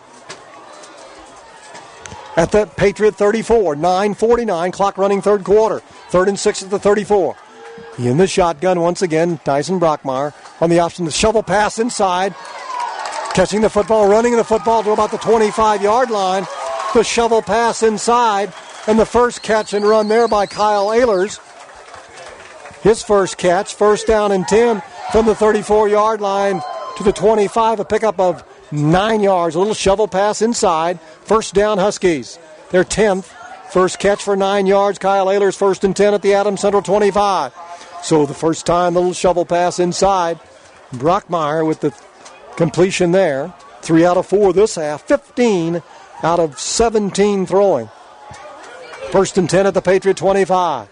At the Patriot 34, 9:49, clock running third quarter. 3rd and 6 at the 34. In the shotgun once again, Tyson Brockmeyer on the option to shovel pass inside. Catching the football, running the football to about the 25-yard line. The shovel pass inside, and the first catch and run there by Kyle Ehlers. His first catch, first down and 10 from the 34-yard line to the 25, a pickup of 9 yards. A little shovel pass inside. First down, Huskies. Their 10th. First catch for 9 yards. Kyle Ehlers, 1st and 10 at the Adams Central 25. So the first time, the little shovel pass inside. Brockmeyer with the completion there. 3 out of 4 this half. 15 out of 17 throwing. 1st and 10 at the Patriot 25.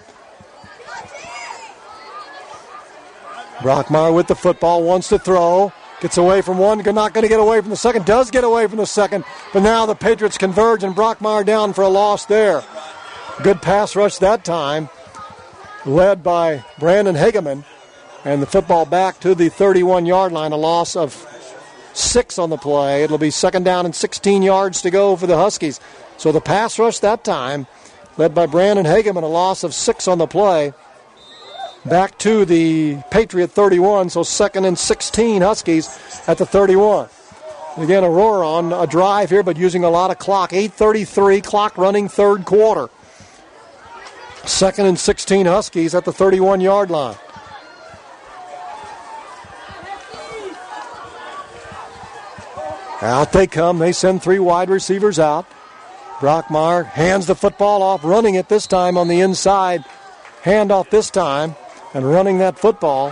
Brockmeyer with the football, wants to throw. Gets away from one, not going to get away from the second. Does get away from the second, but now the Patriots converge and Brockmeyer down for a loss there. Good pass rush that time, led by Brandon Hageman. And the football back to the 31-yard line, a loss of 6 on the play. It'll be 2nd down and 16 yards to go for the Huskies. So the pass rush that time, led by Brandon Hageman, a loss of 6 on the play. Back to the Patriot 31, so 2nd and 16 Huskies at the 31. Again, Aurora on a drive here, but using a lot of clock. 8:33, clock running third quarter. 2nd and 16 Huskies at the 31-yard line. Out they come. They send 3 wide receivers out. Brockmeyer hands the football off, running it this time on the inside. Handoff this time. And running that football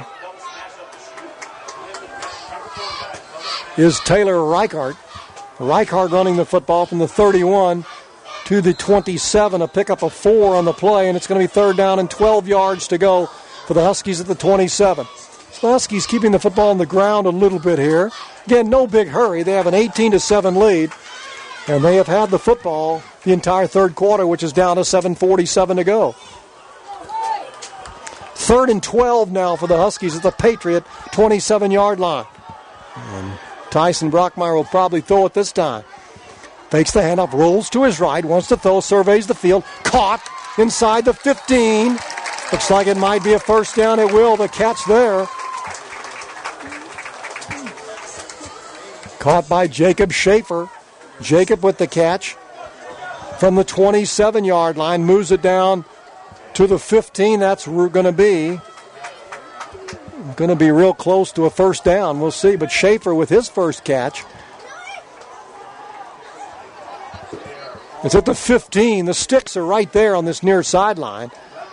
is Taylor Reichart. Reichart running the football from the 31 to the 27, a pickup of 4 on the play, and it's going to be 3rd down and 12 yards to go for the Huskies at the 27. So the Huskies keeping the football on the ground a little bit here. Again, no big hurry. They have an 18-7 lead, and they have had the football the entire third quarter, which is down to 7:47 to go. 3rd and 12 now for the Huskies at the Patriot 27-yard line. And Tyson Brockmeyer will probably throw it this time. Fakes the handoff, rolls to his right, wants to throw, surveys the field. Caught inside the 15. Looks like it might be a first down. It will. The catch there. Caught by Jacob Schaefer. Jacob with the catch from the 27-yard line. Moves it down to the 15. That's going to be real close to a first down. We'll see. But Schaefer with his first catch. It's at the 15. The sticks are right there on this near sideline.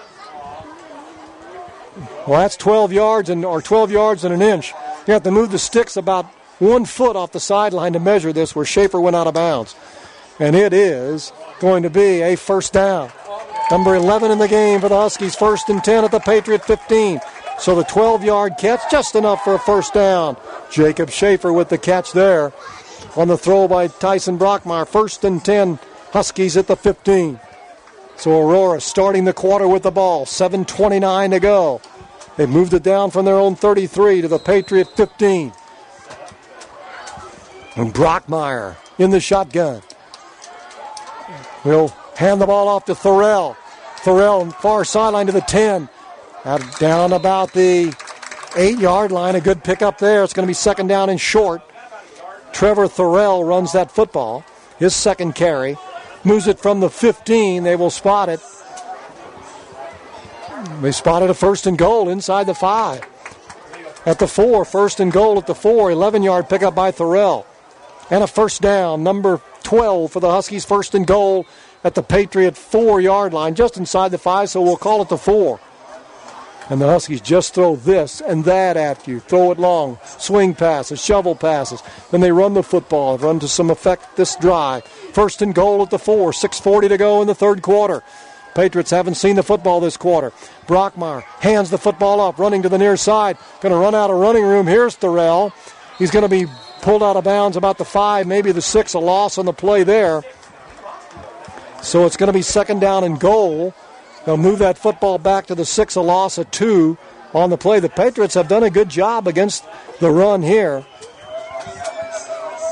Well, that's 12 yards and an inch. You have to move the sticks about 1 foot off the sideline to measure this, where Schaefer went out of bounds. And it is going to be a first down. Number 11 in the game for the Huskies, 1st and 10 at the Patriot 15. So the 12-yard catch, just enough for a first down. Jacob Schaefer with the catch there on the throw by Tyson Brockmeyer. 1st and 10, Huskies at the 15. So Aurora starting the quarter with the ball, 7:29 to go. They moved it down from their own 33 to the Patriot 15. And Brockmeyer in the shotgun. Will hand the ball off to Thorell. Thorell far sideline to the 10. Down about the 8-yard line. A good pickup there. It's going to be 2nd down and short. Trevor Thorell runs that football. His second carry. Moves it from the 15. They will spot it. They spotted a 1st and goal inside the 5. At the 4, 1st and goal at the 4. 11-yard pickup by Thorell. And a first down. Number 12 for the Huskies. 1st and goal at the Patriot 4-yard line. Just inside the 5, so we'll call it the 4. And the Huskies just throw this and that at you. Throw it long. Swing passes, shovel passes. Then they run the football, run to some effect this drive. 1st and goal at the 4. 6:40 to go in the third quarter. Patriots haven't seen the football this quarter. Brockmeyer hands the football up, running to the near side. Going to run out of running room. Here's Thorell. He's going to be pulled out of bounds about the 5, maybe the 6. A loss on the play there. So it's going to be 2nd down and goal. They'll move that football back to the 6, a loss of 2 on the play. The Patriots have done a good job against the run here.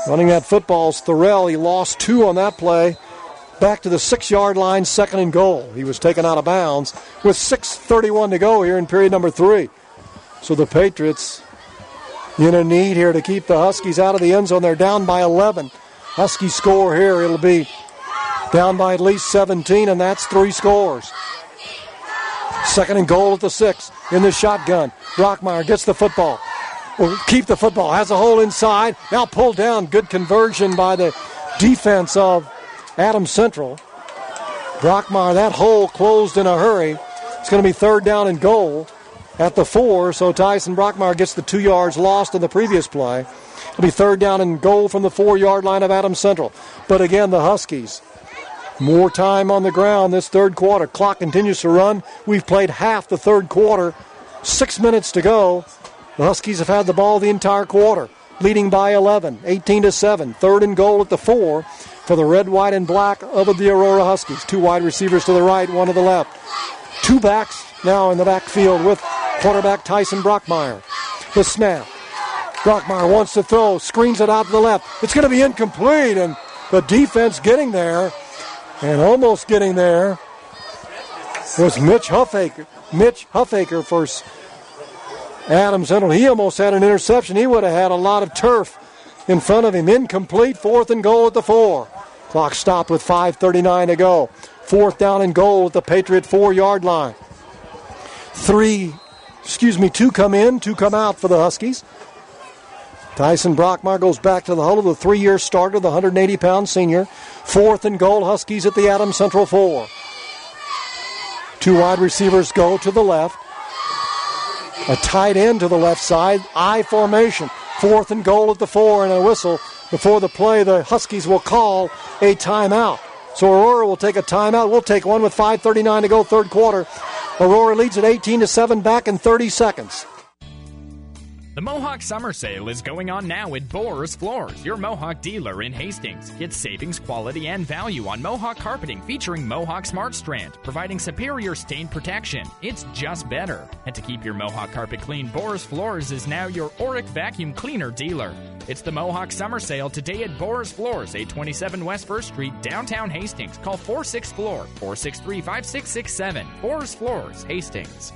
Running that football is Thorell. He lost 2 on that play. Back to the 6-yard line, 2nd and goal. He was taken out of bounds with 6:31 to go here in period number 3. So the Patriots in a need here to keep the Huskies out of the end zone. They're down by 11. Huskies score here. It'll be down by at least 17, and that's 3 scores. 2nd and goal at the 6 in the shotgun. Brockmeyer gets the football. Will keep the football. Has a hole inside. Now pulled down. Good conversion by the defense of Adams Central. Brockmeyer, that hole closed in a hurry. It's going to be 3rd down and goal at the 4, so Tyson Brockmeyer gets the 2 yards lost in the previous play. It'll be 3rd down and goal from the 4-yard line of Adams Central. But again, the Huskies, more time on the ground this third quarter. Clock continues to run. We've played half the third quarter. 6 minutes to go. The Huskies have had the ball the entire quarter, leading by 11, 18-7. 3rd and goal at the 4 for the red, white, and black of the Aurora Huskies. 2 wide receivers to the right, 1 to the left. 2 backs now in the backfield with quarterback Tyson Brockmeyer. The snap. Brockmeyer wants to throw, screens it out to the left. It's going to be incomplete, and the defense getting there, and almost getting there, was Mitch Huffaker. Mitch Huffaker for Adams Central. He almost had an interception. He would have had a lot of turf in front of him. Incomplete. 4th and goal at the 4. Clock stopped with 5:39 to go. 4th down and goal at the Patriot 4-yard line. 2 come in, 2 come out for the Huskies. Tyson Brockmeyer goes back to the huddle, the 3-year starter, the 180-pound senior. 4th and goal, Huskies at the Adams Central 4. 2 wide receivers go to the left. A tight end to the left side, I formation. 4th and goal at the 4, and a whistle before the play. The Huskies will call a timeout. So Aurora will take a timeout. We'll take one with 5:39 to go, third quarter. Aurora leads at 18-7, back in 30 seconds. The Mohawk Summer Sale is going on now at Boers Floors, your Mohawk dealer in Hastings. Get savings, quality, and value on Mohawk carpeting featuring Mohawk Smart Strand, providing superior stain protection. It's just better. And to keep your Mohawk carpet clean, Boers Floors is now your Oric vacuum cleaner dealer. It's the Mohawk Summer Sale today at Boers Floors, 827 West 1st Street, downtown Hastings. Call 46-FLOOR, 463-5667. Boers Floors, Hastings.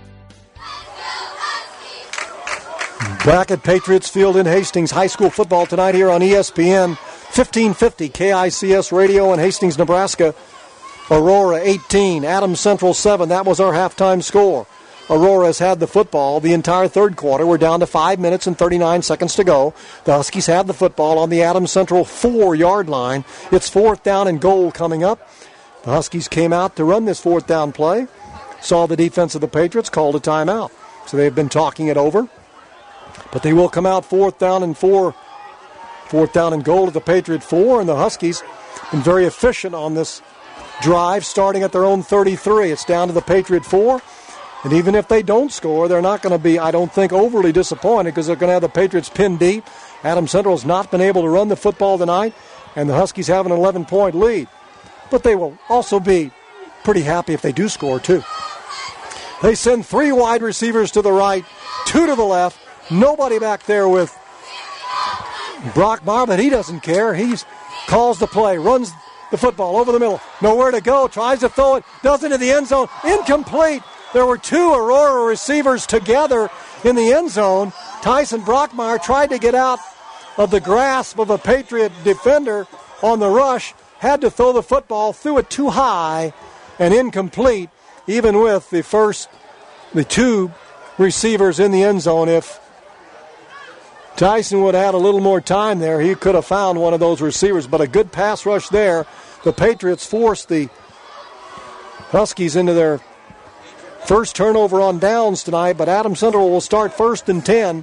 Back at Patriots Field in Hastings, high school football tonight here on ESPN 1550 KICS Radio in Hastings, Nebraska. Aurora 18, Adams Central 7. That was our halftime score. Aurora has had the football the entire third quarter. We're down to 5 minutes and 39 seconds to go. The Huskies have the football on the Adams Central 4-yard line. It's 4th down and goal coming up. The Huskies came out to run this 4th down play. Saw the defense of the Patriots, called a timeout. So they've been talking it over. But they will come out 4th down and 4. 4th down and goal at the Patriot 4. And the Huskies been very efficient on this drive, starting at their own 33. It's down to the Patriot 4. And even if they don't score, they're not going to be, I don't think, overly disappointed because they're going to have the Patriots pinned deep. Adams Central has not been able to run the football tonight, and the Huskies have an 11-point lead. But they will also be pretty happy if they do score, too. They send 3 wide receivers to the right, 2 to the left. Nobody back there with Brockmeyer, but he doesn't care. He calls the play, runs the football over the middle. Nowhere to go, tries to throw it, does into the end zone. Incomplete. There were 2 Aurora receivers together in the end zone. Tyson Brockmeyer tried to get out of the grasp of a Patriot defender on the rush, had to throw the football, threw it too high and incomplete, even with the 2 receivers in the end zone. If Tyson would have had a little more time there, he could have found one of those receivers, but a good pass rush there. The Patriots forced the Huskies into their first turnover on downs tonight, but Adams Central will start 1st and 10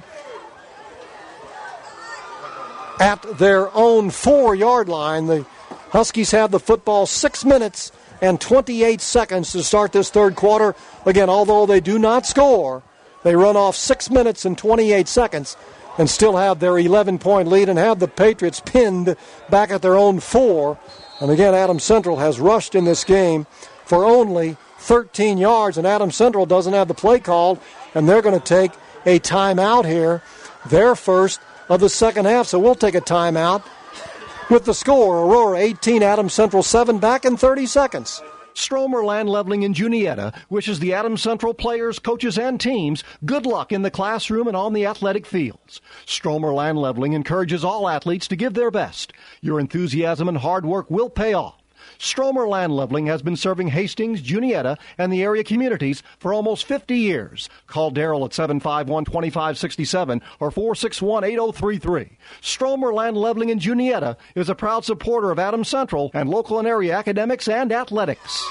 at their own 4-yard line. The Huskies have the football 6 minutes and 28 seconds to start this third quarter. Again, although they do not score, they run off 6 minutes and 28 seconds and still have their 11-point lead and have the Patriots pinned back at their own 4. And again, Adams Central has rushed in this game for only 13 yards, and Adams Central doesn't have the play called, and they're going to take a timeout here, their first of the second half, so we'll take a timeout. With the score, Aurora 18, Adams Central 7, back in 30 seconds. Stromer Land Leveling in Juniata wishes the Adams Central players, coaches, and teams good luck in the classroom and on the athletic fields. Stromer Land Leveling encourages all athletes to give their best. Your enthusiasm and hard work will pay off. Stromer Land Leveling has been serving Hastings, Juniata, and the area communities for almost 50 years. Call Darrell at 751-2567 or 461-8033. Stromer Land Leveling in Juniata is a proud supporter of Adams Central and local and area academics and athletics.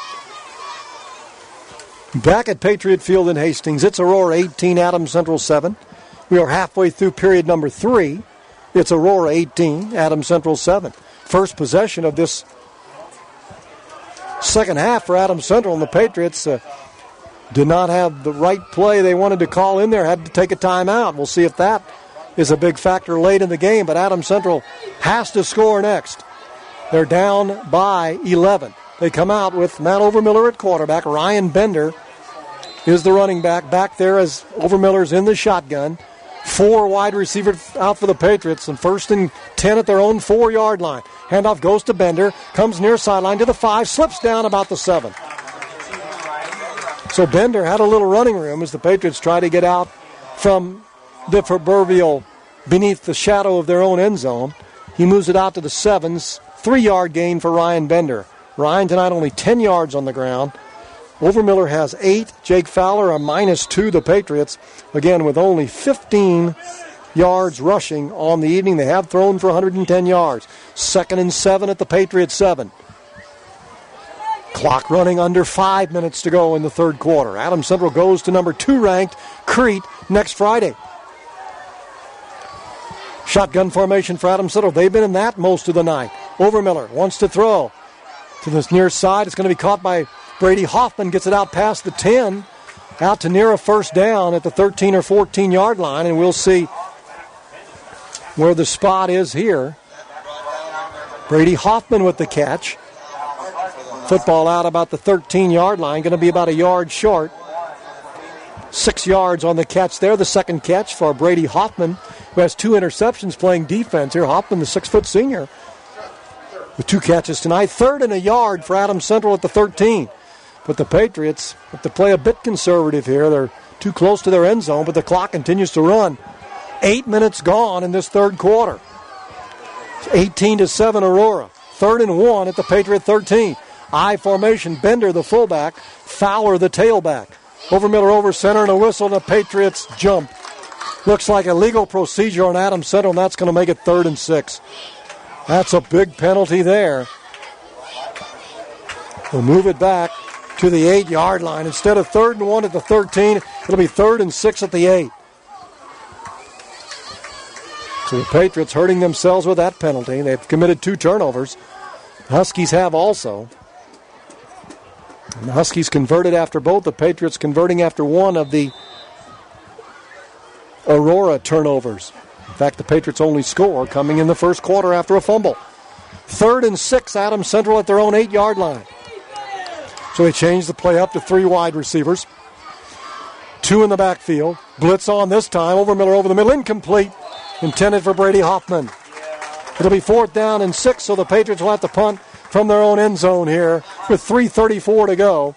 Back at Patriot Field in Hastings, it's Aurora 18, Adams Central 7. We are halfway through period number 3. It's Aurora 18, Adams Central 7. First possession of this second half for Adams Central, and the Patriots did not have the right play they wanted to call in there, had to take a timeout. We'll see if that is a big factor late in the game, but Adams Central has to score next. They're down by 11. They come out with Matt Overmiller at quarterback. Ryan Bender is the running back there as Overmiller's in the shotgun. 4 wide receivers out for the Patriots, and 1st and 10 at their own 4-yard line. Handoff goes to Bender, comes near sideline to the 5, slips down about the 7. So Bender had a little running room as the Patriots try to get out from the proverbial beneath the shadow of their own end zone. He moves it out to the 7's, 3-yard gain for Ryan Bender. Ryan tonight only 10 yards on the ground. Overmiller has 8. Jake Fowler a -2. The Patriots, again, with only 15 yards rushing on the evening. They have thrown for 110 yards. 2nd and 7 at the Patriots 7. Clock running under 5 minutes to go in the third quarter. Adams Central goes to number 2 ranked Crete next Friday. Shotgun formation for Adams Central. They've been in that most of the night. Overmiller wants to throw to this near side. It's going to be caught by Brady Hoffman, gets it out past the 10, out to near a first down at the 13 or 14-yard line, and we'll see where the spot is here. Brady Hoffman with the catch. Football out about the 13-yard line, going to be about a yard short. 6 yards on the catch there, the second catch for Brady Hoffman, who has 2 interceptions playing defense here. Hoffman, the 6-foot senior, with 2 catches tonight. 3rd and a yard for Adams Central at the 13. But the Patriots have to play a bit conservative here. They're too close to their end zone, but the clock continues to run. 8 minutes gone in this third quarter. 18-7 Aurora. 3rd and 1 at the Patriot 13. I formation, Bender the fullback, Fowler the tailback. Overmiller over center and a whistle, and the Patriots jump. Looks like a legal procedure on Adams Central, and that's going to make it 3rd and 6. That's a big penalty there. We'll move it back to the 8-yard line. Instead of 3rd and 1 at the 13, it'll be 3rd and 6 at the 8. So the Patriots hurting themselves with that penalty. They've committed 2 turnovers. The Huskies have also. And the Huskies converted after both. The Patriots converting after one of the Aurora turnovers. In fact, the Patriots only score coming in the first quarter after a fumble. 3rd and 6, Adams Central at their own 8-yard line. So they changed the play up to 3 wide receivers. 2 in the backfield. Blitz on this time. Overmiller over the middle. Incomplete. Intended for Brady Hoffman. It'll be 4th down and 6, so the Patriots will have to punt from their own end zone here with 3:34 to go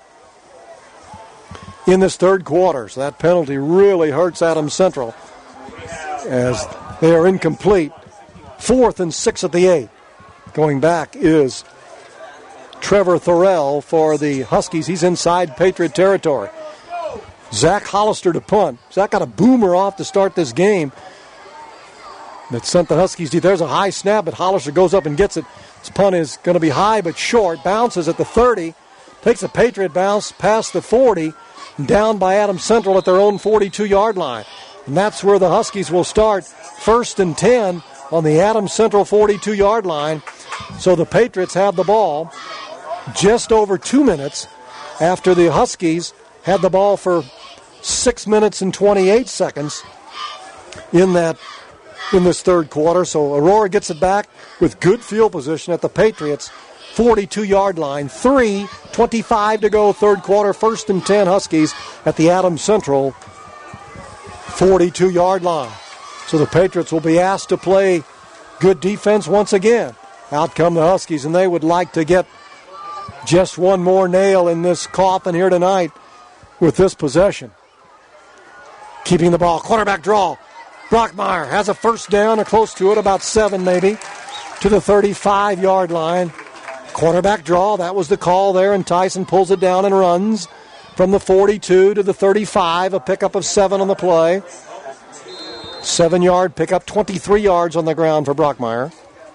in this third quarter. So that penalty really hurts Adams Central as they are incomplete. 4th and 6 at the 8. Going back is Trevor Thorell for the Huskies. He's inside Patriot territory. Zach Hollister to punt. Zach got a boomer off to start this game that sent the Huskies deep. There's a high snap, but Hollister goes up and gets it. This punt is going to be high but short. Bounces at the 30. Takes a Patriot bounce past the 40. Down by Adams Central at their own 42-yard line. And that's where the Huskies will start. 1st and 10 on the Adams Central 42-yard line. So the Patriots have the ball just over 2 minutes after the Huskies had the ball for 6 minutes and 28 seconds in this third quarter. So Aurora gets it back with good field position at the Patriots 42-yard line. 3:25 to go, third quarter. 1st and 10 Huskies at the Adams Central 42-yard line. So the Patriots will be asked to play good defense once again. Out come the Huskies, and they would like to get just one more nail in this coffin here tonight with this possession. Keeping the ball, quarterback draw. Brockmeyer has a first down or close to it, about 7 maybe, to the 35-yard line. Quarterback draw, that was the call there, and Tyson pulls it down and runs from the 42 to the 35, a pickup of 7 on the play. 7-yard pickup, 23 yards on the ground for Brockmeyer.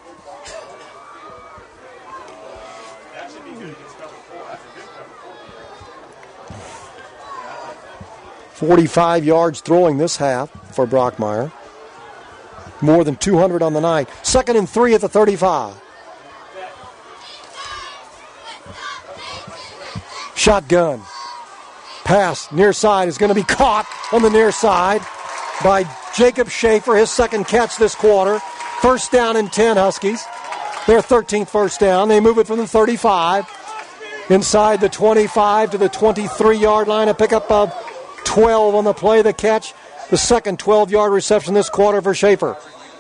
45 yards throwing this half for Brockmeyer. More than 200 on the night. 2nd and 3 at the 35. Shotgun. Pass near side is going to be caught on the near side by Jacob Schaefer, his second catch this quarter. First down and 10 Huskies. Their 13th first down. They move it from the 35 inside the 25 to the 23-yard line. A pickup of 12 on the play, the catch. The second 12-yard reception this quarter for Schaefer.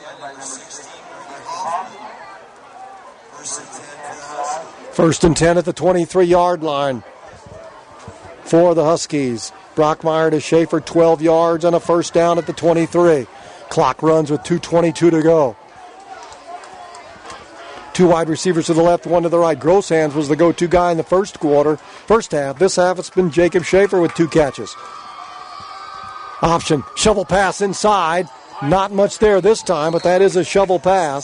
First and 10 at the 23-yard line for the Huskies. Brockmeyer to Schaefer, 12 yards and a first down at the 23. Clock runs with 2:22 to go. 2 wide receivers to the left, 1 to the right. Grosshans was the go-to guy in the first half. This half it's been Jacob Schaefer with 2 catches. Option, shovel pass inside. Not much there this time, but that is a shovel pass.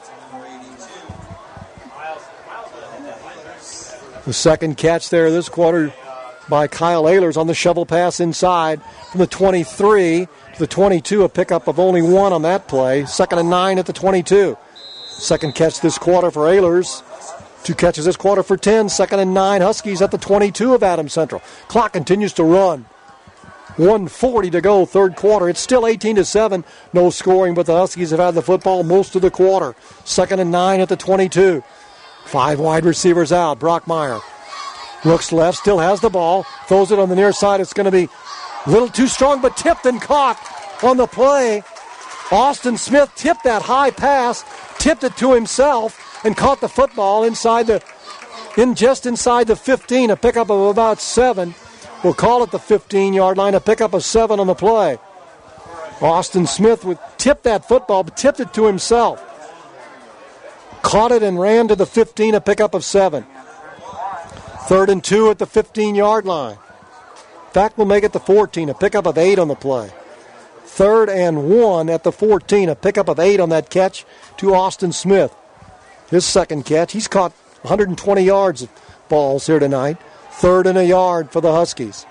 The second catch there this quarter by Kyle Ehlers on the shovel pass inside from the 23 to the 22, a pickup of only 1 on that play. 2nd and 9 at the 22. Second catch this quarter for Ehlers. 2 catches this quarter for 10. 2nd and 9 Huskies at the 22 of Adams Central. Clock continues to run. 1:40 to go, third quarter. It's still 18-7. No scoring, but the Huskies have had the football most of the quarter. 2nd and 9 at the 22. 5 wide receivers out. Brockmeyer looks left, still has the ball. Throws it on the near side. It's going to be a little too strong, but tipped and caught on the play. Austin Smith tipped that high pass, tipped it to himself, and caught the football just inside the 15. A pickup of about 7. We'll call it the 15-yard line, a pickup of 7 on the play. Austin Smith tipped that football, but tipped it to himself. Caught it and ran to the 15, a pickup of 7. 3rd and 2 at the 15-yard line. In fact, we'll make it the 14, a pickup of 8 on the play. 3rd and 1 at the 14, a pickup of 8 on that catch to Austin Smith. His second catch, he's caught 120 yards of balls here tonight. 3rd and a yard for the Huskies.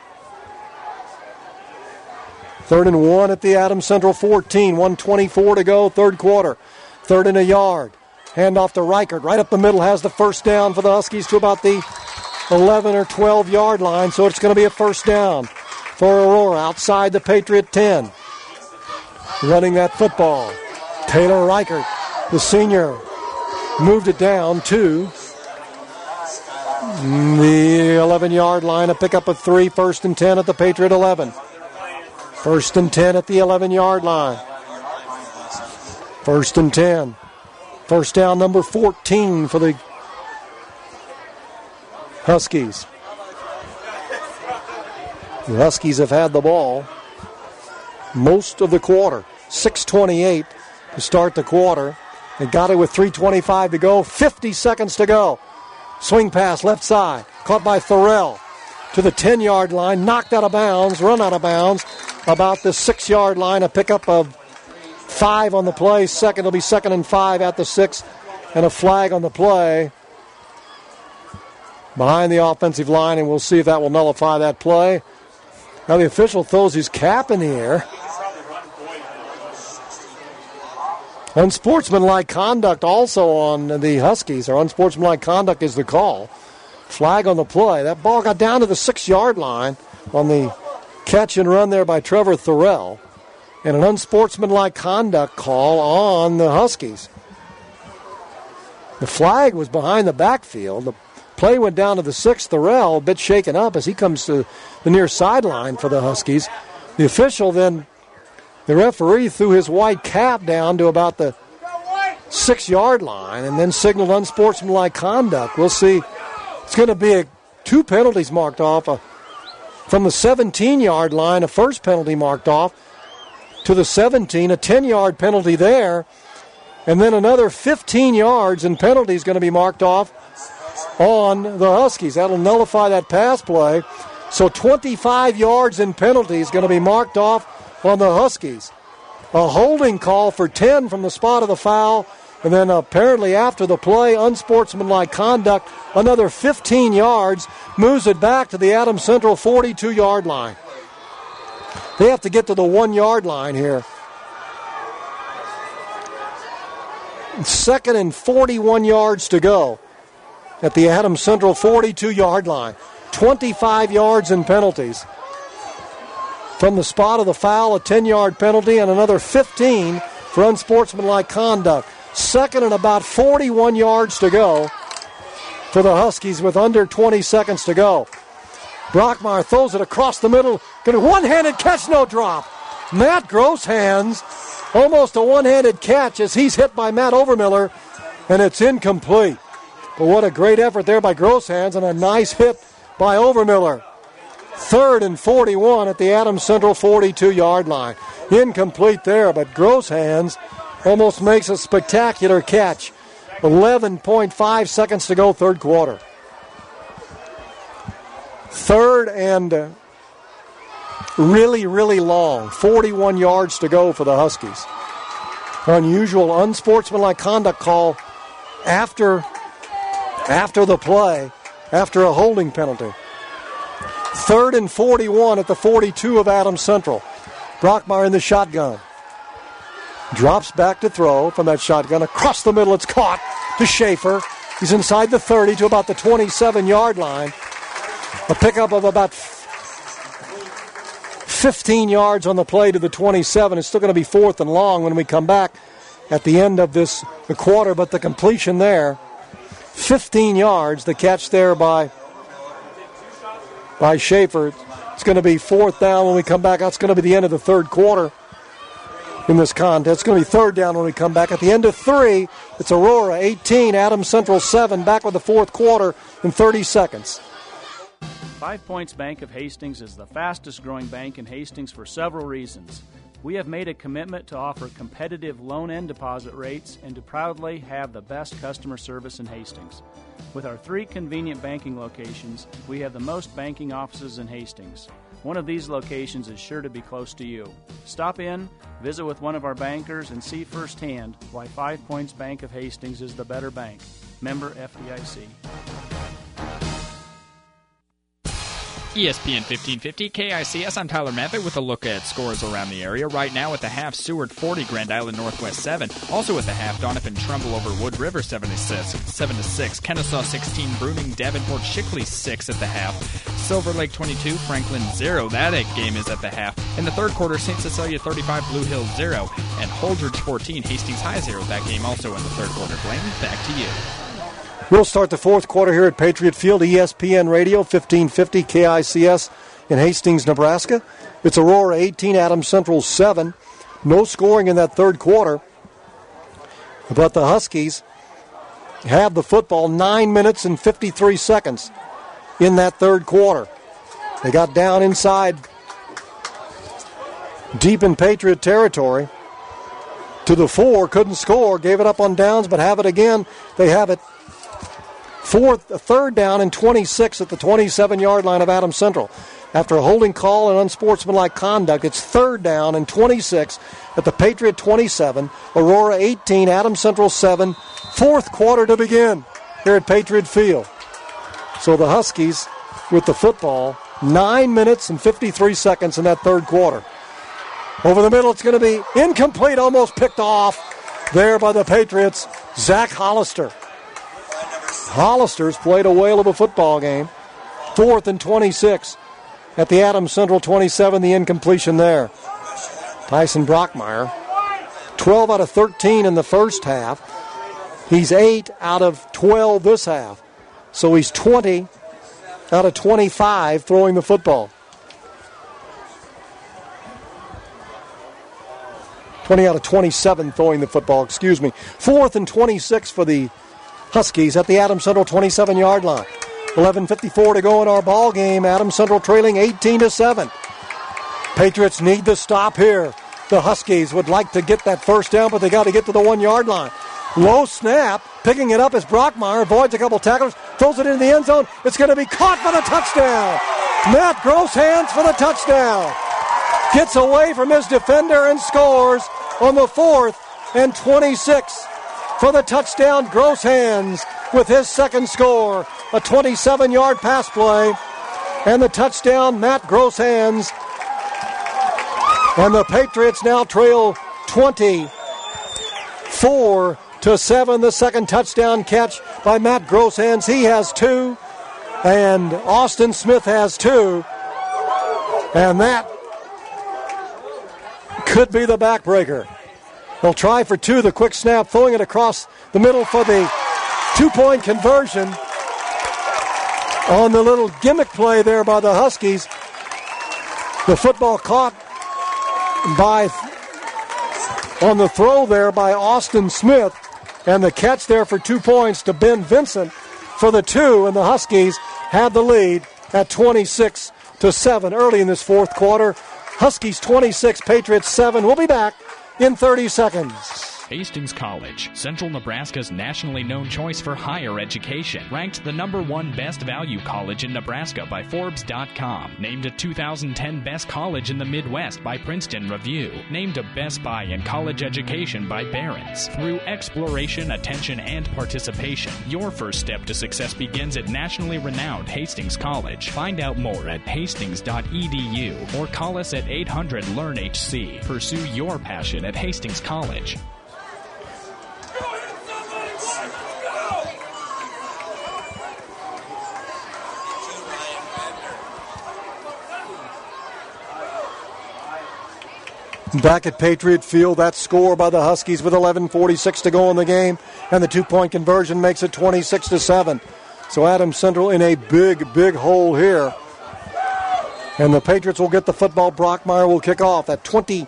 3rd and 1 at the Adams Central 14. 1:24 to go, third quarter. 3rd and a yard. Hand off to Reichert. Right up the middle has the first down for the Huskies to about the 11 or 12-yard line. So it's going to be a first down for Aurora outside the Patriot 10. Running that football. Taylor Reichert, the senior, moved it down to the 11-yard line, a pickup of 3, 1st and 10 at the Patriot 11. 1st and 10 at the 11-yard line. 1st and 10. First down number 14 for the Huskies. The Huskies have had the ball most of the quarter. 6:28 to start the quarter. They got it with 3:25 to go. 50 seconds to go. Swing pass left side. Caught by Thorell to the 10-yard line. Knocked out of bounds. Run out of bounds. About the 6-yard line. A pickup of 5 on the play. It'll be 2nd and 5 at the 6. And a flag on the play behind the offensive line. And we'll see if that will nullify that play. Now the official throws his cap in the air. Unsportsmanlike conduct also on the Huskies, or unsportsmanlike conduct is the call. Flag on the play. That ball got down to the 6-yard line on the catch and run there by Trevor Thorell. And an unsportsmanlike conduct call on the Huskies. The flag was behind the backfield. The play went down to the 6th. Thorell a bit shaken up as he comes to the near sideline for the Huskies. The official then The referee threw his white cap down to about the 6-yard line and then signaled unsportsmanlike conduct. We'll see. It's going to be 2 penalties marked off. From the 17-yard line, a first penalty marked off to the 17, a 10-yard penalty there, and then another 15 yards and penalties going to be marked off on the Huskies. That'll nullify that pass play. So 25 yards in penalties going to be marked off on the Huskies. A holding call for 10 from the spot of the foul, and then apparently after the play, unsportsmanlike conduct, another 15 yards, moves it back to the Adams Central 42-yard line. They have to get to the 1-yard line here. 2nd and 41 yards to go at the Adams Central 42-yard line. 25 yards in penalties. From the spot of the foul, a 10-yard penalty, and another 15 for unsportsmanlike conduct. 2nd and about 41 yards to go for the Huskies with under 20 seconds to go. Brockmeyer throws it across the middle. Got a one-handed catch, no drop. Matt Grosshands, almost a one-handed catch as he's hit by Matt Overmiller, and it's incomplete. But what a great effort there by Grosshands and a nice hit by Overmiller. 3rd and 41 at the Adams Central 42-yard line. Incomplete there, but Grosshands almost makes a spectacular catch. 11.5 seconds to go, third quarter. 3rd and really, really long. 41 yards to go for the Huskies. Unusual, unsportsmanlike conduct call after the play, after a holding penalty. 3rd and 41 at the 42 of Adams Central. Brockmeyer in the shotgun. Drops back to throw from that shotgun. Across the middle, it's caught to Schaefer. He's inside the 30 to about the 27-yard line. A pickup of about 15 yards on the play to the 27. It's still going to be 4th and long when we come back at the end of the quarter, but the completion there, 15 yards, the catch there by Schaefer. It's going to be 4th down when we come back. That's going to be the end of the third quarter in this contest. It's going to be 3rd down when we come back. At the end of 3, it's Aurora 18, Adams Central 7, back with the fourth quarter in 30 seconds. 5 Points Bank of Hastings is the fastest growing bank in Hastings for several reasons. We have made a commitment to offer competitive loan and deposit rates and to proudly have the best customer service in Hastings. With our 3 convenient banking locations, we have the most banking offices in Hastings. One of these locations is sure to be close to you. Stop in, visit with one of our bankers, and see firsthand why 5 Points Bank of Hastings is the better bank. Member FDIC. ESPN 1550, KICS, I'm Tyler Mathick with a look at scores around the area. Right now at the half, Seward 40, Grand Island Northwest 7. Also at the half, Doniphan Trumbull over Wood River 7-6. Kennesaw 16, Bruning, Davenport, Shickley 6 at the half. Silver Lake 22, Franklin 0. That game is at the half. In the third quarter, St. Cecilia 35, Blue Hill 0. And Holdridge 14, Hastings High 0. That game also in the third quarter. Blaine, back to you. We'll start the fourth quarter here at Patriot Field, ESPN Radio, 1550 KICS in Hastings, Nebraska. It's Aurora 18, Adams Central 7. No scoring in that third quarter. But the Huskies have the football 9 minutes and 53 seconds in that third quarter. They got down inside, deep in Patriot territory, to the 4, couldn't score, gave it up on downs, but have it again. They have it. 3rd down and 26 at the 27-yard line of Adams Central. After a holding call and unsportsmanlike conduct, it's 3rd down and 26 at the Patriot 27, Aurora 18, Adams Central 7. Fourth quarter to begin here at Patriot Field. So the Huskies with the football, 9 minutes and 53 seconds in that third quarter. Over the middle, it's going to be incomplete, almost picked off there by the Patriots, Zach Hollister. Hollister's played a whale of a football game. 4th and 26 at the Adams Central 27, the incompletion there. Tyson Brockmeyer, 12 out of 13 in the first half. He's 8 out of 12 this half. So he's 20 out of 25 throwing the football. 20 out of 27 throwing the football, 4th and 26 for the Huskies at the Adams Central 27-yard line. 11:54 to go in our ball game. Adams Central trailing 18-7. Patriots need the stop here. The Huskies would like to get that first down, but they got to get to the 1-yard line. Low snap, picking it up is Brockmeyer, avoids a couple tacklers, throws it into the end zone. It's going to be caught for the touchdown. Matt Grosshands for the touchdown. Gets away from his defender and scores on the 4th and 26 for the touchdown. Grosshands with his second score, a 27-yard pass play, and the touchdown, Matt Grosshands. And the Patriots now trail 24-7. The second touchdown catch by Matt Grosshands. He has 2, and Austin Smith has 2. And that could be the backbreaker. They'll try for 2. The quick snap, throwing it across the middle for the 2-point conversion. On the little gimmick play there by the Huskies. The football caught on the throw there by Austin Smith, and the catch there for 2 points to Ben Vincent for the 2, and the Huskies had the lead at 26-7 early in this fourth quarter. Huskies 26, Patriots 7. We'll be back in 30 seconds. Hastings College, Central Nebraska's nationally known choice for higher education. Ranked the #1 best value college in Nebraska by Forbes.com. Named a 2010 best college in the Midwest by Princeton Review. Named a Best Buy in college education by Barron's. Through exploration, attention, and participation, your first step to success begins at nationally renowned Hastings College. Find out more at hastings.edu or call us at 800-LEARN-HC. Pursue your passion at Hastings College. Back at Patriot Field, that score by the Huskies with 11:46 to go in the game, and the 2-point conversion makes it 26-7. So Adams Central in a big hole here. And the Patriots will get the football. Brockmeyer will kick off. That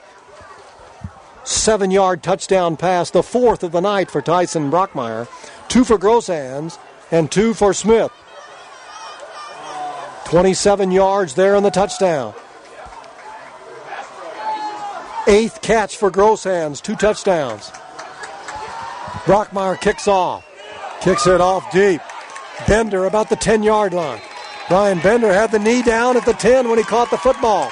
27-yard touchdown pass, the 4th of the night for Tyson Brockmeyer. 2 for Grosshands and 2 for Smith. 27 yards there in the touchdown. 8th catch for Grosshands, 2 touchdowns. Brockmeyer kicks off. Kicks it off deep. Bender about the 10-yard line. Ryan Bender had the knee down at the 10 when he caught the football.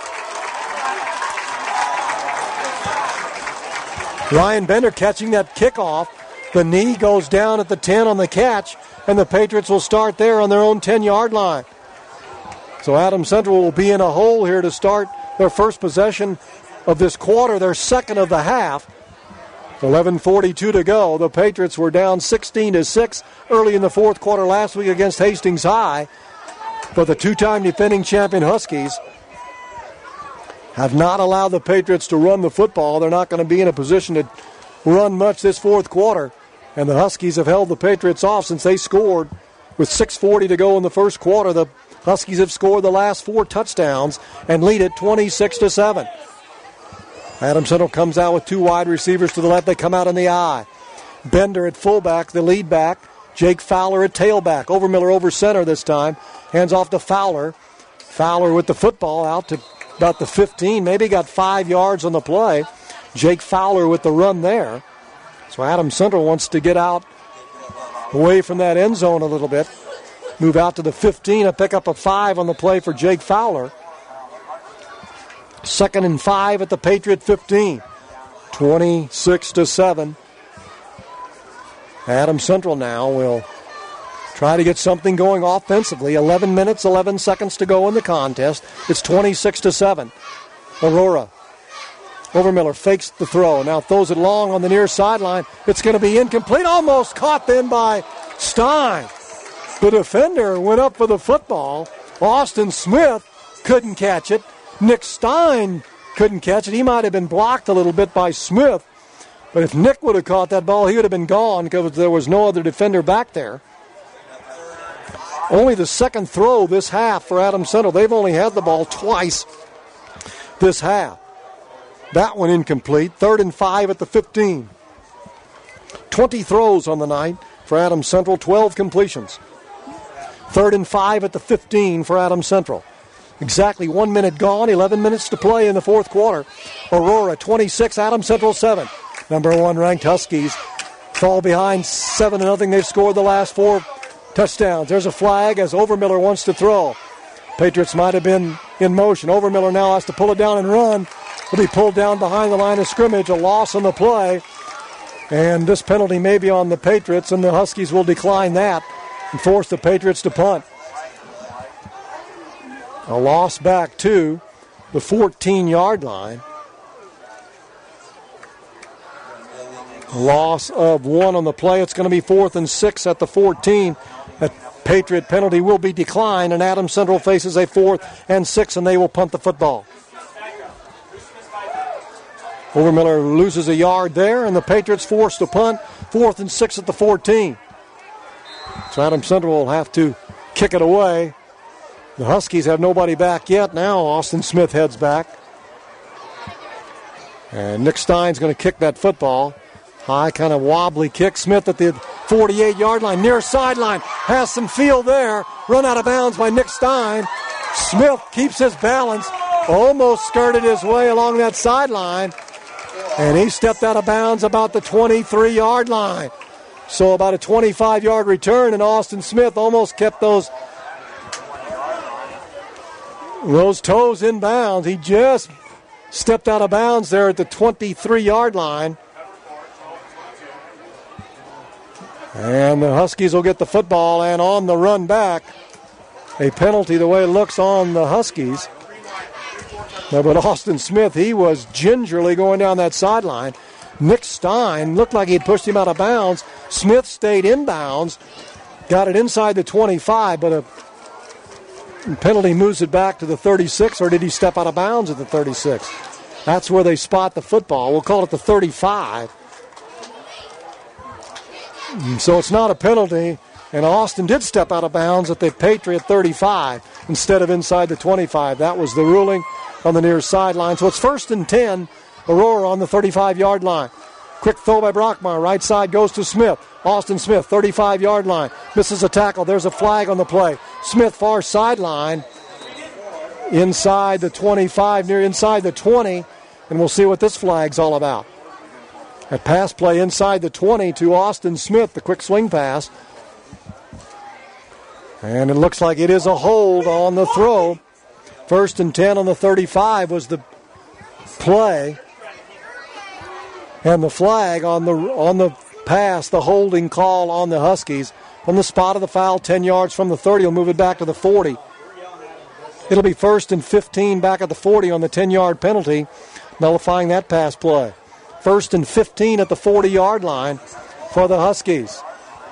Ryan Bender catching that kickoff. The knee goes down at the 10 on the catch, and the Patriots will start there on their own 10-yard line. So Adams Central will be in a hole here to start their first possession of this quarter, their second of the half. 11:42 to go. The Patriots were down 16-6 early in the fourth quarter last week against Hastings High. But the two-time defending champion Huskies have not allowed the Patriots to run the football. They're not going to be in a position to run much this fourth quarter. And the Huskies have held the Patriots off since they scored with 6:40 to go in the first quarter. The Huskies have scored the last 4 touchdowns and lead it 26-7. Adams Central comes out with 2 wide receivers to the left. They come out in the I. Bender at fullback, the lead back. Jake Fowler at tailback. Overmiller over center this time. Hands off to Fowler. Fowler with the football out to about the 15. Maybe got 5 yards on the play. Jake Fowler with the run there. So Adams Central wants to get out away from that end zone a little bit. Move out to the 15. A pickup of 5 on the play for Jake Fowler. 2nd and 5 at the Patriot 15. 26-7. Adams Central now will try to get something going offensively. 11 minutes, 11 seconds to go in the contest. It's 26-7. Aurora. Overmiller fakes the throw. Now throws it long on the near sideline. It's going to be incomplete. Almost caught then by Stein. The defender went up for the football. Austin Smith couldn't catch it. Nick Stein couldn't catch it. He might have been blocked a little bit by Smith. But if Nick would have caught that ball, he would have been gone because there was no other defender back there. Only the second throw this half for Adams Central. They've only had the ball twice this half. That one incomplete. 3rd and 5 at the 15. 20 throws on the night for Adams Central, 12 completions. 3rd and 5 at the 15 for Adams Central. Exactly 1 minute gone, 11 minutes to play in the fourth quarter. Aurora 26, Adams Central 7. Number 1 ranked Huskies fall behind 7-0. They've scored the last 4 touchdowns. There's a flag as Overmiller wants to throw. Patriots might have been in motion. Overmiller now has to pull it down and run. Will be pulled down behind the line of scrimmage. A loss on the play. And this penalty may be on the Patriots, and the Huskies will decline that and force the Patriots to punt. A loss back to the 14-yard line. A loss of 1 on the play. It's going to be 4th and 6 at the 14. That Patriot penalty will be declined, and Adams Central faces a 4th and 6, and they will punt the football. Overmiller loses a yard there, and the Patriots forced to punt. 4th and 6 at the 14. So Adams Central will have to kick it away. The Huskies have nobody back yet. Now Austin Smith heads back. And Nick Stein's going to kick that football. High, kind of wobbly kick. Smith at the 48-yard line, near sideline. Has some field there. Run out of bounds by Nick Stein. Smith keeps his balance. Almost skirted his way along that sideline. And he stepped out of bounds about the 23-yard line. So about a 25-yard return, and Austin Smith almost kept those toes in bounds. He just stepped out of bounds there at the 23-yard line. And the Huskies will get the football, and on the run back, a penalty the way it looks on the Huskies. But Austin Smith, he was gingerly going down that sideline. Nick Stein looked like he had pushed him out of bounds. Smith stayed in bounds, got it inside the 25, but a penalty moves it back to the 36, or did he step out of bounds at the 36? That's where they spot the football. We'll call it the 35. So it's not a penalty, and Austin did step out of bounds at the Patriot 35 instead of inside the 25. That was the ruling on the near sideline. So it's 1st and 10, Aurora on the 35-yard line. Quick throw by Brockmeyer. Right side goes to Smith. Austin Smith, 35-yard line. Misses a tackle. There's a flag on the play. Smith, far sideline. Inside the 25, near inside the 20. And we'll see what this flag's all about. A pass play inside the 20 to Austin Smith, the quick swing pass. And it looks like it is a hold on the throw. 1st and 10 on the 35 was the play. And the flag on the pass, the holding call on the Huskies. From the spot of the foul, 10 yards from the 30, will move it back to the 40. It'll be 1st and 15 back at the 40 on the 10-yard penalty, nullifying that pass play. 1st and 15 at the 40-yard line for the Huskies.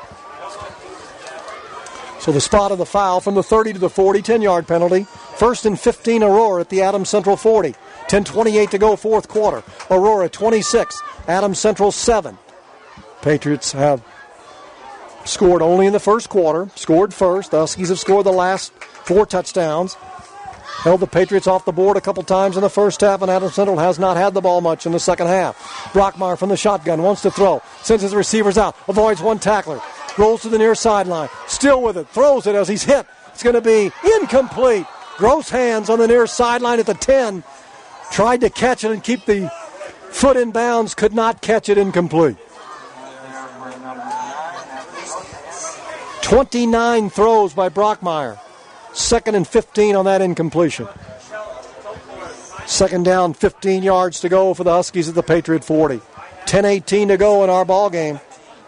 So the spot of the foul from the 30 to the 40, 10-yard penalty. 1st and 15 Aurora at the Adams Central 40. 10:28 to go, fourth quarter. Aurora 26, Adams Central 7. Patriots have scored only in the first quarter, scored first. The Huskies have scored the last 4 touchdowns. Held the Patriots off the board a couple times in the first half, and Adams Central has not had the ball much in the second half. Brockmeyer from the shotgun wants to throw. Sends his receivers out. Avoids one tackler. Rolls to the near sideline. Still with it. Throws it as he's hit. It's going to be incomplete. Gross hands on the near sideline at the 10. Tried to catch it and keep the foot in bounds. Could not catch it. Incomplete. 29 throws by Brockmeyer. 2nd and 15 on that incompletion. 2nd down, 15 yards to go for the Huskies at the Patriot 40. 10:18 to go in our ball game.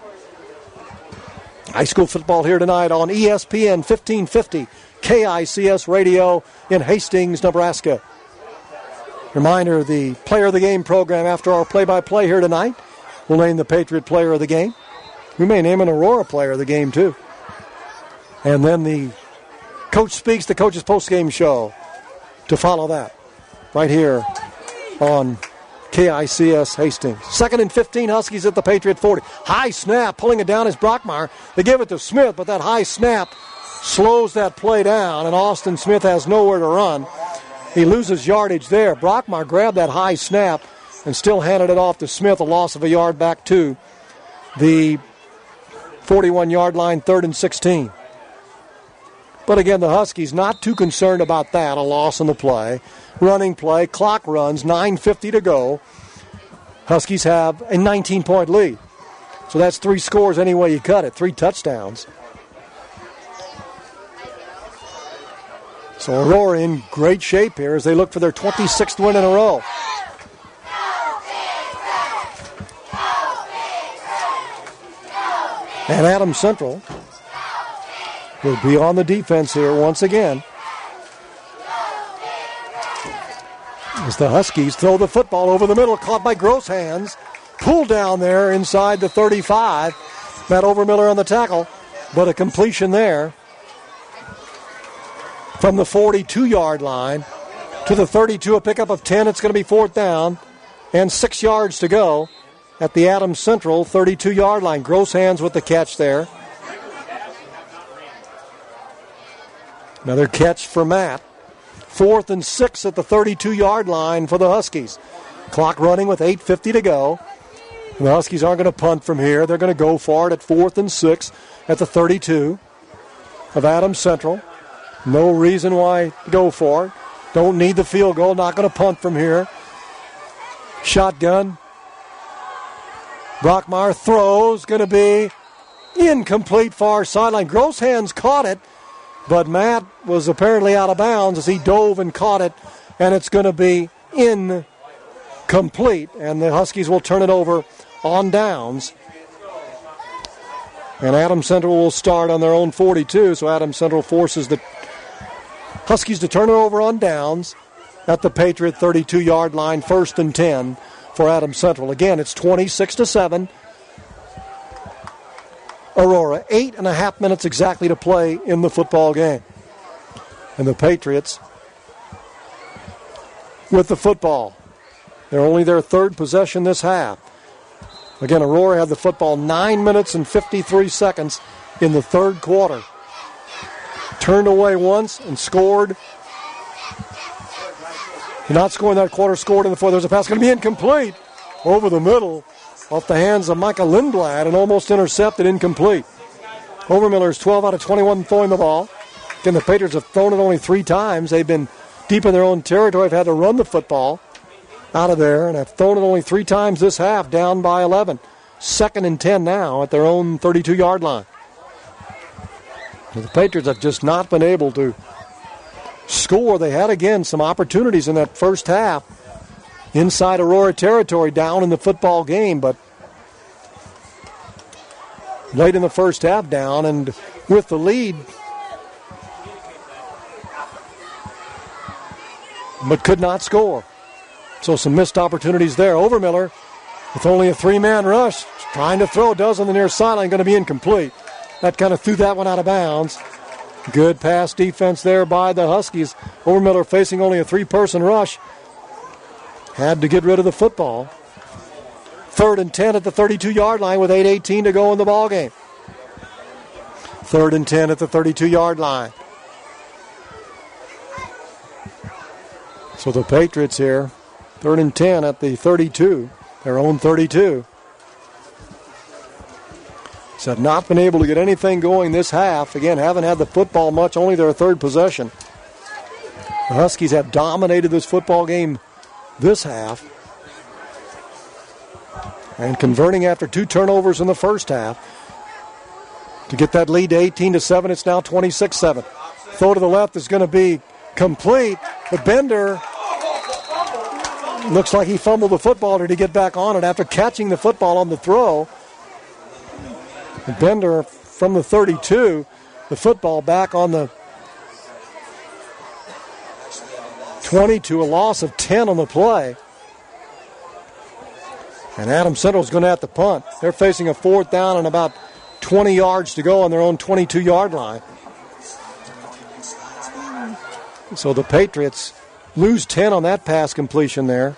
High school football here tonight on ESPN 1550 KICS Radio in Hastings, Nebraska. Reminder, the Player of the Game program after our play-by-play here tonight. We'll name the Patriot Player of the Game. We may name an Aurora Player of the Game too. And then the Coach Speaks, the Coach's Post-Game Show to follow that right here on KICS Hastings. 2nd and 15, Huskies at the Patriot 40. High snap, pulling it down is Brockmeyer. They give it to Smith, but that high snap slows that play down, and Austin Smith has nowhere to run. He loses yardage there. Brockmeyer grabbed that high snap, and still handed it off to Smith, a loss of a yard back to the 41-yard line, 3rd and 16. But again, the Huskies not too concerned about that, a loss in the play. Running play, clock runs, 9:50 to go. Huskies have a 19-point lead. So that's 3 scores any way you cut it, 3 touchdowns. So Aurora in great shape here as they look for their 26th win in a row. And Adams Central will be on the defense here once again, as the Huskies throw the football over the middle, caught by Gross hands. Pulled down there inside the 35. Matt Overmiller on the tackle, but a completion there from the 42-yard line to the 32, a pickup of 10. It's going to be 4th down and 6 yards to go at the Adams Central 32-yard line. Gross hands with the catch there. Another catch for Matt. 4th and 6 at the 32-yard line for the Huskies. Clock running with 8:50 to go. And the Huskies aren't going to punt from here. They're going to go for it at 4th and 6 at the 32 of Adams Central. No reason why to go for it. Don't need the field goal. Not going to punt from here. Shotgun. Brockmeyer throws. Going to be incomplete, far sideline. Gross hands caught it, but Matt was apparently out of bounds as he dove and caught it, and it's going to be incomplete. And the Huskies will turn it over on downs. And Adams Central will start on their own 42, so Adams Central forces the Huskies to turn it over on downs at the Patriot 32-yard line, 1st and 10 for Adams Central. Again, it's 26-7. Aurora, 8.5 minutes exactly to play in the football game. And the Patriots with the football. They're only their 3rd possession this half. Again, Aurora had the football 9 minutes and 53 seconds in the 3rd quarter. Turned away once and scored. Not scoring that quarter, scored in the 4th. There's a pass going to be incomplete over the middle off the hands of Micah Lindblad and almost intercepted, incomplete. Overmiller's 12 out of 21 throwing the ball. Again, the Patriots have thrown it only 3 times. They've been deep in their own territory, have had to run the football out of there, and have thrown it only 3 times this half, down by 11. 2nd and 10 now at their own 32-yard line. The Patriots have just not been able to score. They had, again, some opportunities in that first half inside Aurora territory down in the football game, but late in the first half down and with the lead, but could not score. So some missed opportunities there. Overmiller with only a 3-man rush, trying to throw, does on the near sideline, going to be incomplete. That kind of threw that one out of bounds. Good pass defense there by the Huskies. Overmiller facing only a 3-person rush. Had to get rid of the football. 3rd and 10 at the 32-yard line with 8:18 to go in the ballgame. 3rd and 10 at the 32-yard line. So the Patriots here, 3rd and 10 at the 32, their own 32. So have not been able to get anything going this half. Again, haven't had the football much, only their 3rd possession. The Huskies have dominated this football game this half. And converting after 2 turnovers in the first half to get that lead to 18-7. It's now 26-7. Throw to the left is going to be complete, but Bender looks like he fumbled the football. Did he get back on it after catching the football on the throw? And Bender from the 32, the football back on the 22, a loss of 10 on the play. And Adams Central is going to have to punt. They're facing a 4th down and about 20 yards to go on their own 22-yard line. So the Patriots lose 10 on that pass completion there.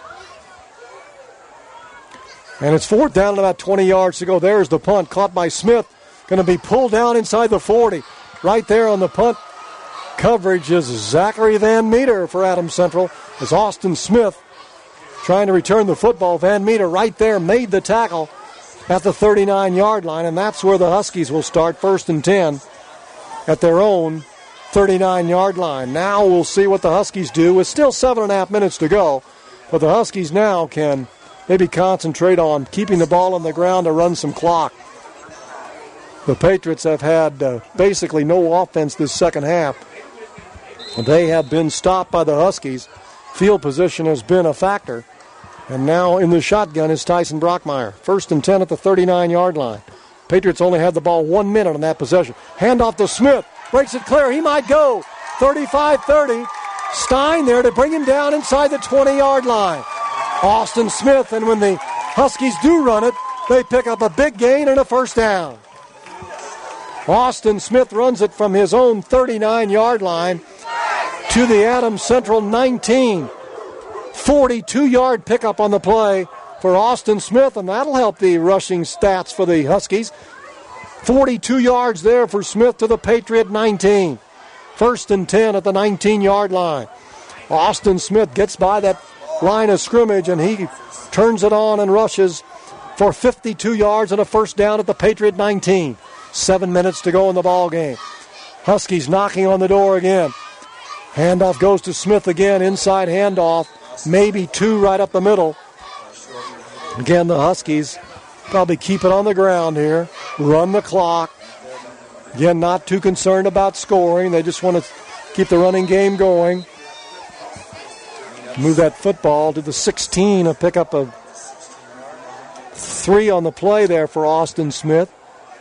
And it's 4th down and about 20 yards to go. There's the punt caught by Smith. Going to be pulled down inside the 40. Right there on the punt coverage is Zachary Van Meter for Adams Central as Austin Smith trying to return the football. Van Meter right there made the tackle at the 39-yard line, and that's where the Huskies will start, 1st and 10 at their own 39-yard line. Now we'll see what the Huskies do with still 7.5 minutes to go, but the Huskies now can maybe concentrate on keeping the ball on the ground to run some clock. The Patriots have had basically no offense this second half. They have been stopped by the Huskies. Field position has been a factor. And now in the shotgun is Tyson Brockmeyer. 1st and 10 at the 39-yard line. Patriots only had the ball 1 minute on that possession. Handoff to Smith. Breaks it clear. He might go. 35-30. Stein there to bring him down inside the 20-yard line. Austin Smith, and when the Huskies do run it, they pick up a big gain and a first down. Austin Smith runs it from his own 39-yard line to the Adams Central 19. 42-yard pickup on the play for Austin Smith, and that'll help the rushing stats for the Huskies. 42 yards there for Smith to the Patriot 19. 1st and 10 at the 19-yard line. Austin Smith gets by that line of scrimmage, and he turns it on and rushes for 52 yards and a first down at the Patriot 19. 7 minutes to go in the ball game. Huskies knocking on the door again. Handoff goes to Smith again, inside handoff. Maybe 2 right up the middle. Again, the Huskies probably keep it on the ground here. Run the clock. Again, not too concerned about scoring. They just want to keep the running game going. Move that football to the 16. A pickup of 3 on the play there for Austin Smith.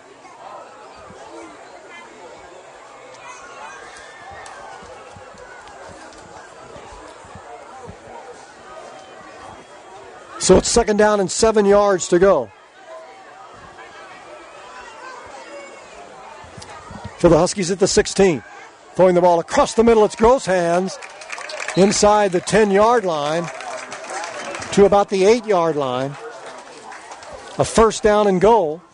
So it's 2nd down and 7 yards to go. For the Huskies at the 16. Throwing the ball across the middle, it's Gross hands inside the 10-yard line to about the 8-yard line. A first down and goal.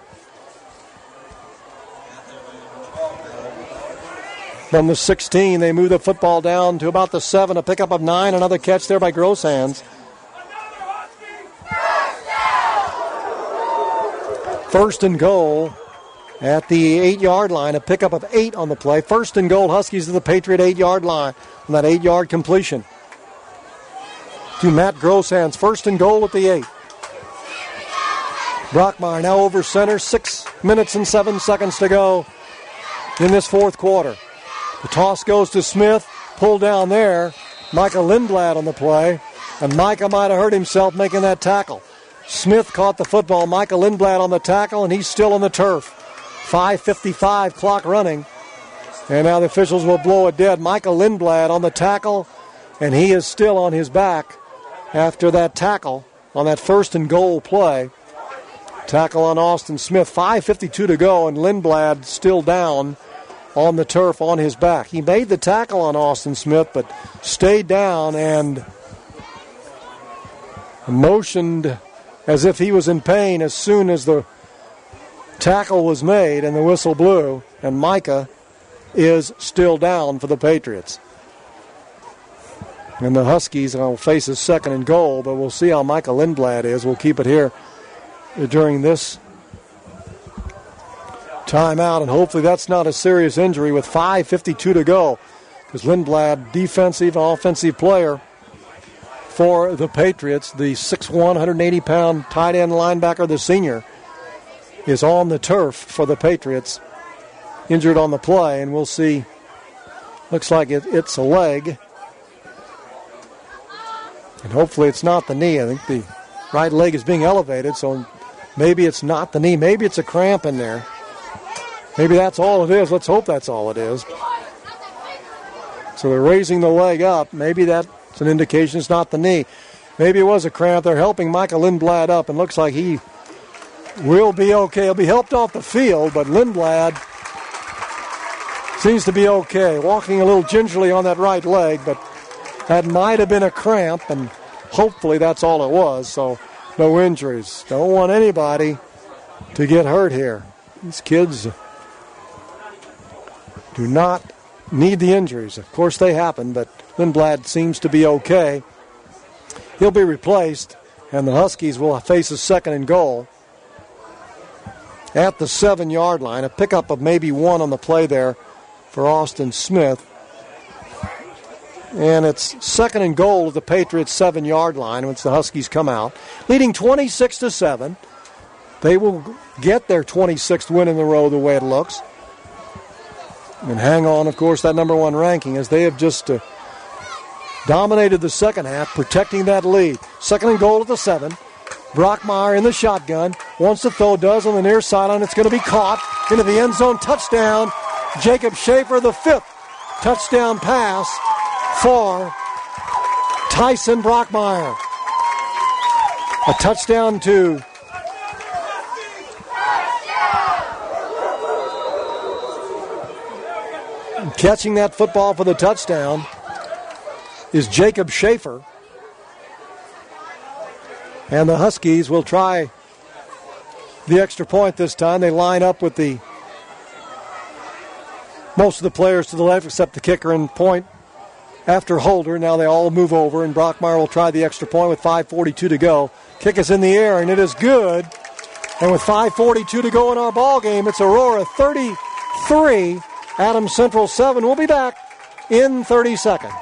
From the 16, they move the football down to about the 7, a pickup of 9, another catch there by Gross hands. 1st and goal at the 8-yard line, a pickup of 8 on the play. 1st and goal, Huskies to the Patriot 8-yard line on that 8-yard completion to Matt Grosshands. 1st and goal at the 8. Brockmeyer now over center. 6 minutes and 7 seconds to go in this fourth quarter. The toss goes to Smith. Pulled down there. Micah Lindblad on the play. And Micah might have hurt himself making that tackle. Smith caught the football. Micah Lindblad on the tackle, and he's still on the turf. 5:55 clock running. And now the officials will blow it dead. Micah Lindblad on the tackle, and he is still on his back after that tackle on that 1st and goal play. Tackle on Austin Smith. 5:52 to go, and Lindblad still down on the turf on his back. He made the tackle on Austin Smith, but stayed down and motioned as if he was in pain as soon as the tackle was made and the whistle blew, and Micah is still down for the Patriots. And the Huskies will face a 2nd and goal, but we'll see how Micah Lindblad is. We'll keep it here during this timeout, and hopefully that's not a serious injury with 5:52 to go, because Lindblad, defensive and offensive player for the Patriots, the 6'1", 180-pound tight end linebacker, the senior, is on the turf for the Patriots, injured on the play, and we'll see. Looks like it's a leg, and hopefully it's not the knee. I think the right leg is being elevated, so maybe it's not the knee. Maybe it's a cramp in there. Maybe that's all it is. Let's hope that's all it is. So they're raising the leg up. Maybe that's an indication it's not the knee. Maybe it was a cramp. They're helping Micah Lindblad up, and looks like he will be okay. He'll be helped off the field, but Lindblad seems to be okay. Walking a little gingerly on that right leg, but that might have been a cramp, and hopefully that's all it was. So no injuries. Don't want anybody to get hurt here. These kids do not need the injuries. Of course they happen, but Lindblad seems to be okay. He'll be replaced, and the Huskies will face a 2nd and goal at the 7-yard line. A pickup of maybe 1 on the play there for Austin Smith. And it's 2nd and goal at the Patriots' 7-yard line once the Huskies come out, leading 26-7. They will get their 26th win in a row the way it looks. And hang on, of course, that number 1 ranking as they have just dominated the second half, protecting that lead. 2nd and goal at the 7. Brockmeyer in the shotgun. Wants to throw, does on the near sideline. It's going to be caught into the end zone. Touchdown. Jacob Schaefer, the 5th touchdown pass for Tyson Brockmeyer. A touchdown to catching that football for the touchdown is Jacob Schaefer. And the Huskies will try the extra point this time. They line up with most of the players to the left except the kicker and point after Holder. Now they all move over, and Brockmeyer will try the extra point with 5:42 to go. Kick is in the air, and it is good. And with 5:42 to go in our ball game, it's Aurora 33, Adams Central 7. We'll be back in 30 seconds.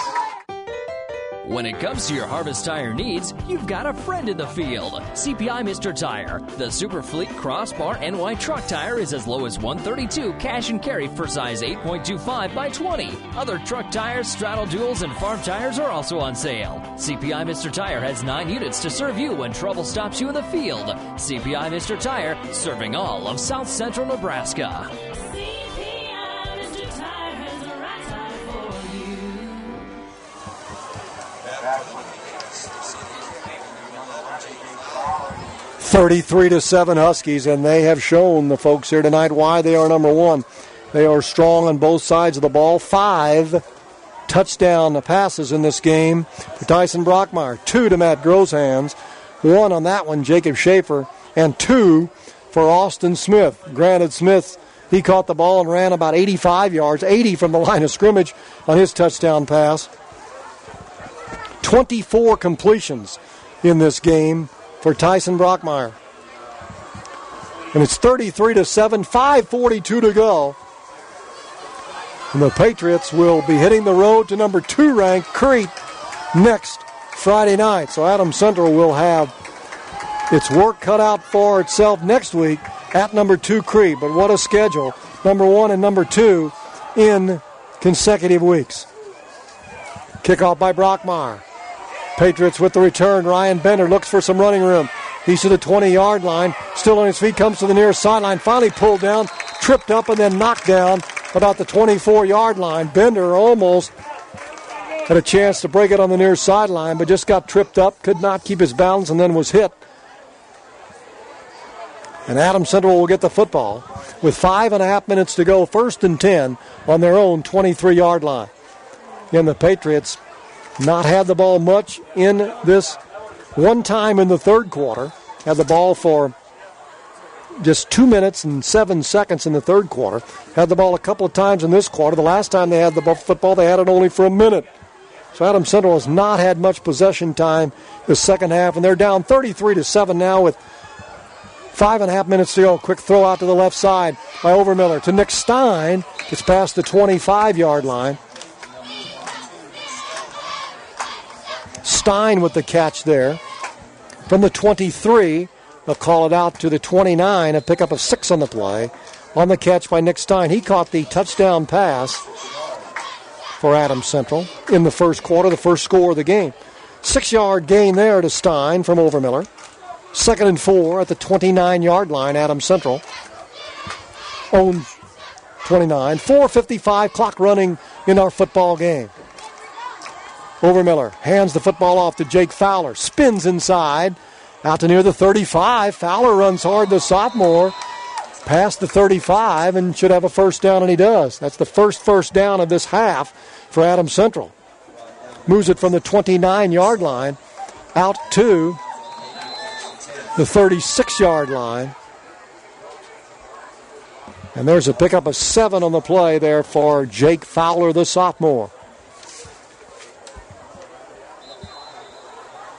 When it comes to your Harvest Tire needs, you've got a friend in the field. CPI Mr. Tire. The Super Fleet Crossbar NY Truck Tire is as low as $132 cash and carry for size 8.25 by 20. Other truck tires, straddle duals, and farm tires are also on sale. CPI Mr. Tire has 9 units to serve you when trouble stops you in the field. CPI Mr. Tire, serving all of South Central Nebraska. CPI Mr. Tire has the right tire for you. 33-7 Huskies, and they have shown the folks here tonight why they are number 1. They are strong on both sides of the ball. 5 touchdown passes in this game for Tyson Brockmeyer. 2 to Matt Groshands. 1 on that one, Jacob Schaefer, and 2 for Austin Smith. Granted, Smith, he caught the ball and ran about 85 yards, 80 from the line of scrimmage on his touchdown pass. 24 completions in this game for Tyson Brockmeyer. And it's 33-7, 5:42 to go. And the Patriots will be hitting the road to number 2 ranked Crete next Friday night. So Adams Central will have its work cut out for itself next week at number 2 Crete. But what a schedule. Number 1 and number 2 in consecutive weeks. Kickoff by Brockmeyer. Patriots with the return. Ryan Bender looks for some running room. He's to the 20-yard line. Still on his feet, comes to the near sideline. Finally pulled down, tripped up, and then knocked down about the 24-yard line. Bender almost had a chance to break it on the near sideline, but just got tripped up, could not keep his balance, and then was hit. And Adams Central will get the football with 5.5 minutes to go. 1st and 10 on their own 23-yard line. Again, the Patriots not had the ball much in this one time in the third quarter. Had the ball for just 2 minutes and 7 seconds in the third quarter. Had the ball a couple of times in this quarter. The last time they had the football, they had it only for a minute. So Adams Central has not had much possession time the second half, and they're down 33-7 now with 5.5 minutes to go. Quick throw out to the left side by Overmiller to Nick Stein. Gets past the 25-yard line. Stein with the catch there. From the 23, they'll call it out to the 29, a pickup of 6 on the play. On the catch by Nick Stein. He caught the touchdown pass for Adams Central in the first quarter, the first score of the game. 6-yard gain there to Stein from Overmiller. 2nd and 4 at the 29-yard line, Adams Central. Own 29. 4:55 clock running in our football game. Overmiller hands the football off to Jake Fowler. Spins inside. Out to near the 35. Fowler runs hard, the sophomore. Past the 35 and should have a first down, and he does. That's the first down of this half for Adams Central. Moves it from the 29-yard line out to the 36-yard line. And there's a pickup of 7 on the play there for Jake Fowler, the sophomore.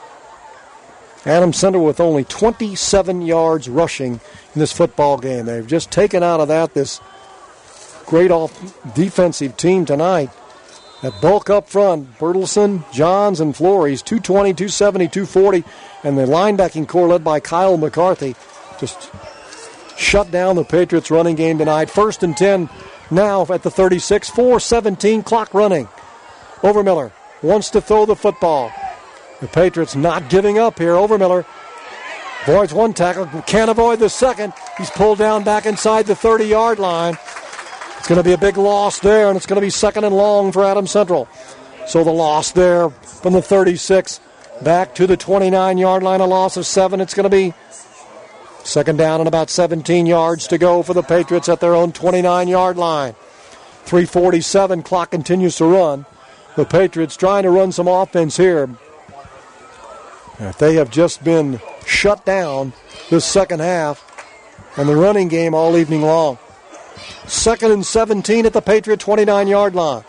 Adams Central with only 27 yards rushing in this football game. They've just taken out of that this great defensive team tonight. That bulk up front, Bertelson, Johns, and Flores, 220, 270, 240, and the linebacking core led by Kyle McCarthy just shut down the Patriots' running game tonight. 1st and 10 now at the 36, 4:17 clock running. Overmiller wants to throw the football. The Patriots not giving up here. Overmiller avoids one tackle, can't avoid the second. He's pulled down back inside the 30-yard line. It's going to be a big loss there, and it's going to be 2nd and long for Adams Central. So the loss there from the 36 back to the 29-yard line, a loss of 7. It's going to be 2nd down and about 17 yards to go for the Patriots at their own 29-yard line. 3:47, clock continues to run. The Patriots trying to run some offense here. If they have just been shut down this second half and the running game all evening long. 2nd and 17 at the Patriot 29-yard line.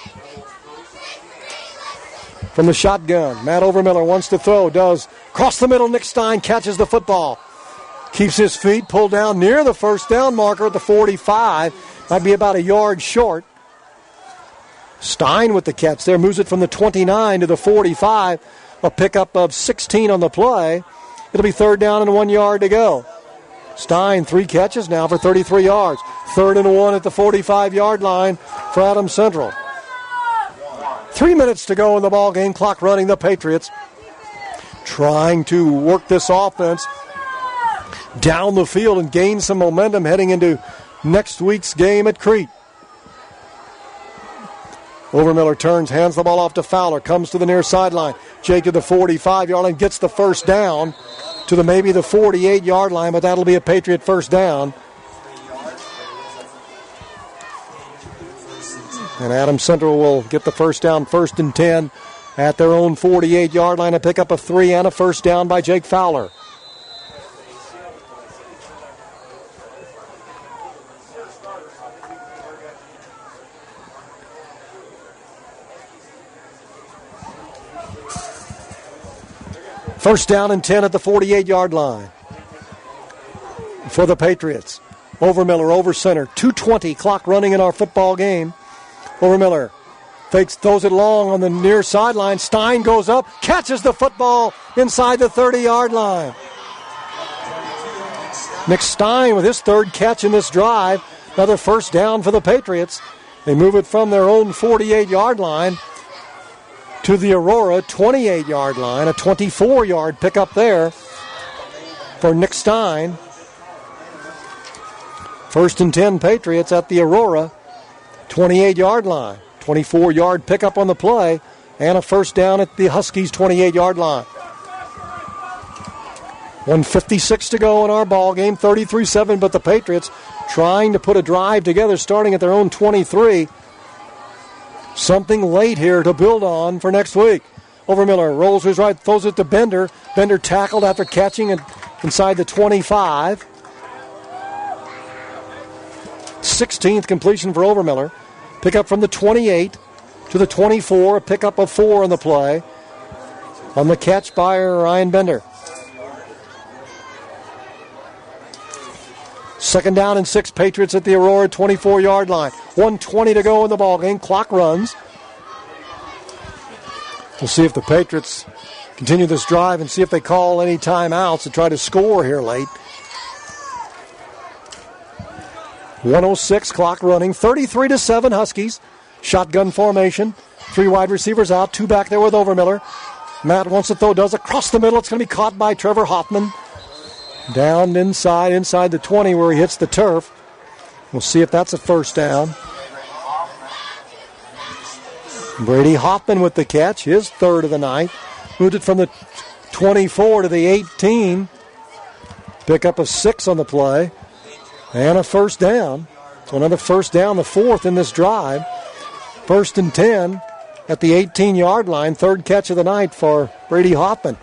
From the shotgun, Matt Overmiller wants to throw, does. Cross the middle, Nick Stein catches the football. Keeps his feet pulled down near the first down marker at the 45. Might be about a yard short. Stein with the catch there, moves it from the 29 to the 45. A pickup of 16 on the play. It'll be 3rd down and 1 yard to go. Stein, 3 catches now for 33 yards. 3rd and 1 at the 45-yard line for Adams Central. 3 minutes to go in the ball game. Clock running. The Patriots trying to work this offense down the field and gain some momentum heading into next week's game at Crete. Overmiller turns, hands the ball off to Fowler, comes to the near sideline. Jake to the 45-yard line, gets the first down to maybe the 48-yard line, but that'll be a Patriot first down. And Adams Central will get the first down, 1st and 10 at their own 48-yard line. A pickup of 3 and a first down by Jake Fowler. First down and 10 at the 48-yard line for the Patriots. Overmiller over center. 2:20 clock running in our football game. Overmiller fakes, throws it long on the near sideline. Stein goes up, catches the football inside the 30-yard line. Nick Stein with his 3rd catch in this drive. Another first down for the Patriots. They move it from their own 48-yard line to the Aurora 28-yard line. A 24-yard pickup there for Nick Stein. 1st and 10 Patriots at the Aurora 28-yard line. 24-yard pickup on the play and a first down at the Huskies 28-yard line. 1:56 to go in our ball game. 33-7, but the Patriots trying to put a drive together starting at their own 23. Something late here to build on for next week. Overmiller rolls to his right, throws it to Bender. Bender tackled after catching it inside the 25. 16th completion for Overmiller. Pickup from the 28 to the 24. A pickup of 4 on the play. On the catch by Ryan Bender. 2nd down and 6, Patriots at the Aurora 24-yard line. 1:20 to go in the ballgame. Clock runs. We'll see if the Patriots continue this drive and see if they call any timeouts to try to score here late. 1:06 clock running. 33-7 Huskies. Shotgun formation. 3 wide receivers out. 2 back there with Overmiller. Matt wants to throw, does across the middle. It's going to be caught by Trevor Hoffman. Down inside the 20 where he hits the turf. We'll see if that's a first down. Brady Hoffman with the catch, his 3rd of the night. Moved it from the 24 to the 18. Pickup of 6 on the play. And a first down. So another first down, the 4th in this drive. 1st and 10 at the 18-yard line. 3rd catch of the night for Brady Hoffman.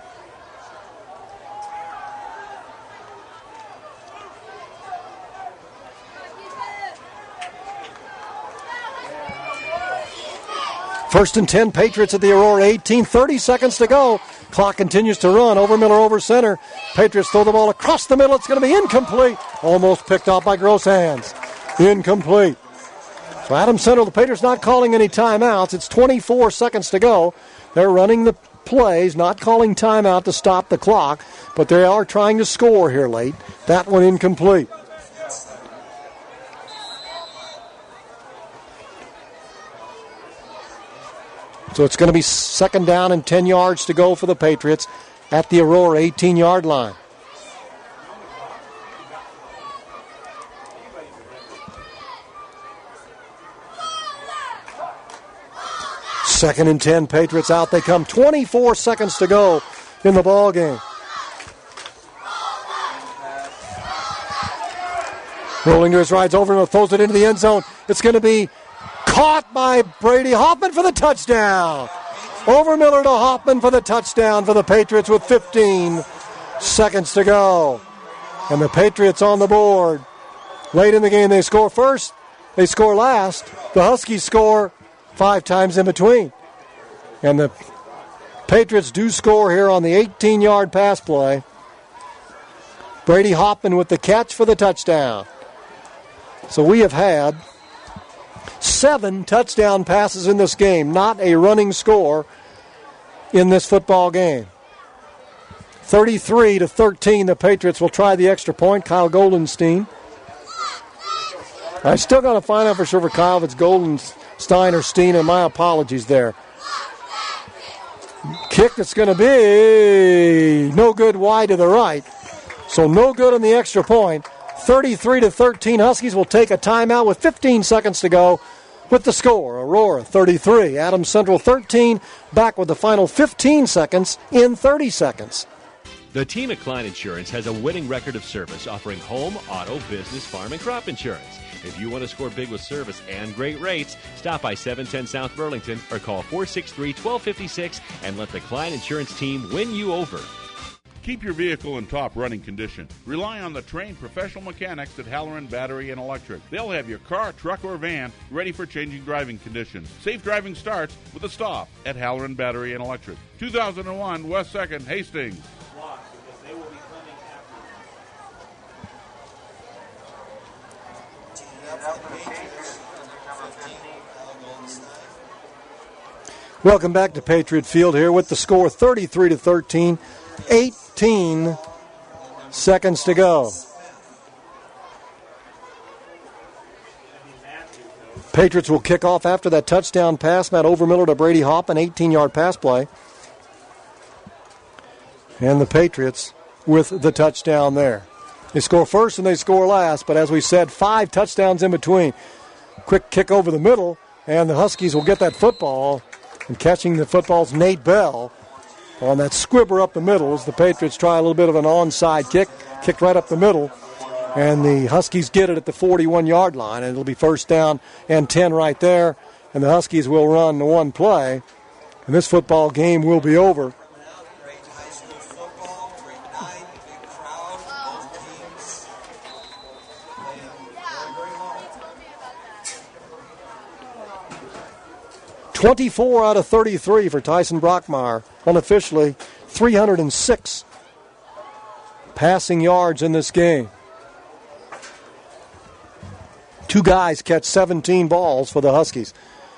First and 10, Patriots at the Aurora 18. 30 seconds to go. Clock continues to run. Overmiller over center. Patriots throw the ball across the middle. It's going to be incomplete. Almost picked off by Gross Hands. Incomplete. So Adams Central, the Patriots not calling any timeouts. It's 24 seconds to go. They're running the plays, not calling timeout to stop the clock, but they are trying to score here late. That one incomplete. So it's going to be second down and 10 yards to go for the Patriots at the Aurora 18-yard line. Second and 10, Patriots out they come. 24 seconds to go in the ball game. Rolling to his right, Overmiller throws it into the end zone. It's going to be caught by Brady Hoffman for the touchdown. Overmiller to Hoffman for the touchdown for the Patriots with 15 seconds to go. And the Patriots on the board. Late in the game, they score first. They score last. The Huskies score 5 times in between. And the Patriots do score here on the 18-yard pass play. Brady Hoffman with the catch for the touchdown. So we have had 7 touchdown passes in this game, not a running score in this football game. 33-13, the Patriots will try the extra point. Kyle Goldenstein. I still got to find out for sure for Kyle if it's Goldenstein or Steen, and my apologies there. Kick that's going to be no good wide to the right. So no good on the extra point. 33-13, Huskies will take a timeout with 15 seconds to go with the score. Aurora 33, Adams Central 13, back with the final 15 seconds in 30 seconds. The team at Klein Insurance has a winning record of service, offering home, auto, business, farm, and crop insurance. If you want to score big with service and great rates, stop by 710 South Burlington or call 463-1256 and let the Klein Insurance team win you over. Keep your vehicle in top running condition. Rely on the trained professional mechanics at Halloran Battery and Electric. They'll have your car, truck, or van ready for changing driving conditions. Safe driving starts with a stop at Halloran Battery and Electric. 2001 West 2nd, Hastings. Welcome back to Patriot Field here with the score 33-13, 18 seconds to go. Patriots will kick off after that touchdown pass. Matt Overmiller to Brady Hoffman, 18-yard pass play. And the Patriots with the touchdown there. They score first and they score last, but as we said, 5 touchdowns in between. Quick kick over the middle, and the Huskies will get that football. And catching the football's Nate Bell on that squibber up the middle as the Patriots try a little bit of an onside kick. Kicked right up the middle. And the Huskies get it at the 41-yard line. And it'll be first down and 10 right there. And the Huskies will run the one play. And this football game will be over. (24 out of 33 for Tyson Brockmeyer. Unofficially, 306 passing yards in this game. 2 guys catch 17 balls for the Huskies.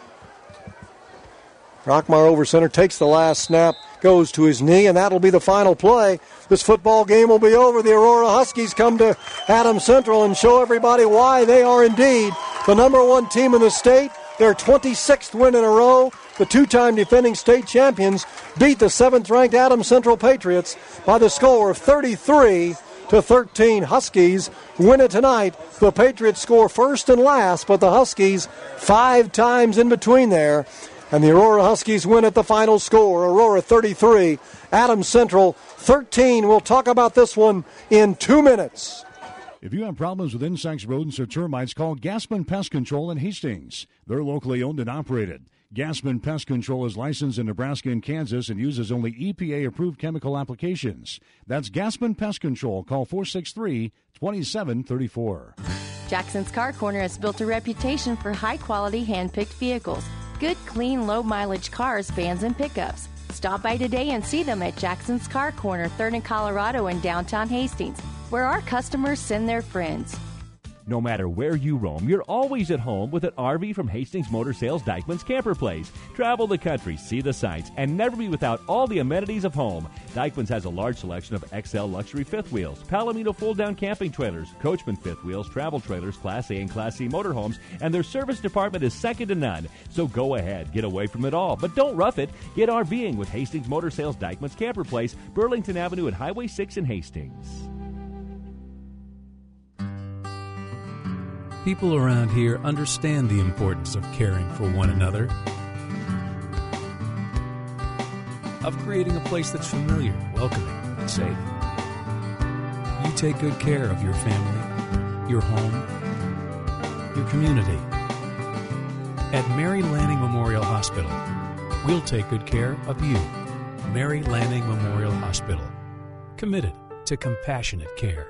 Brockmeyer over center, takes the last snap, goes to his knee, and that'll be the final play. This football game will be over. The Aurora Huskies come to Adams Central and show everybody why they are indeed the number 1 team in the state. Their 26th win in a row. The 2-time defending state champions beat the 7th-ranked Adams Central Patriots by the score of 33-13. Huskies win it tonight. The Patriots score first and last, but the Huskies 5 times in between there. And the Aurora Huskies win at the final score. Aurora 33, Adams Central 13. We'll talk about this one in 2 minutes. If you have problems with insects, rodents, or termites, call Gaspin Pest Control in Hastings. They're locally owned and operated. Gaspin Pest Control is licensed in Nebraska and Kansas and uses only EPA-approved chemical applications. That's Gaspin Pest Control. Call 463-2734. Jackson's Car Corner has built a reputation for high-quality hand-picked vehicles. Good, clean, low-mileage cars, vans, and pickups. Stop by today and see them at Jackson's Car Corner, 3rd and Colorado in downtown Hastings, where our customers send their friends. No matter where you roam, you're always at home with an RV from Hastings Motor Sales Dyckman's Camper Place. Travel the country, see the sights, and never be without all the amenities of home. Dyckman's has a large selection of XL luxury fifth wheels, Palomino fold-down camping trailers, Coachman fifth wheels, travel trailers, Class A and Class C motorhomes, and their service department is second to none. So go ahead, get away from it all, but don't rough it. Get RVing with Hastings Motor Sales Dyckman's Camper Place, Burlington Avenue and Highway 6 in Hastings. People around here understand the importance of caring for one another, of creating a place that's familiar, welcoming, and safe. You take good care of your family, your home, your community. At Mary Lanning Memorial Hospital, we'll take good care of you. Mary Lanning Memorial Hospital, committed to compassionate care.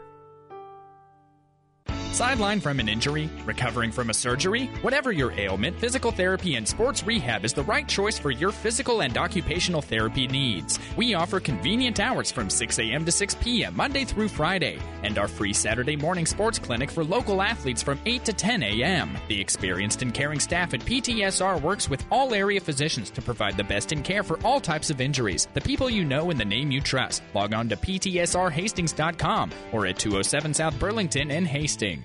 Sidelined from an injury, recovering from a surgery, whatever your ailment, physical therapy and sports rehab is the right choice for your physical and occupational therapy needs. We offer convenient hours from 6 a.m. to 6 p.m. Monday through Friday, and our free Saturday morning sports clinic for local athletes from 8 to 10 a.m. The experienced and caring staff at PTSR works with all area physicians to provide the best in care for all types of injuries. The people you know and the name you trust. Log on to ptsrhastings.com or at 207 South Burlington in Hastings.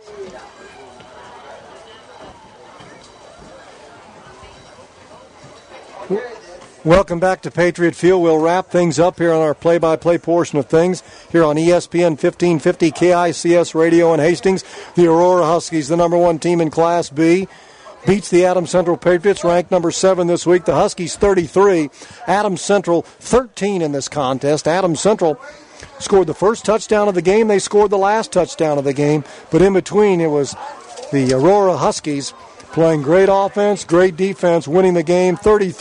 Welcome back to Patriot Field. We'll wrap things up here on our play-by-play portion of things here on ESPN 1550 KICS Radio in Hastings. The Aurora Huskies, the number one team in Class B, beats the Adams Central Patriots, ranked number 7 this week. The Huskies 33, Adams Central 13 in this contest. Adams Central scored the first touchdown of the game. They scored the last touchdown of the game. But in between, it was the Aurora Huskies playing great offense, great defense, winning the game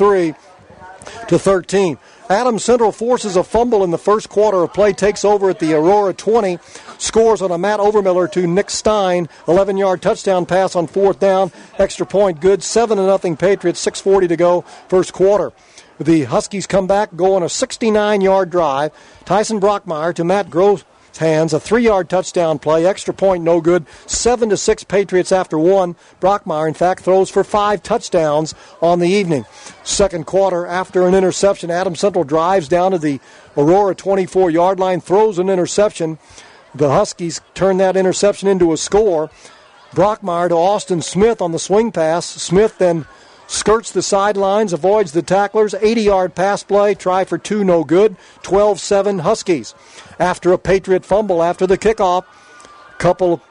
33-13. Adams Central forces a fumble in the first quarter of play, takes over at the Aurora 20, scores on a Matt Overmiller to Nick Stein, 11-yard touchdown pass on fourth down, extra point good, 7-0 Patriots, 6:40 to go, first quarter. The Huskies come back, go on a 69-yard drive. Tyson Brockmeyer to Matt Gross' hands, a 3-yard touchdown play, extra point no good, 7-6 Patriots after one. Brockmeyer, in fact, throws for 5 touchdowns on the evening. Second quarter, after an interception, Adams Central drives down to the Aurora 24-yard line, throws an interception. The Huskies turn that interception into a score. Brockmeyer to Austin Smith on the swing pass. Smith then skirts the sidelines, avoids the tacklers, 80-yard pass play, try for 2, no good, 12-7 Huskies. After a Patriot fumble after the kickoff, couple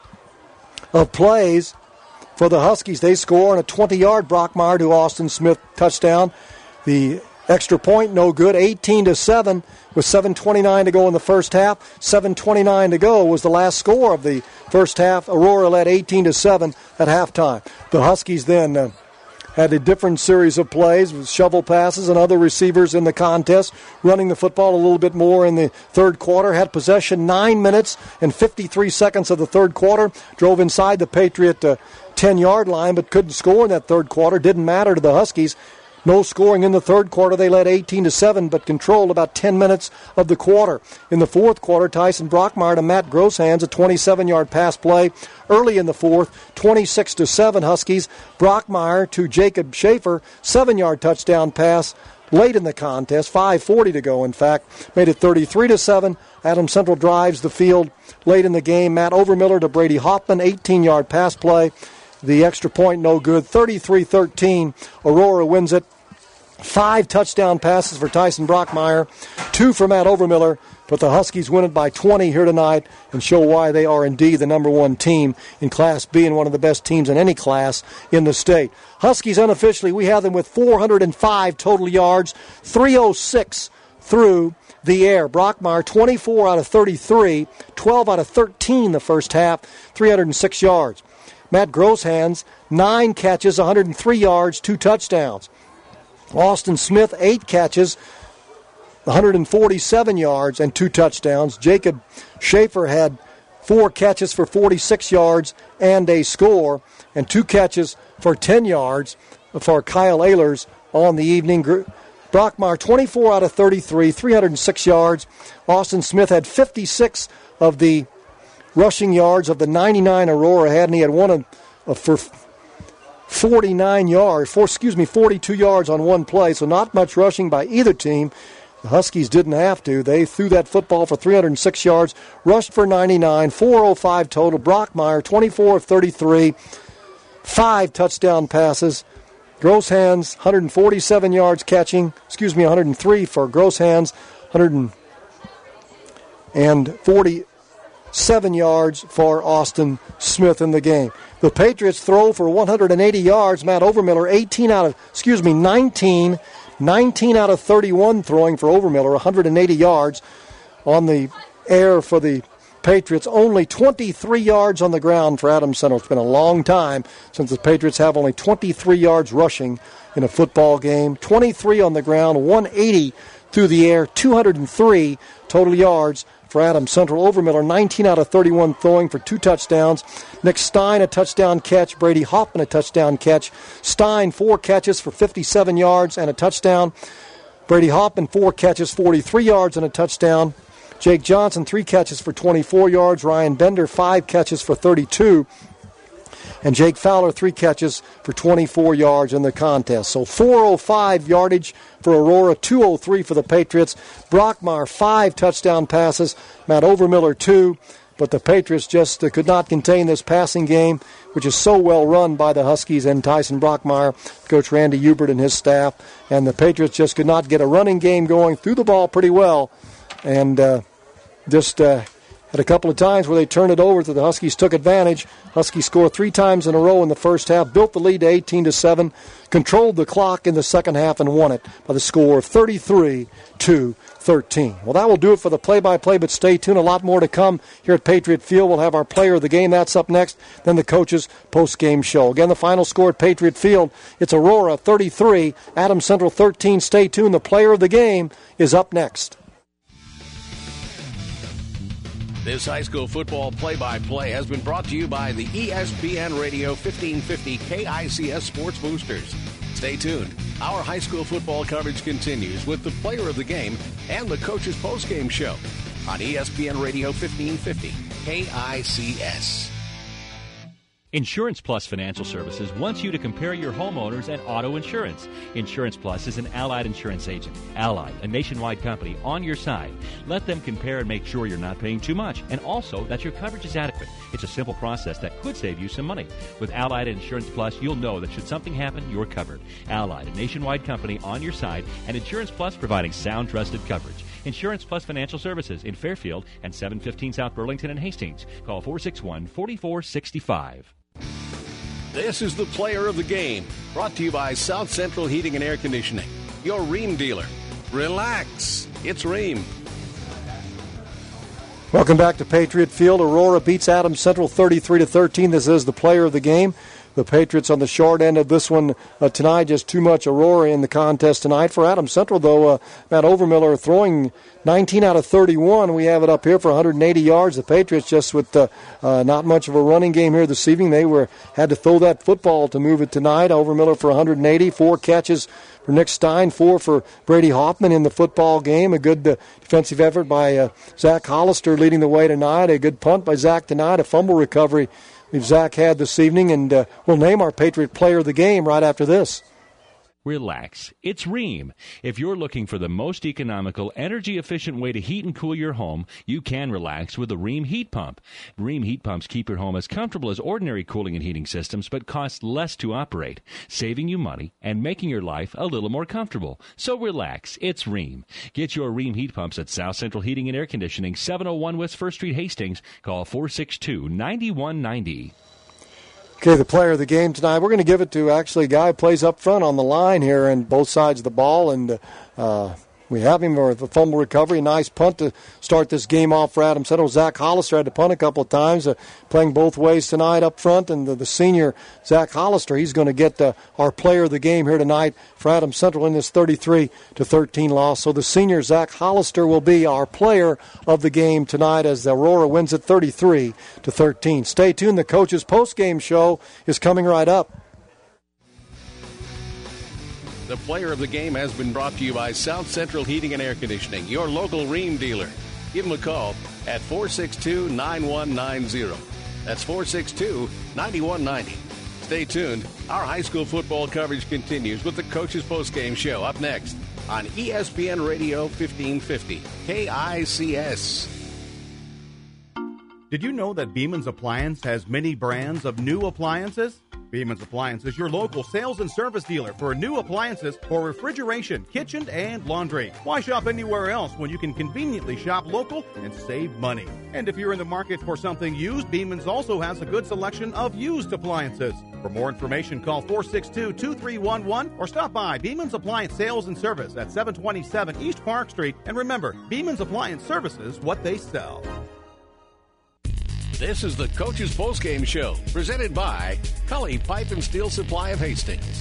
of plays for the Huskies, they score on a 20-yard Brockmeyer to Austin Smith touchdown. The extra point, no good, 18-7 with 7:29 to go in the first half. 7:29 to go was the last score of the first half. Aurora led 18-7 at halftime. The Huskies then had a different series of plays with shovel passes and other receivers in the contest, running the football a little bit more in the third quarter. Had possession 9 minutes and 53 seconds of the third quarter. Drove inside the Patriot 10-yard line, but couldn't score in that third quarter. Didn't matter to the Huskies. No scoring in the third quarter. They led 18-7, but controlled about 10 minutes of the quarter. In the fourth quarter, Tyson Brockmeyer to Matt Grosshands, a 27-yard pass play. Early in the fourth, 26-7 Huskies. Brockmeyer to Jacob Schaefer, 7-yard touchdown pass. Late in the contest, 5:40 to go, in fact, made it 33-7. Adams Central drives the field late in the game. Matt Overmiller to Brady Hoffman, 18-yard pass play. The extra point no good, 33-13. Aurora wins it. 5 touchdown passes for Tyson Brockmeyer, 2 for Matt Overmiller, but the Huskies win it by 20 here tonight and show why they are indeed the number one team in Class B and one of the best teams in any class in the state. Huskies unofficially, we have them with 405 total yards, 306 through the air. Brockmeyer, 24 out of 33, 12 out of 13 the first half, 306 yards. Matt Grosshands, 9 catches, 103 yards, 2 touchdowns. Austin Smith, 8 catches, 147 yards, and 2 touchdowns. Jacob Schaefer had 4 catches for 46 yards and a score, and 2 catches for 10 yards for Kyle Ehlers on the evening. Brockmeyer, 24 out of 33, 306 yards. Austin Smith had 56 of the rushing yards of the 99 Aurora had, and he had one for 42 yards on one play, so not much rushing by either team. The Huskies didn't have to. They threw that football for 306 yards, rushed for 99, 405 total. Brockmeyer, 24 of 33, 5 touchdown passes. Gross Hands, 147 yards catching, 103 for Gross Hands, 147 yards for Austin Smith in the game. The Patriots throw for 180 yards. Matt Overmiller, 19 out of 31 throwing for Overmiller, 180 yards on the air for the Patriots. Only 23 yards on the ground for Adams Central. It's been a long time since the Patriots have only 23 yards rushing in a football game. 23 on the ground, 180 through the air, 203 total yards for Adams Central. Overmiller, 19 out of 31 throwing for 2 touchdowns. Nick Stein, a touchdown catch. Brady Hoffman, a touchdown catch. Stein, 4 catches for 57 yards and a touchdown. Brady Hoffman, 4 catches, 43 yards and a touchdown. Jake Johnson, 3 catches for 24 yards. Ryan Bender, 5 catches for 32. And Jake Fowler, 3 catches for 24 yards in the contest. So 405 yardage for Aurora, 203 for the Patriots. Brockmeyer, 5 touchdown passes. Matt Overmiller, 2. But the Patriots just could not contain this passing game, which is so well run by the Huskies and Tyson Brockmeyer, Coach Randy Hubert and his staff. And the Patriots just could not get a running game going, threw the ball pretty well, and had a couple of times where they turned it over, so the Huskies took advantage. Huskies scored 3 times in a row in the first half, built the lead to 18-7, controlled the clock in the second half, and won it by the score of 33-13. Well, that will do it for the play-by-play, but stay tuned. A lot more to come here at Patriot Field. We'll have our player of the game. That's up next. Then the coaches' post-game show. Again, the final score at Patriot Field, it's Aurora 33, Adams Central 13. Stay tuned. The player of the game is up next. This high school football play-by-play has been brought to you by the ESPN Radio 1550 KICS Sports Boosters. Stay tuned. Our high school football coverage continues with the player of the game and the coach's postgame show on ESPN Radio 1550 KICS. Insurance Plus Financial Services wants you to compare your homeowners and auto insurance. Insurance Plus is an Allied insurance agent. Allied, a nationwide company, on your side. Let them compare and make sure you're not paying too much, and also that your coverage is adequate. It's a simple process that could save you some money. With Allied Insurance Plus, you'll know that should something happen, you're covered. Allied, a nationwide company, on your side, and Insurance Plus providing sound, trusted coverage. Insurance Plus Financial Services in Fairfield and 715 South Burlington and Hastings. Call 461-4465. This is the player of the game, brought to you by South Central Heating and Air Conditioning, your Rheem dealer. Relax, it's Rheem. Welcome back to Patriot Field. Aurora beats Adams Central 33-13. This is the player of the game. The Patriots on the short end of this one tonight. Just too much Aurora in the contest tonight. For Adams Central, though, Matt Overmiller throwing 19 out of 31. We have it up here for 180 yards. The Patriots just with not much of a running game here this evening. They had to throw that football to move it tonight. Overmiller for 180, 4 catches for Nick Stein, 4 for Brady Hoffman in the football game. A good defensive effort by Zach Hollister leading the way tonight. A good punt by Zach tonight. A fumble recovery Zach had this evening, and we'll name our Patriot player of the game right after this. Relax. It's Rheem. If you're looking for the most economical, energy-efficient way to heat and cool your home, you can relax with the Rheem heat pump. Rheem heat pumps keep your home as comfortable as ordinary cooling and heating systems, but cost less to operate, saving you money and making your life a little more comfortable. So relax. It's Rheem. Get your Rheem heat pumps at South Central Heating and Air Conditioning, 701 West 1st Street, Hastings. Call 462-9190. Okay, the player of the game tonight, we're going to give it to actually a guy who plays up front on the line here and both sides of the ball, and we have him with a fumble recovery, a nice punt to start this game off for Adams Central. Zach Hollister had to punt a couple of times, playing both ways tonight up front, and the senior Zach Hollister, he's going to get our player of the game here tonight for Adams Central in this 33-13 loss. So the senior Zach Hollister will be our player of the game tonight as Aurora wins it 33-13. Stay tuned. The coach's post-game show is coming right up. The player of the game has been brought to you by South Central Heating and Air Conditioning, your local Rheem dealer. Give them a call at 462-9190. That's 462-9190. Stay tuned. Our high school football coverage continues with the Coach's Postgame Show up next on ESPN Radio 1550, KICS. Did you know that Beeman's Appliance has many brands of new appliances? Beeman's Appliance is your local sales and service dealer for new appliances for refrigeration, kitchen, and laundry. Why shop anywhere else when you can conveniently shop local and save money? And if you're in the market for something used, Beeman's also has a good selection of used appliances. For more information, call 462-2311 or stop by Beeman's Appliance Sales and Service at 727 East Park Street. And remember, Beeman's Appliance Services, what they sell. This is the Coach's Postgame Show, presented by Cully Pipe and Steel Supply of Hastings.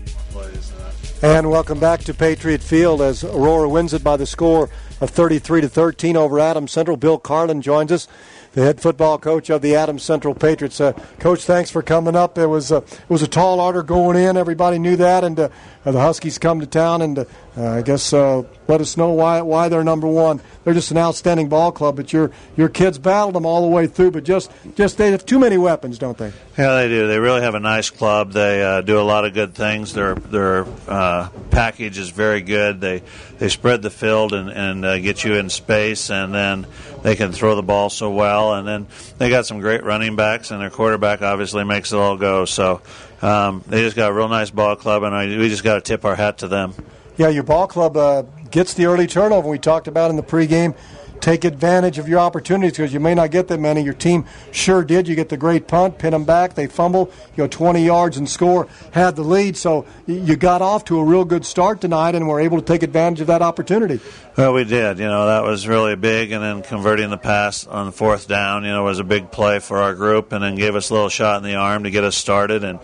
And welcome back to Patriot Field as Aurora wins it by the score of 33-13 over Adams Central. Bill Carlin joins us, the head football coach of the Adams Central Patriots. Coach, thanks for coming up. It was a tall order going in. Everybody knew that, and the Huskies come to town, and I guess let us know why they're number one. They're just an outstanding ball club, but your kids battled them all the way through. But just they have too many weapons, don't they? Yeah, they do. They really have a nice club. They do a lot of good things. Their package is very good. They spread the field and get you in space, and then they can throw the ball so well. And then they got some great running backs, and their quarterback obviously makes it all go. So they just got a real nice ball club, and we just got to tip our hat to them. Yeah, your ball club gets the early turnover we talked about in the pregame. Take advantage of your opportunities because you may not get that many. Your team sure did. You get the great punt, pin them back, they fumble, you go 20 yards and score, had the lead. So you got off to a real good start tonight and were able to take advantage of that opportunity. Well, we did. That was really big, and then converting the pass on fourth down, was a big play for our group, and then gave us a little shot in the arm to get us started, and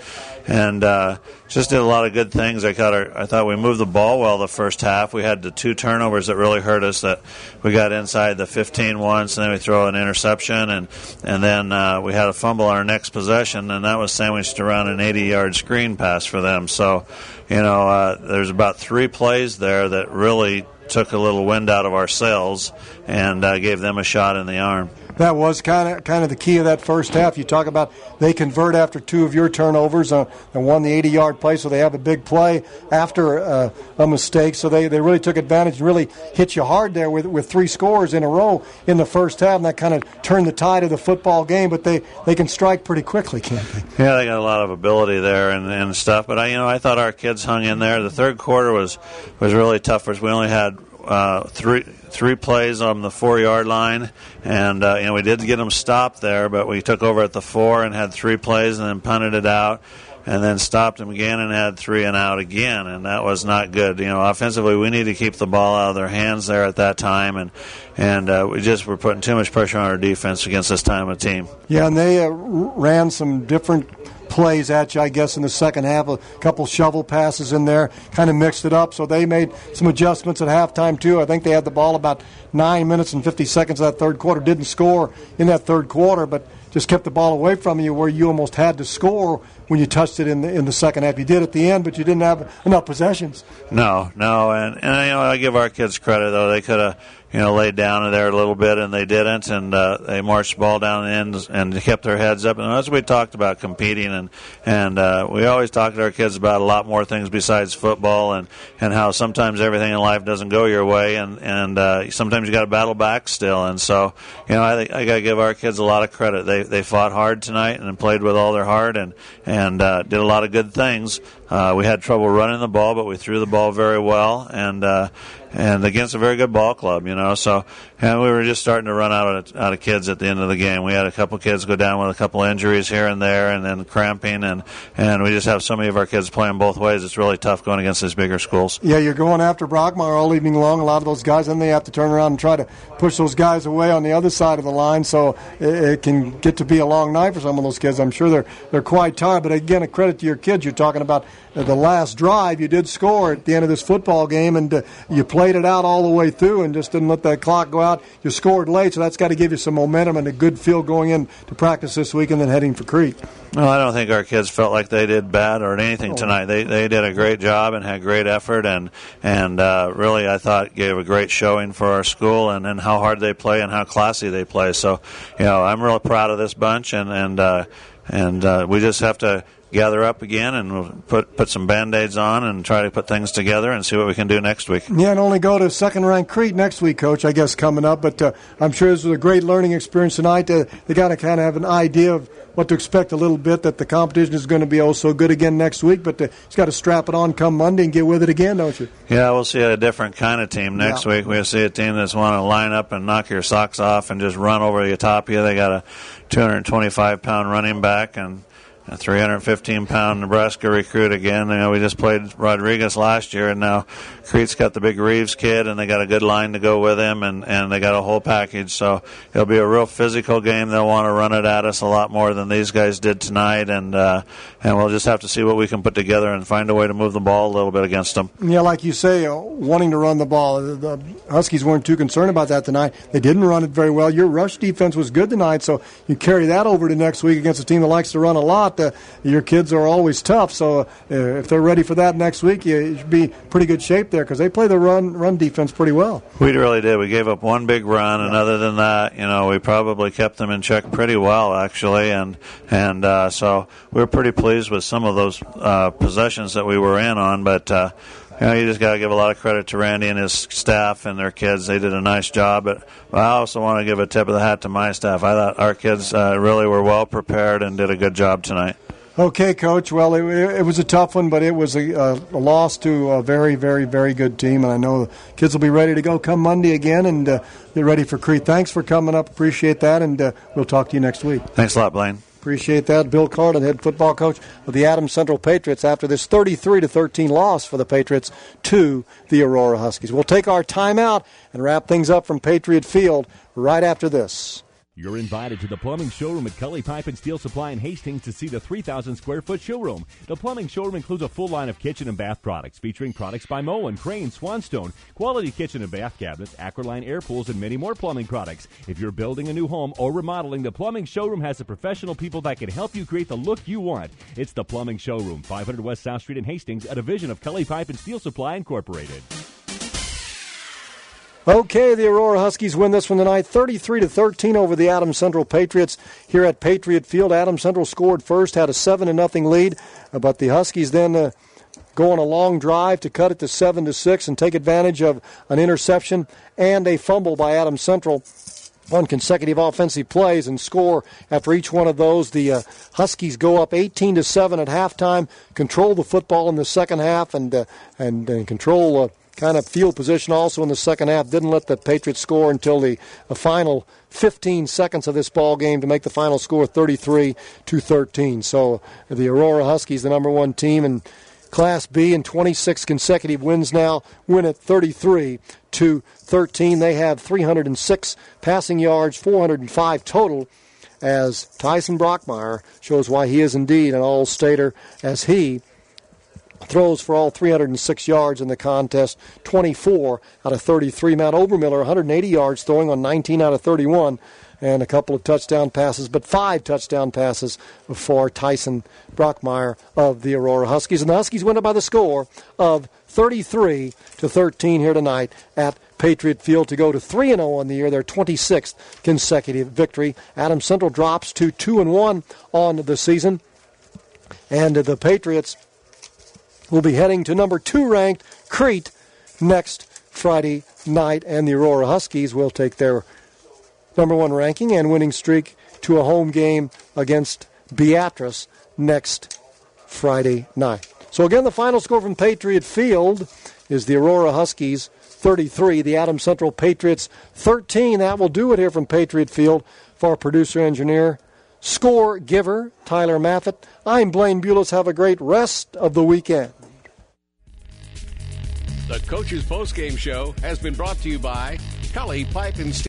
just did a lot of good things. I thought we moved the ball well the first half. We had the 2 turnovers that really hurt us. That we got inside the 15 once, and then we throw an interception, and then we had a fumble on our next possession, and that was sandwiched around an 80-yard screen pass for them. So, there's about 3 plays there that really took a little wind out of our sails and gave them a shot in the arm. That was kind of the key of that first half. You talk about they convert after 2 of your turnovers and won the 80-yard play, so they have a big play after a mistake. So they really took advantage and really hit you hard there with 3 scores in a row in the first half, and that kind of turned the tide of the football game. But they can strike pretty quickly, can't they? Yeah, they got a lot of ability there and stuff. But I thought our kids hung in there. The third quarter was really tough for us. We only had three plays on the 4-yard line, and we did get them stopped there, but we took over at the 4 and had 3 plays and then punted it out and then stopped them again and had 3 and out again, and that was not good. Offensively, we need to keep the ball out of their hands there at that time, and we just were putting too much pressure on our defense against this time of team. Yeah, and they ran some different plays at you, I guess, in the second half. A couple shovel passes in there, kind of mixed it up. So they made some adjustments at halftime, too. I think they had the ball about 9 minutes and 50 seconds of that third quarter. Didn't score in that third quarter, but just kept the ball away from you where you almost had to score when you touched it in the second half. You did at the end, but you didn't have enough possessions. No, and I give our kids credit, though. They could have laid down there a little bit, and they didn't, and they marched the ball down the end and kept their heads up. And as we talked about competing, and we always talk to our kids about a lot more things besides football, and how sometimes everything in life doesn't go your way, and sometimes you got to battle back still. And so, I got to give our kids a lot of credit. They fought hard tonight and played with all their heart, and did a lot of good things. We had trouble running the ball, but we threw the ball very well, and against a very good ball club, So, and we were just starting to run out of kids at the end of the game. We had a couple kids go down with a couple injuries here and there, and then cramping, and we just have so many of our kids playing both ways. It's really tough going against these bigger schools. Yeah, you're going after Brockmeyer all evening long. A lot of those guys, then they have to turn around and try to push those guys away on the other side of the line. So it can get to be a long night for some of those kids. I'm sure they're quite tired. But again, a credit to your kids. You're talking about the last drive. You did score at the end of this football game, and you played it out all the way through and just didn't let that clock go out. You scored late, so that's got to give you some momentum and a good feel going in to practice this week and then heading for Crete. No, I don't think our kids felt like they did bad or anything tonight. They did a great job and had great effort, and really I thought gave a great showing for our school and how hard they play and how classy they play. So, I'm real proud of this bunch, and we just have to gather up again and we'll put some Band-Aids on and try to put things together and see what we can do next week. Yeah, and only go to second-ranked Crete next week, Coach, I guess, coming up. But I'm sure this was a great learning experience tonight. They got to kind of have an idea of what to expect a little bit, that the competition is going to be so good again next week. But he's got to strap it on come Monday and get with it again, don't you? Yeah, we'll see a different kind of team next week. We'll see a team that's want to line up and knock your socks off and just run over the top of you. They got a 225-pound running back and a 315-pound Nebraska recruit again. We just played Rodriguez last year, and now Crete's got the big Reeves kid, and they got a good line to go with him, and they got a whole package. So it'll be a real physical game. They'll want to run it at us a lot more than these guys did tonight, and we'll just have to see what we can put together and find a way to move the ball a little bit against them. Yeah, like you say, wanting to run the ball. The Huskies weren't too concerned about that tonight. They didn't run it very well. Your rush defense was good tonight, so you carry that over to next week against a team that likes to run a lot. Your kids are always tough, so if they're ready for that next week, you should be pretty good shape there because they play the run defense pretty well. We really did. We gave up one big run, and other than that, we probably kept them in check pretty well, actually, and so we were pretty pleased with some of those possessions that we were in on, but you just got to give a lot of credit to Randy and his staff and their kids. They did a nice job. But I also want to give a tip of the hat to my staff. I thought our kids really were well prepared and did a good job tonight. Okay, Coach. Well, it was a tough one, but it was a loss to a very, very, very good team. And I know the kids will be ready to go come Monday again and get ready for Crete. Thanks for coming up. Appreciate that. And we'll talk to you next week. Thanks a lot, Blaine. Appreciate that. Bill Carlin, head football coach of the Adams Central Patriots after this 33-13 loss for the Patriots to the Aurora Huskies. We'll take our timeout and wrap things up from Patriot Field right after this. You're invited to the plumbing showroom at Cully Pipe and Steel Supply in Hastings to see the 3,000-square-foot showroom. The plumbing showroom includes a full line of kitchen and bath products, featuring products by Moen, Crane, Swanstone, quality kitchen and bath cabinets, Aqualine air pools, and many more plumbing products. If you're building a new home or remodeling, the plumbing showroom has the professional people that can help you create the look you want. It's the plumbing showroom, 500 West South Street in Hastings, a division of Cully Pipe and Steel Supply Incorporated. Okay, the Aurora Huskies win this one tonight, 33-13 over the Adams Central Patriots here at Patriot Field. Adams Central scored first, had a 7-0 lead, but the Huskies then go on a long drive to cut it to 7-6 and take advantage of an interception and a fumble by Adams Central on consecutive offensive plays and score after each one of those. The Huskies go up 18-7 at halftime, control the football in the second half, and control kind of field position also in the second half. Didn't let the Patriots score until the final 15 seconds of this ball game to make the final score 33-13. So the Aurora Huskies, the number one team in Class B in 26 consecutive wins now, win at 33-13. They have 306 passing yards, 405 total, as Tyson Brockmeyer shows why he is indeed an All-Stater, as he throws for all 306 yards in the contest, 24 out of 33. Matt Obermiller, 180 yards throwing on 19 out of 31, and a couple of touchdown passes, but 5 touchdown passes for Tyson Brockmeyer of the Aurora Huskies. And the Huskies win it by the score of 33-13 here tonight at Patriot Field to go to 3-0 on the year, their 26th consecutive victory. Adams Central drops to 2-1 on the season, and the Patriots will be heading to number 2 ranked Crete next Friday night, and the Aurora Huskies will take their number 1 ranking and winning streak to a home game against Beatrice next Friday night. So again, the final score from Patriot Field is the Aurora Huskies 33, the Adams Central Patriots 13. That will do it here from Patriot Field. For our producer-engineer, score giver Tyler Maffett, I'm Blaine Bulis. Have a great rest of the weekend. The Coach's Postgame Show has been brought to you by Cully Pipe and Steel.